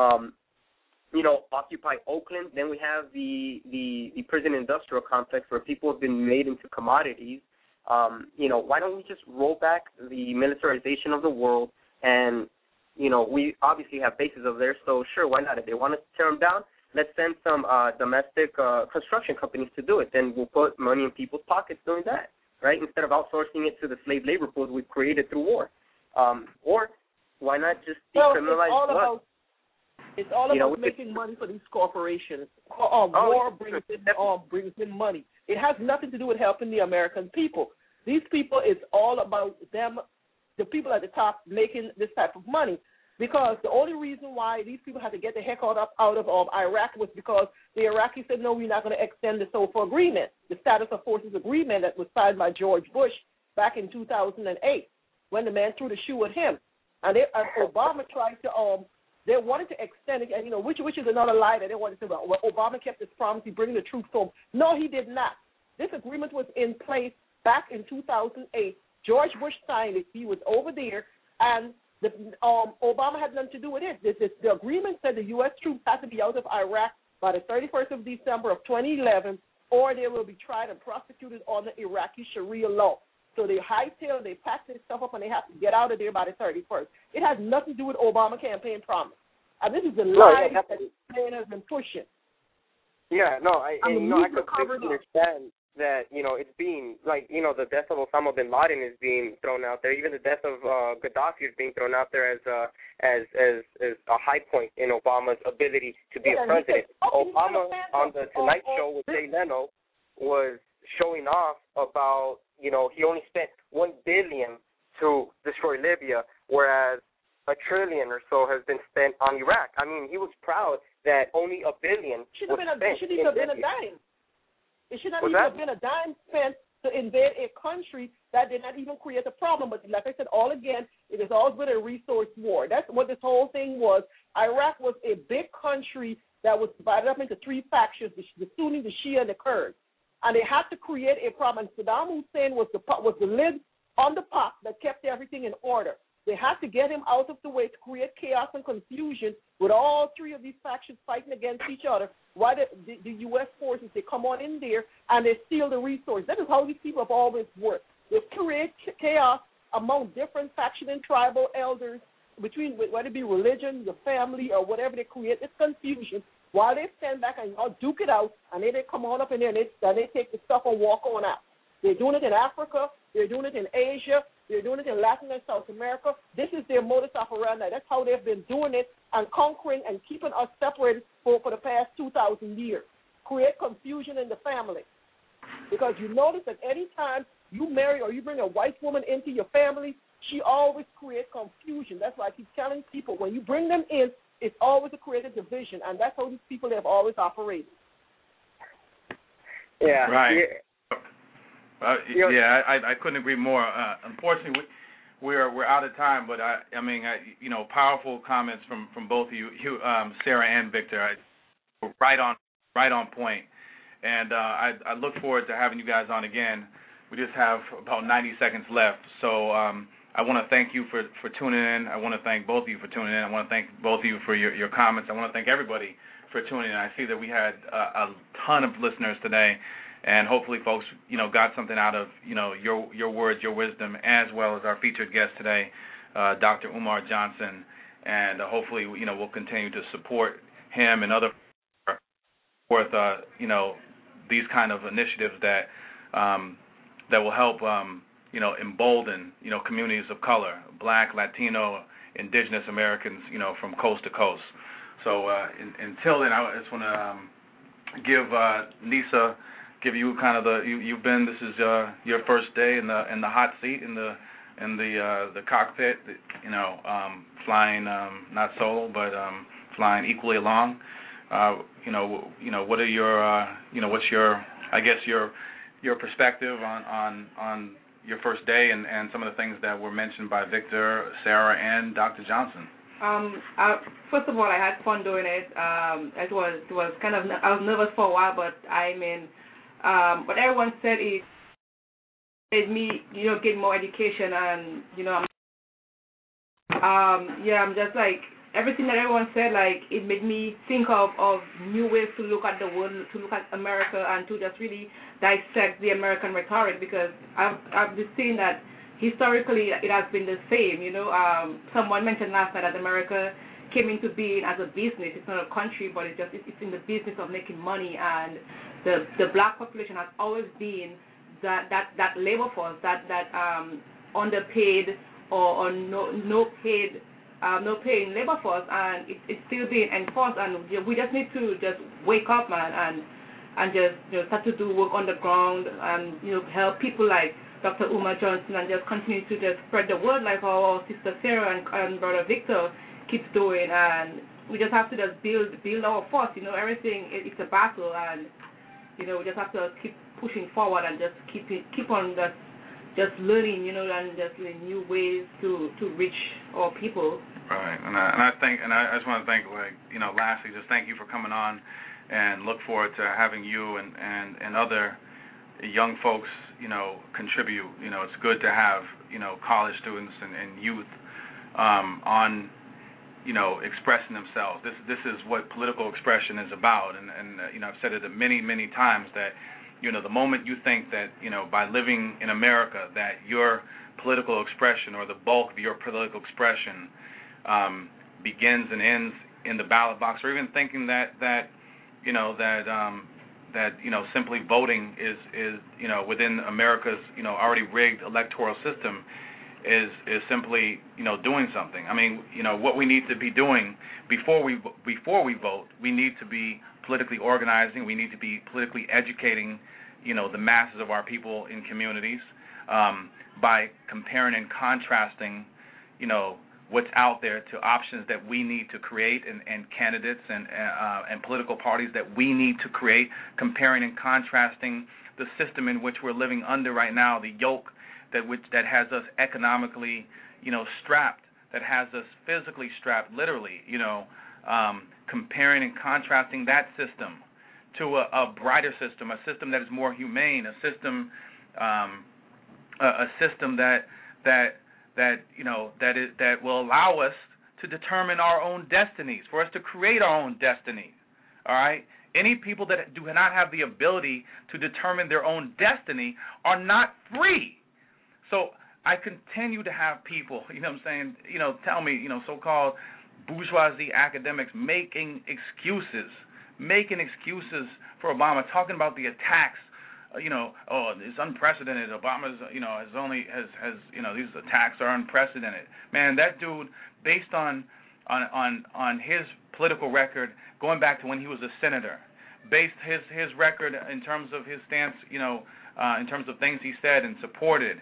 Occupy Oakland. Then we have the prison industrial complex where people have been made into commodities. Why don't we just roll back the militarization of the world? And, we obviously have bases over there, so sure, why not? If they want to tear them down, let's send some domestic construction companies to do it. Then we'll put money in people's pockets doing that, right? Instead of outsourcing it to the slave labor pools we've created through war. Or why not just decriminalize blood? It's all about making money for these corporations. War brings in money. It has nothing to do with helping the American people. These people, it's all about them, the people at the top, making this type of money. Because the only reason why these people had to get the heck out of Iraq was because the Iraqis said, no, we're not going to extend the SOFA agreement, the Status of Forces agreement that was signed by George Bush back in 2008 when the man threw the shoe at him. And Obama tried to they wanted to extend it, and which is another lie that they wanted to say, well, Obama kept his promise, he bring the troops home. No, he did not. This agreement was in place back in 2008. George Bush signed it. He was over there, and Obama had nothing to do with it. The agreement said the U.S. troops had to be out of Iraq by the 31st of December of 2011, or they will be tried and prosecuted on the Iraqi Sharia law. So they hightail, they pack their stuff up, and they have to get out of there by the 31st. It has nothing to do with Obama campaign promise. And this is the lie that the man has been pushing. Yeah, no, I completely understand that, it's being, the death of Osama bin Laden is being thrown out there. Even the death of Gaddafi is being thrown out there as a high point in Obama's ability to be a president. Obama, on the Tonight Show with Jay Leno, was showing off about, he only spent $1 billion to destroy Libya, whereas $1 trillion or so has been spent on Iraq. I mean, he was proud that only $1 billion was spent. It shouldn't even have been a dime. It should not even have been a dime spent to invade a country that did not even create a problem. But like I said, all again, it has always been a resource war. That's what this whole thing was. Iraq was a big country that was divided up into three factions, the Sunni, the Shia, and the Kurds. And they had to create a problem. And Saddam Hussein was the lid on the pot that kept everything in order. They had to get him out of the way to create chaos and confusion with all three of these factions fighting against each other. Why the U.S. forces, they come on in there and they steal the resources. That is how these people have always worked. They create chaos among different faction and tribal elders, between whether it be religion, the family, or whatever. They create this confusion while they stand back and duke it out, and then they come on up in there and they take the stuff and walk on out. They're doing it in Africa. They're doing it in Asia. They're doing it in Latin and South America. This is their modus operandi. That's how they've been doing it and conquering and keeping us separated for the past 2,000 years. Create confusion in the family. Because you notice that any time you marry or you bring a white woman into your family, she always creates confusion. That's why I keep telling people, when you bring them in, it's always a creative division, and that's how these people have always operated. Yeah. Right. I couldn't agree more. Unfortunately, we're out of time, but powerful comments from both of you, Sarah and Victor. Right on point. And I look forward to having you guys on again. We just have about 90 seconds left, so I want to thank you for tuning in. I want to thank both of you for tuning in. I want to thank both of you for your comments. I want to thank everybody for tuning in. I see that we had a ton of listeners today, and hopefully folks, got something out of, your words, your wisdom, as well as our featured guest today, Dr. Umar Johnson. And hopefully, we'll continue to support him and other forth, these kind of initiatives that will help, embolden, communities of color, Black, Latino, Indigenous Americans, from coast to coast. So until then, I just want to give Nisa, give you kind of this is your first day in the hot seat in the cockpit, flying not solo but flying equally along. What are your what's your, I guess, your perspective on your first day and some of the things that were mentioned by Victor, Sarah, and Dr. Johnson? First of all, I had fun doing it. It was kind of, I was nervous for a while, but what everyone said is made me, get more education, and I'm just like, everything that everyone said, like, it made me think of new ways to look at the world, to look at America, and to just really dissect the American rhetoric, because I've been seeing that historically it has been the same. Someone mentioned last night that America came into being as a business. It's not a country, but it's in the business of making money, and the Black population has always been that labor force, that underpaid or no paying labor force, and it's still being enforced, and we just need to just wake up, man, and just start to do work on the ground, and help people like Dr. Umar Johnson, and just continue to just spread the word like our sister Sarah and brother Victor keeps doing, and we just have to just build our force. Everything it's a battle, and we just have to keep pushing forward and just keep on just learning, and just new ways to reach our people. Right, and I just want to thank, lastly, just thank you for coming on, and look forward to having you and other young folks, contribute. It's good to have, college students and youth on, expressing themselves. This is what political expression is about, and I've said it many, many times that, the moment you think that, by living in America, that your political expression or the bulk of your political expression begins and ends in the ballot box, or even thinking that simply voting is within America's already rigged electoral system is simply doing something. I mean, what we need to be doing before we vote, we need to be politically organizing. We need to be politically educating the masses of our people in communities by comparing and contrasting what's out there to options that we need to create, and candidates and political parties that we need to create, comparing and contrasting the system in which we're living under right now, the yoke that has us economically, strapped, that has us physically strapped, literally, comparing and contrasting that system to a brighter system, a system that is more humane, a system that will allow us to determine our own destinies, for us to create our own destiny. All right? Any people that do not have the ability to determine their own destiny are not free. So I continue to have people, tell me, so-called bourgeoisie academics making excuses for Obama, talking about the attacks. It's unprecedented. Obama's, these attacks are unprecedented. Man, that dude, based on his political record, going back to when he was a senator, based his record in terms of his stance, in terms of things he said and supported,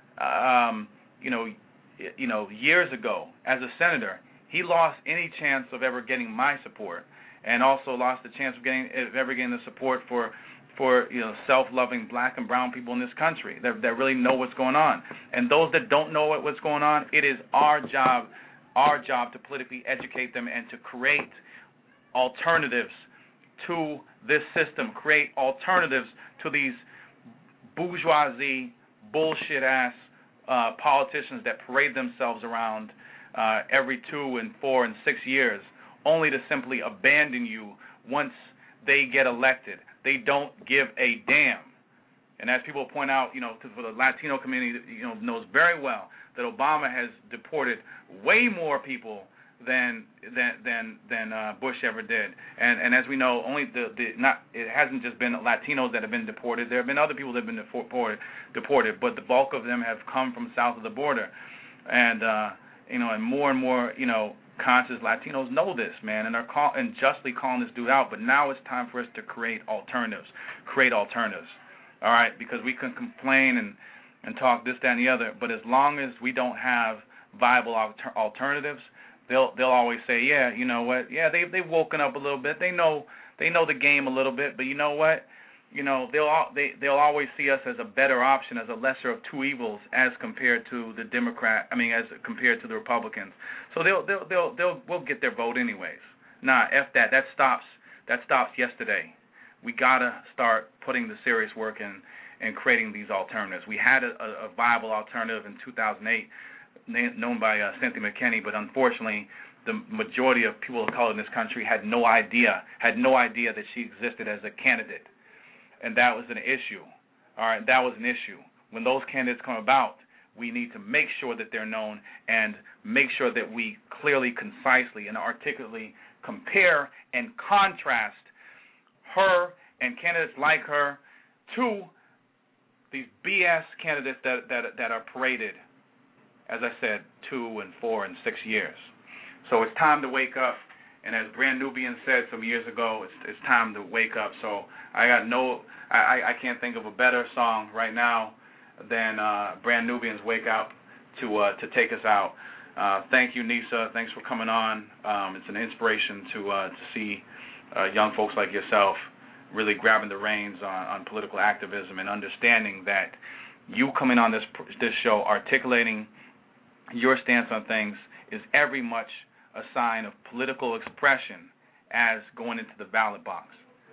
years ago as a senator, he lost any chance of ever getting my support, and also lost the chance of ever getting the support for self-loving Black and brown people in this country that really know what's going on. And those that don't know what's going on, it is our job to politically educate them and to create alternatives to this system, create alternatives to these bourgeoisie, bullshit-ass politicians that parade themselves around every 2 and 4 and 6 years, only to simply abandon you once they get elected. They don't give a damn. And as people point out, for the Latino community, knows very well that Obama has deported way more people than Bush ever did. And as we know, only it hasn't just been Latinos that have been deported. There have been other people that have been deported, but the bulk of them have come from south of the border. And and more conscious Latinos know this, man, and are justly calling this dude out. But now it's time for us to create alternatives. All right, because we can complain and talk this, that, and the other, but as long as we don't have viable alternatives, they'll always say, yeah, you know what? Yeah, they've woken up a little bit. They know the game a little bit, but you know what? They'll always see us as a better option, as a lesser of two evils, as compared to the as compared to the Republicans. So we'll get their vote anyways. Nah, F that. That stops yesterday. We gotta start putting the serious work in and creating these alternatives. We had a viable alternative in 2008, known by Cynthia McKinney, but unfortunately, the majority of people of color in this country had no idea that she existed as a candidate. And that was an issue. All right, that was an issue. When those candidates come about, we need to make sure that they're known and make sure that we clearly, concisely, and articulately compare and contrast her and candidates like her to these BS candidates that are paraded, as I said, 2 and 4 and 6 years. So it's time to wake up. And as Brand Nubian said some years ago, it's time to wake up. So I can't think of a better song right now than Brand Nubian's "Wake Up" to take us out. Thank you, Nisa. Thanks for coming on. It's an inspiration to see young folks like yourself really grabbing the reins on political activism and understanding that you coming on this show, articulating your stance on things, is every much a sign of political expression as going into the ballot box,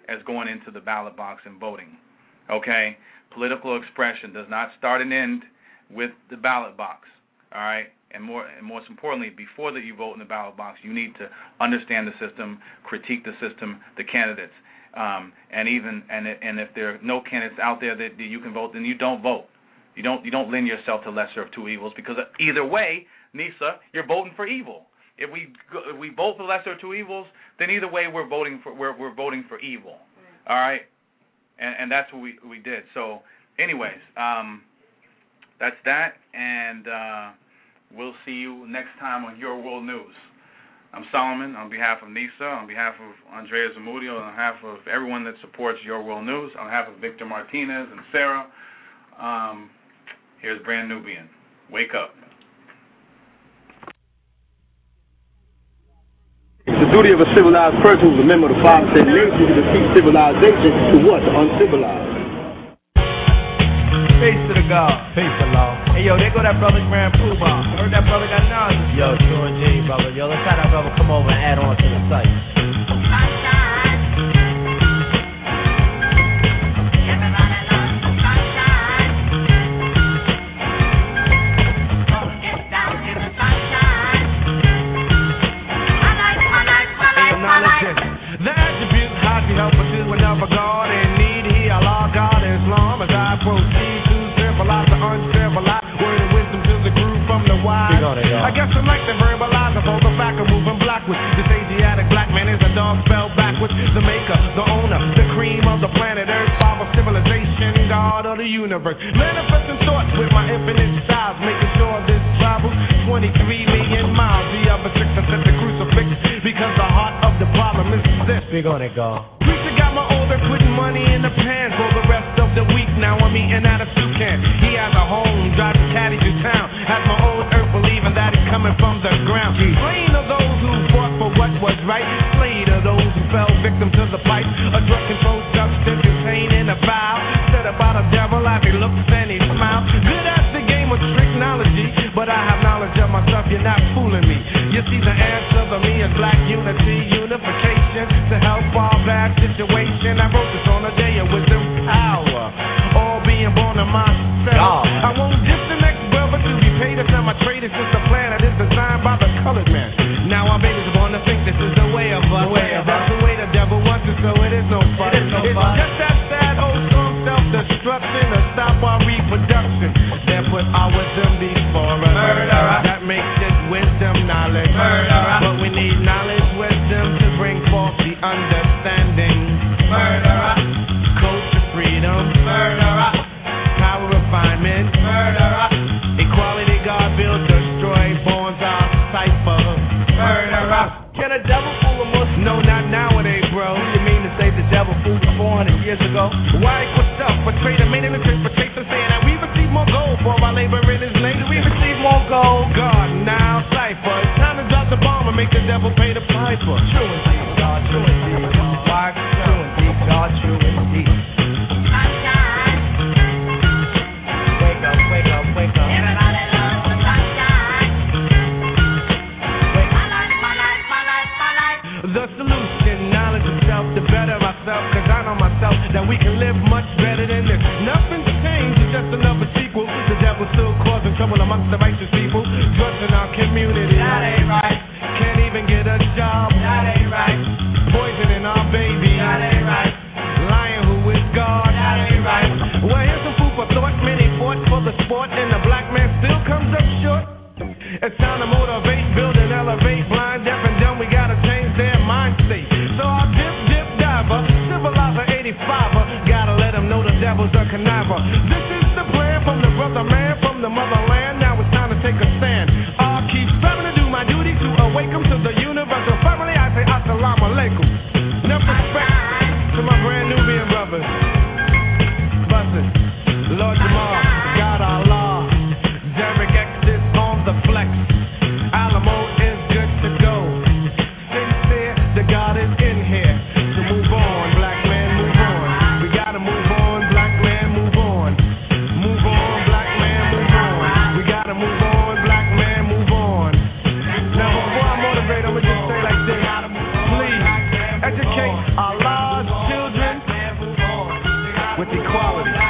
and voting. Okay? Political expression does not start and end with the ballot box. All right? And most importantly, before that you vote in the ballot box, you need to understand the system, critique the system, the candidates. And if there are no candidates out there that you can vote, then you don't vote. You don't lend yourself to lesser of two evils, because either way, Nisa, you're voting for evil. If we vote for lesser of two evils, then either way we're voting for evil. All right, and that's what we did. So, anyways, that's that, and we'll see you next time on Your World News. I'm Solomon on behalf of Nisa, on behalf of Andrea Zamudio, on behalf of everyone that supports Your World News, on behalf of Victor Martinez and Sarah. Here's Brand Nubian. Wake up. The duty of a civilized person who's a member of the 5 State Nations is to teach civilization to what? The uncivilized. Peace to the God. Peace to law. Hey, yo, there go that brother Grand Poobah. Heard that brother got knowledge. Yo, sure G, brother. Yo, let's have that brother come over and add on to the site. The attributes hard to help us is whenever God in need, He Allah God Islam as I proceed to civilize the uncivilized. Word of wisdom to the groove from the wise. I guess I like to verbalize the whole back of moving blackwards. This Asiatic black man is a dog spelled backwards. The maker, the owner, the cream of the planet Earth, father of civilization, God of the universe. Manifesting thoughts with my infinite size, making sure this travels 23 million miles. The other 6 are set the crucifix because the heart of the problem is this. Big on it, God. Preacher got my older putting money in the pan for the rest of the week. Now I'm eating out of soup can. He has a home, driving caddy to town. Has my old earth believing that it's coming from the ground. Slain of those who fought for what was right. Slain of those who fell victim to the pipe. A drug controlled substance containing a vial. Said about a devil as he looks and he smiles. Good as the game of technology, but I have knowledge of myself. You're not fooling me. You see, the answer to me is black unity, unification to help our bad situation. I wrote this on a day of wisdom, power, all being born of myself. I won't diss the next brother to be paid. It's not my trade. It's just a plan that is designed by the colored man. Now our babies are born to think this is the way of us. That's the way the devil wants it, so it is no fun. It's just that sad old song, self-destruction, to stop our reproduction. Therefore, our wisdom before us. Murderer. That makes it wisdom knowledge. Murderer. But enslaved the devil food 400 years ago. Why equal self? A trader made an interpretation saying that we receive more gold for our labor in his name. We receive more gold. God, now cipher. It's time to drop the bomb and make the devil pay the piper. True indeed, God, true indeed. Why? True indeed, God, true indeed. Wake up, wake up, wake up. Everybody loves the sunshine. Wake up. My life. The solution, knowledge of self, to better myself, cause I know myself that we can live much better than this. Nothing's changed, it's just another sequel. The devil's still causing trouble amongst the righteous people. Drugs in our community, that ain't right. Can't even get a job, that ain't right. Poison in our baby, that ain't right. Lying who is God, that ain't right. Well, here's some food for thought. Many fought for the sport, and the black man still comes up short. It's time to motivate, build and elevate. Blind, deaf, and dumb, we gotta change their mind state. So I'll dip, diver, civilizer 85er. Gotta let them know the devil's a conniver. This is the plan from the brother man, from the motherland. Now it's time to take a stand. I'll keep striving to do my duty to awaken to the universal family. I say assalamu alaikum. Enough respect to my brand Nubian brothers. Buses, Lord Jamal, God Allah, Derek X is on the flex. Alamo is good to go. Sincere, the God is in here. So move on, black man, move on. We gotta move on, black man, move on. Move on, black man, move on. We gotta move on, black man, move on. Now before I motivate, I'ma just say like this. Please, educate our Allah's children with equality.